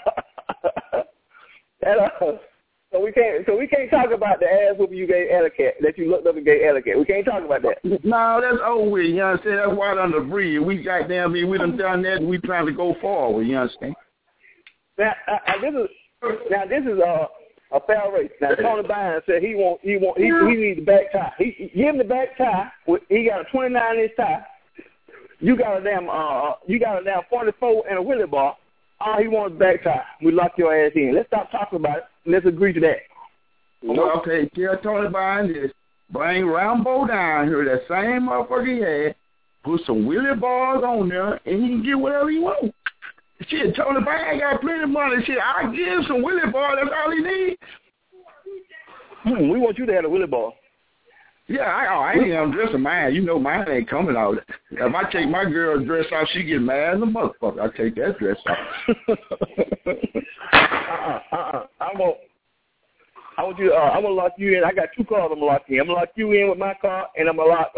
So we can't talk about the ass whooping you gave Etiquette, that you looked up and gave Etiquette. We can't talk about that. No, that's over with. You understand? That's water under the bridge. We goddamn me. We done done that and we trying to go forward. You understand? Now this is a fair race. Now Tony Bynes said he needs the back tie. He give him the back tie. He got a 29-inch tie. You got a damn 44 and a wheelie bar. All he wants is back tie. We lock your ass in. Let's stop talking about it. Let's agree to that. Well, okay, tell Tony Bynes this. Bring Rambo down here, that same motherfucker he had. Put some wheelie bars on there, and he can get whatever he wants. Shit, Tony Bynes got plenty of money. Shit, I give him some wheelie ball. That's all he needs. We want you to have a wheelie ball. Yeah, I ain't undressing mine. You know mine ain't coming out. If I take my girl's dress off, she get mad as a motherfucker. I take that dress off. I want you. I'm gonna lock you in. I got 2 cars. I'm gonna lock you in. I'm gonna lock you in with my car, and I'm gonna lock.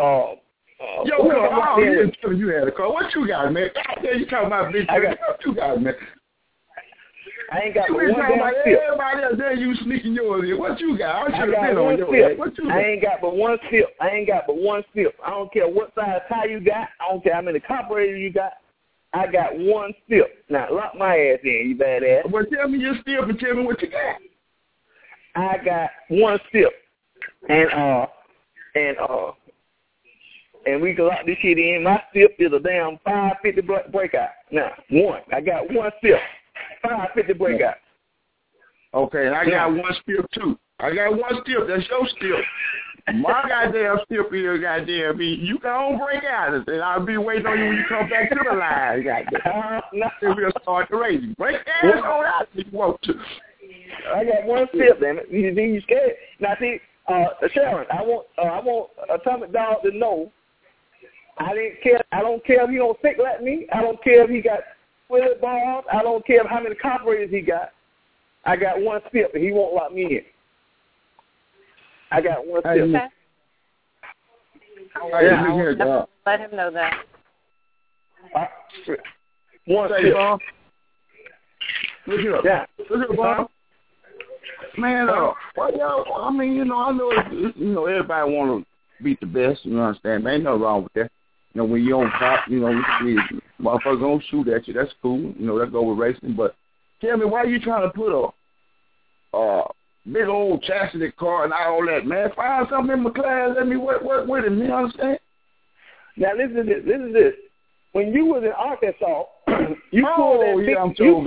You had a car. What you got, man? You talking about bitch? What you got, man? I ain't got but one damn sip. Everybody else there, you sneaking yours in. What you got? I ain't got but one sip. I don't care what size tie you got. I don't care how many carburetors you got. I got 1 sip. Now lock my ass in, you badass. Well, tell me your sip and tell me what you got. I got 1 sip, and we can lock this shit in. My sip is a damn 550 breakout. Now, 1. I got 1 sip. 550 breakout. Okay, and I got 1 sip too. I got 1 sip. That's your sip. My goddamn sip is goddamn me. You can break out, and I'll be waiting on you when you come back to the line. Goddamn. Then we'll start the race. Break that ass on out if you want to. I got 1 sip, damn it. You scared? Now see, Sharon, I want Atomic Dog to know. I don't care if he don't think like me. I don't care if he got wheelie bars. I don't care how many carburetors he got. I got 1 sip, and he won't lock me in. I got 1 sip. Let him know that. 1 sip. Look here. Yeah. Look here, Bob. Man, well, yo, I mean, I know, everybody want to beat the best. You understand? Man, ain't nothing wrong with that. When you on top, motherfuckers gonna shoot at you. That's cool. That go with racing. But tell me, why you trying to put a big old chastity car and all that, man? Find something in my class. Let me work with it. You understand? Now listen to this. Listen to this. When you was in Arkansas, you pulled that big,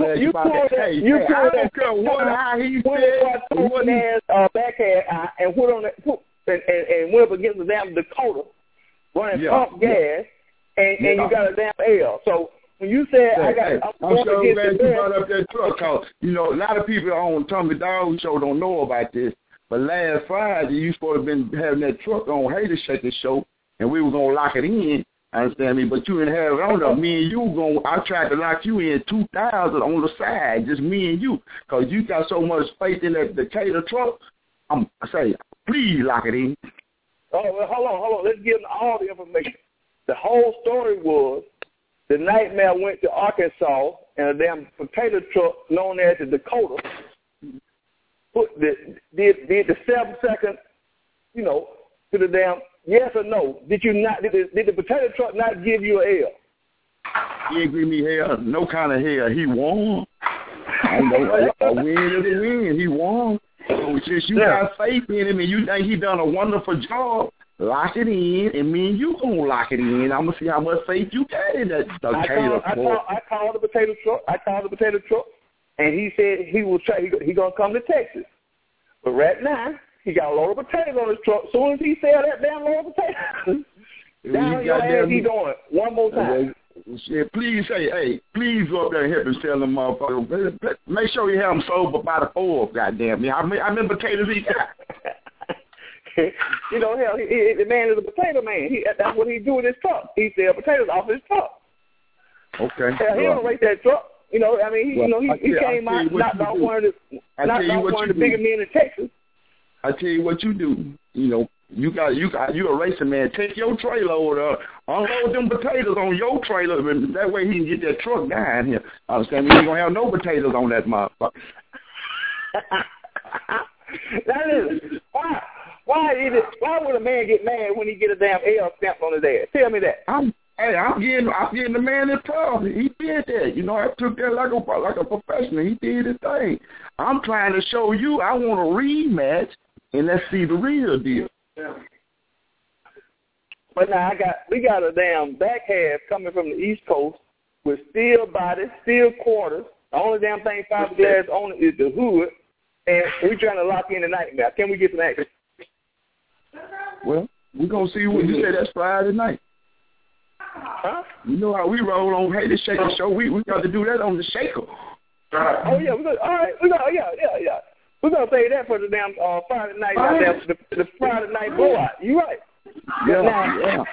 backhand and put on that, and went up against the damn Dakota, running pump gas, and you got a damn L. So when you said I'm so glad you brought up that truck, cause a lot of people on Tommy Dog Show don't know about this. But last Friday, you supposed to have been having that truck on Hater Shaker Show, and we were gonna lock it in. Understand me? But you didn't have it on there. Me and you I tried to lock you in 2,000 on the side, just me and you, because you got so much faith in that Decatur truck. I say, please lock it in. Oh, well, hold on. Let's give them all the information. The whole story was the Nightmare went to Arkansas in a damn potato truck known as the Dakota. Did the 7-second to the damn yes or no? Did the potato truck not give you an L? He didn't give me hell, no kind of hell. He won. I know a win is a win. He won. So since you got faith in him and you think he done a wonderful job, lock it in, and me and you gonna lock it in. I'm gonna see how much faith you got in that potato truck. I called the potato truck, and he said he will try. He gonna come to Texas, but right now he got a load of potatoes on his truck. As soon as he sell that damn load of potatoes, down your ass, he doing it one more time. Yeah, please say, hey, please go up there and help him sell them motherfuckers. Make sure you have them sold by the 4th, goddamn me. How many potatoes he got? Hell, the man is a potato man. That's what he do with his truck. He sell potatoes off his truck. Okay. Hell, he don't rate that truck. He came out, knocked out one of the bigger men in Texas. I tell you what you do. You a racing man. Take your trailer over, unload them potatoes on your trailer, and that way he can get that truck down here. Understand me? You ain't gonna have no potatoes on that motherfucker. That is why would a man get mad when he get a damn L stamped on his ass? Tell me that. I'm getting the man in trouble. He did that. I took that like a professional. He did his thing. I'm trying to show you I want a rematch, and let's see the real deal. Yeah. But now we got a damn back half coming from the East Coast with steel bodies, steel quarters. The only damn thing fiberglass on it is the hood, and we trying to lock in the Nightmare. Can we get some action? Well, we're gonna see what you say. That's Friday night. Huh? You know how we roll on Hey the Shaker Show. We got to do that on the Shaker. Oh yeah, yeah. We're gonna say that for the damn Friday night, the Friday night blowout. You right? Yeah.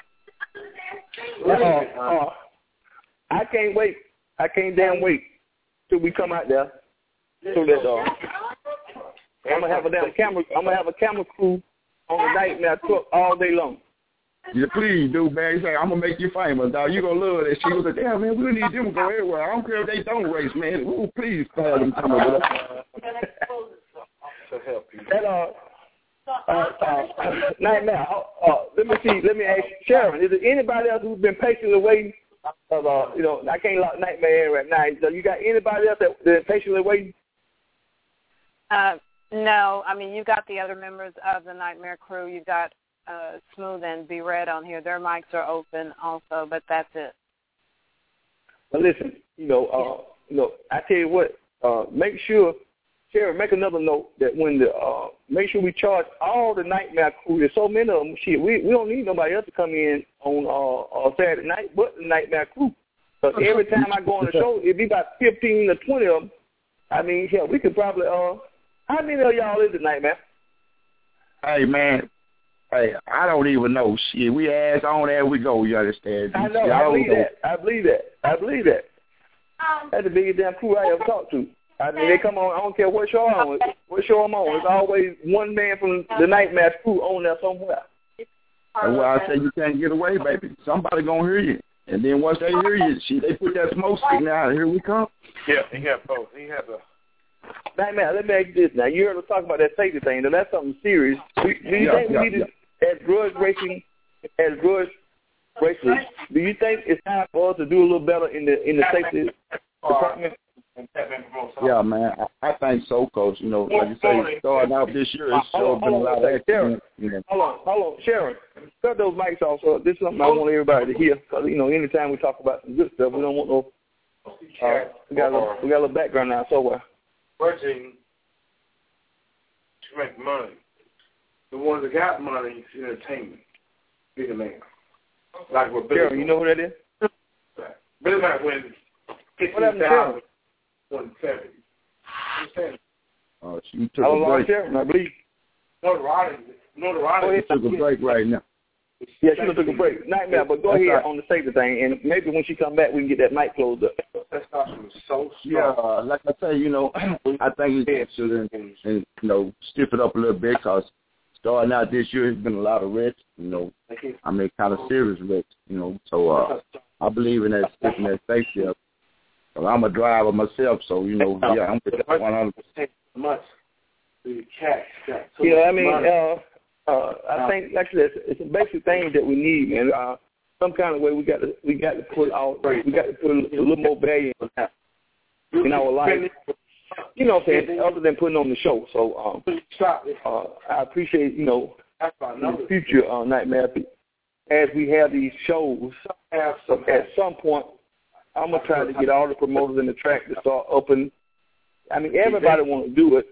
I can't wait. I can't damn wait till we come out there. So that I'm gonna have a damn camera. I'm gonna have a camera crew on the Nightmare truck all day long. Yeah, please do, man. He say, I'm going to make you famous, dog. You going to love that shit. He was like, damn, man, we need them to go everywhere. I don't care if they don't race, man. Ooh, please have them come over there. Nightmare, let me ask Sharon, is there anybody else who's been patiently waiting? I can't lock Nightmare in right now. So you got anybody else that's been patiently waiting? No. I mean, you got the other members of the Nightmare crew. You got Smooth and Be Red on here. Their mics are open also, but that's it. Well, listen, I tell you what, make sure, Sharon, make another note that when make sure we charge all the Nightmare crew. There's so many of them. Shit, we don't need nobody else to come in on Saturday night but the Nightmare crew. Because every time I go on the show, it'd be about 15 or 20 of them. I mean, hell, we could probably, how many of y'all is the Nightmare? Hey, man. Hey, I don't even know. Shit, we ask on as we go, you understand? I know, I believe that. That's the biggest damn crew I ever talked to. I mean, they come on, I don't care what show I'm on. It's always one man from the Nightmare crew on there somewhere. That's why I say you can't get away, baby. Somebody gonna hear you. And then once they hear you, they put that smoke signal out. Here we come. Yeah, he had both. He had the... Nightmare, let me ask you this now. You heard us talk about that safety thing. Now, that's something serious. Do you think we need to, as grudge racers, do you think it's time for us to do a little better in the safety department? Yeah, man, I think so, Coach. Like you say, starting out this year, it's sure been a lot of accidents. Hold on, Sharon, cut those mics off. So this is something I want everybody to hear. Because anytime we talk about some good stuff, we don't want no. We got a little background now somewhere. Grudging to make money. The ones that got money is entertainment. Big man. Like what Billy. Sharon, you know who that is? Billy might win 15,000. 170. Oh, she took a break. Sharon, I believe. Notoriety. She took a break right now. Yeah, she took a break. Nightmare, but go ahead on the safety thing, and maybe when she come back, we can get that mic closed up. That starts from so strong. Yeah, like I say, I think it should, stiff it up a little bit because starting out this year, there's been a lot of wrecks, kind of serious wrecks, So I believe in that stiffing that safety up. Well, I'm a driver myself, so, I'm with that 100%. Much. The cat got so I mean, I think actually it's a basic thing that we need, man. Some kind of way we got to put out, we got to put a little more value in our life. You know what I'm saying? Other than putting on the show. So I appreciate, in the future, Nightmare, as we have these shows, at some point, I'm going to try to get all the promoters in the track to start upping. I mean, everybody want to do it,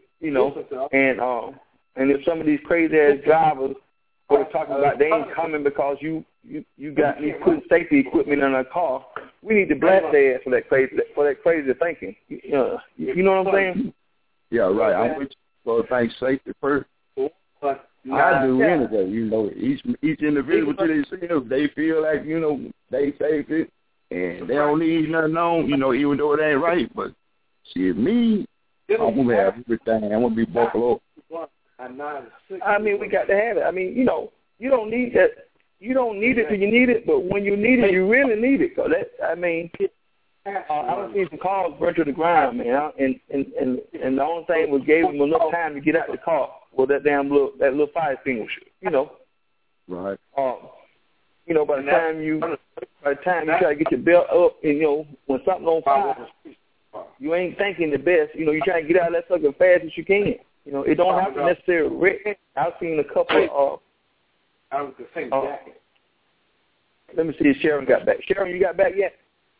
and if some of these crazy-ass drivers are talking about they ain't coming because you got me putting safety equipment in a car, we need to blast their ass for that crazy thinking. You know what I'm saying? Yeah, right. I'm with you. So think safety first. I do anyway. Each individual to themselves, they feel like they safety and they don't need nothing on. Even though it ain't right. But see, me, I'm gonna have everything. I'm gonna be buckled up. I mean, we got to have it. I mean, you don't need that. You don't need it till you need it, but when you need it, you really need it. So I don't see some cars burnt to the ground, man. And the only thing was gave them enough time to get out the car was that little fire extinguisher, Right. By the time you try to get your belt up, and when something's on fire, you ain't thinking the best. You try to get out of that sucker as fast as you can. It don't have to necessarily wreck. I've seen a couple of let me see if Sharon got back. Sharon, you got back yet?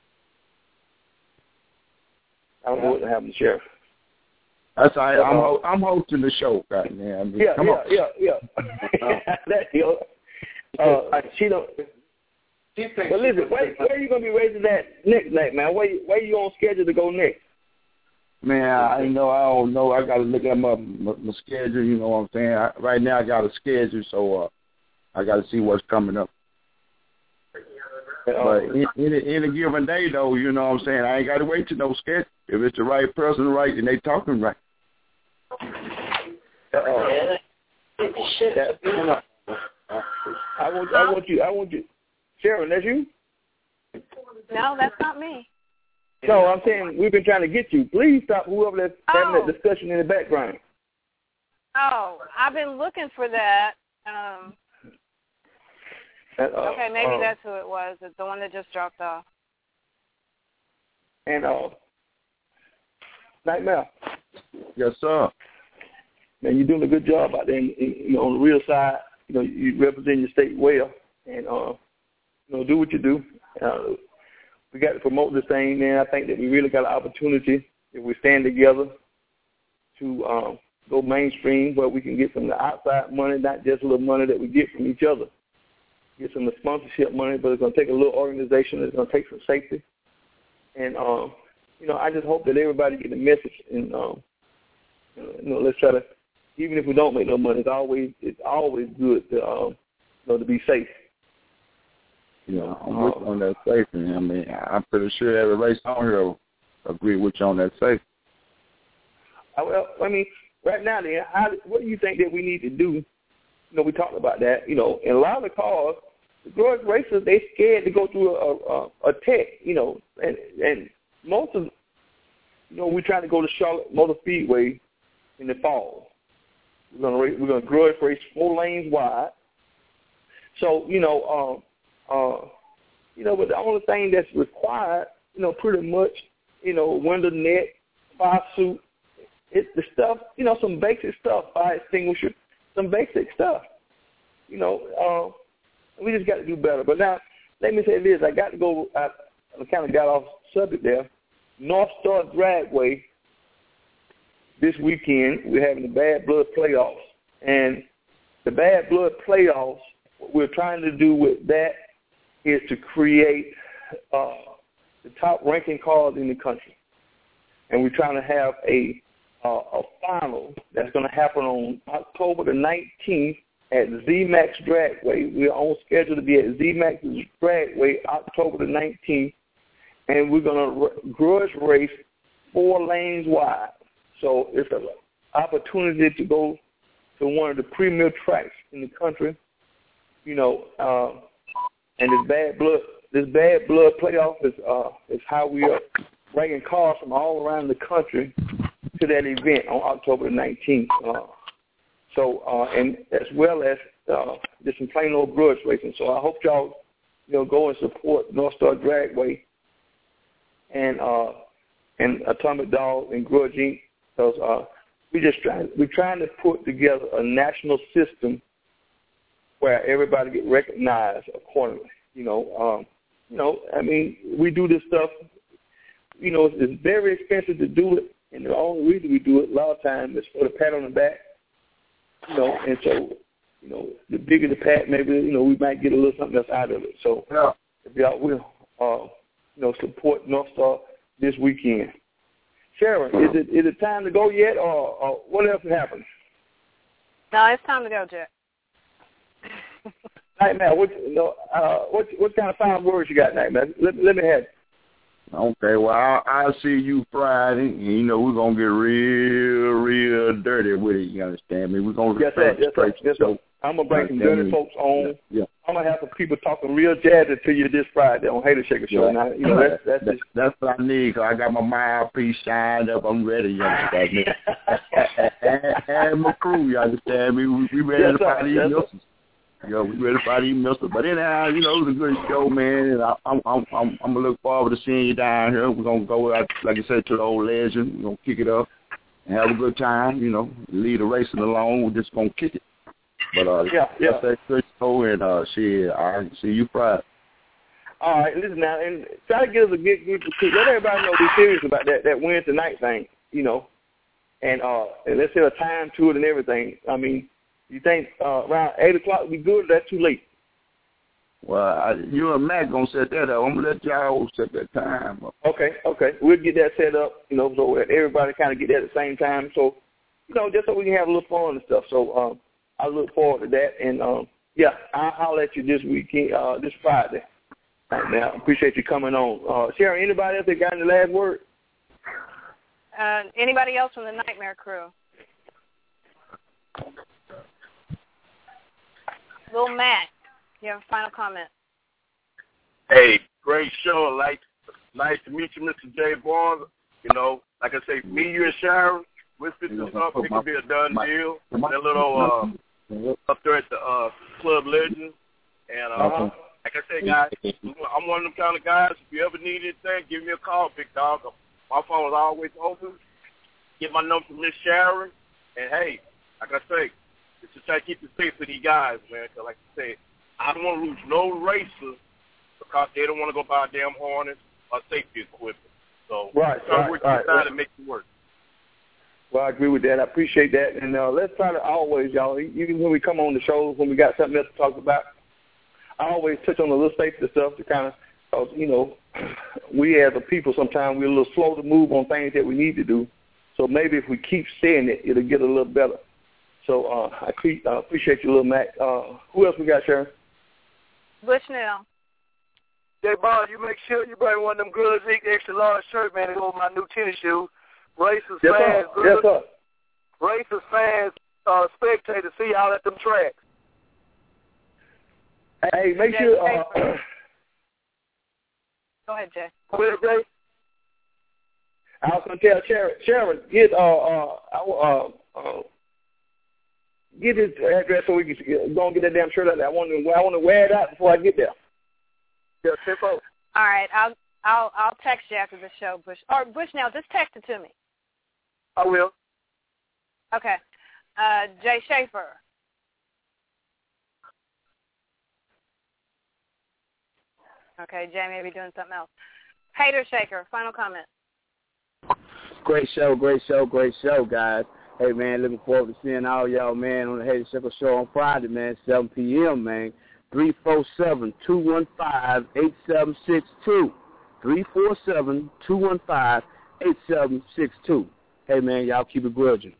I don't know what happened to Sharon. That's all right. I'm hosting the show right now. Come on. That's she don't. But listen, where are you gonna be raising that next night, man? Where you on schedule to go next? Man, I don't know. I got to look at my schedule. You know what I'm saying? Right now, I got a schedule, so I got to see what's coming up. But any given day, though, you know what I'm saying? I ain't got to wait to no schedule. If it's the right person, right, and they talking right. I want you. Sharon, that's you? No, that's not me. No, I'm saying we've been trying to get you. Please stop whoever that's having that discussion in the background. Oh, I've been looking for that. Okay, maybe that's who it was. It's the one that just dropped off. And Nightmare. Yes, sir. Man, you're doing a good job out there. On the real side, you represent your state well, and do what you do. We got to promote this thing, man. I think that we really got an opportunity if we stand together to go mainstream where we can get some of the outside money, not just a little money that we get from each other. Get some of the sponsorship money, but it's going to take a little organization. It's going to take some safety. And, I just hope that everybody get the message. And, let's try to, even if we don't make no money, it's always good to, to be safe. I'm with you on that safety. I mean, I'm pretty sure every race on here will agree with you on that safety. Well, I mean, right now, then, what do you think that we need to do? We talked about that. In a lot of the cars, the grudge racers, they scared to go through a tech. And most of, we're trying to go to Charlotte Motor Speedway in the fall. We're gonna grudge race 4 lanes wide. So but the only thing that's required, pretty much, window net, fire suit, it's the stuff, some basic stuff, fire extinguisher, some basic stuff. We just got to do better. But now, let me say this. I got to go, I kind of got off subject there. North Star Dragway, this weekend, we're having the Bad Blood Playoffs. And the Bad Blood Playoffs, what we're trying to do with that is to create the top ranking cars in the country. And we're trying to have a final that's going to happen on October the 19th at ZMAX Dragway. We're on schedule to be at ZMAX Dragway October the 19th, and we're going to grudge race 4 lanes wide. So it's an opportunity to go to one of the premier tracks in the country, and this bad blood playoff is how we are bringing cars from all around the country to that event on October the 19th. So, and as well as just some plain old grudge racing. So I hope y'all, go and support North Star Dragway and Atomic Dog and Grudge Inc. Because we're trying to put together a national system where everybody get recognized accordingly. I mean, we do this stuff. It's very expensive to do it, and the only reason we do it a lot of times is for the pat on the back. And so, the bigger the pat, maybe, we might get a little something else out of it. So, if y'all will, support North Star this weekend. Sharon, is it time to go yet, or what else happened? No, it's time to go, Jack. Nightmare, what kind of final words you got, Nightmare? Let me have it. Okay, well, I'll see you Friday. And, we're going to get real dirty with it, you understand me? We're going to Yes, sir. I'm going to bring some dirty folks on. Yeah. I'm going to have some people talking real jazzy to you this Friday on Hater Shaker Show. Now, that's what I need, because I got my mouthpiece shined up. I'm ready, you understand me? and my crew, you understand me? We ready to fight these missiles. We ready to fight these missiles. But anyhow, it was a good show, man, and I'm going to look forward to seeing you down here. We're going to go, like I said, to the old legend. We're going to kick it up and have a good time, leave the racing alone. We're just going to kick it. But, that's a good show, and I'll see you Friday. All right, listen now, and try to get us a good group of kids. Let everybody know we're serious about that Wednesday night thing, and let's set a time to it and everything. I mean, you think around 8 o'clock would be good, or that's too late? Well, you and Matt going to set that up. I'm going to let y'all set that time up. Okay. We'll get that set up, so that everybody kind of get that at the same time. So, just so we can have a little fun and stuff. So, I look forward to that. And, I'll let you this weekend, this Friday. Right now, appreciate you coming on. Sharon, anybody else that got any last word? Anybody else from the Nightmare crew? Little Matt, you have a final comment. Hey, great show. Nice to meet you, Mr. J. Barnes. Like I say, me, you, and Sharon, we're fixing something. It could be a done deal. That little up there at the Club Legend. And like I said, guys, I'm one of them kind of guys. If you ever need anything, give me a call, big dog. My phone is always open. Get my number from Miss Sharon. And, hey, like I say, just try to keep it safe for these guys, man. Because, like I say, I don't want to lose no racer because they don't want to go buy a damn harness or safety equipment. So, try to work inside and make it work. Well, I agree with that. I appreciate that. And let's try to always, y'all, even when we come on the shows, when we got something else to talk about, I always touch on the little safety stuff to kind of, we as a people sometimes we're a little slow to move on things that we need to do. So maybe if we keep saying it, it'll get a little better. So I appreciate you, little Mac. Who else we got, Sharon? Bushnell. Jay Bond, you make sure you bring one of them Grudge Inc. extra large shirt, man, to go with my new tennis shoes. Racers, fans, Racers, fans, spectators, see y'all at them tracks. Hey, make sure. Go ahead, Jay. Go ahead, Jay. I was gonna tell Sharon, get his address so we can go and get that damn shirt out there. I want to wear it out before I get there. Yeah, tip up. All right, I'll text you after the show, Bushnell, just text it to me. I will. Okay. Jay Schaefer. Okay, Jay may be doing something else. Hater Shaker, final comment. Great show, guys. Hey, man, looking forward to seeing all y'all, man, on the Hater Shaker Show on Friday, man, 7 p.m., man. 347-215-8762. 347-215-8762. Hey, man, y'all keep it grudging.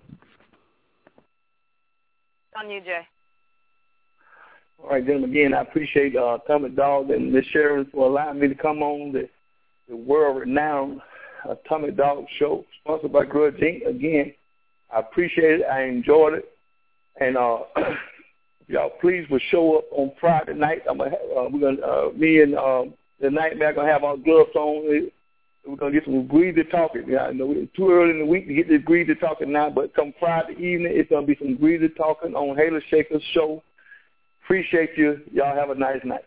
On you, Jay. All right, gentlemen, again, I appreciate Atomic Dog and Miss Sharon for allowing me to come on the world-renowned Atomic Dog Show, sponsored by Grudge Inc. Again, I appreciate it. I enjoyed it. And y'all please will show up on Friday night. Me and the Nightmare gonna have our gloves on. We're going to get some greasy talking. Yeah, I know it's too early in the week to get this greasy talking now, but come Friday evening, it's going to be some greasy talking on Hayla Shaker's show. Appreciate you. Y'all have a nice night.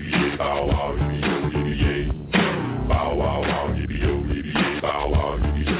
Bow wow, yippee yo, yippee yay, bow wow, yippee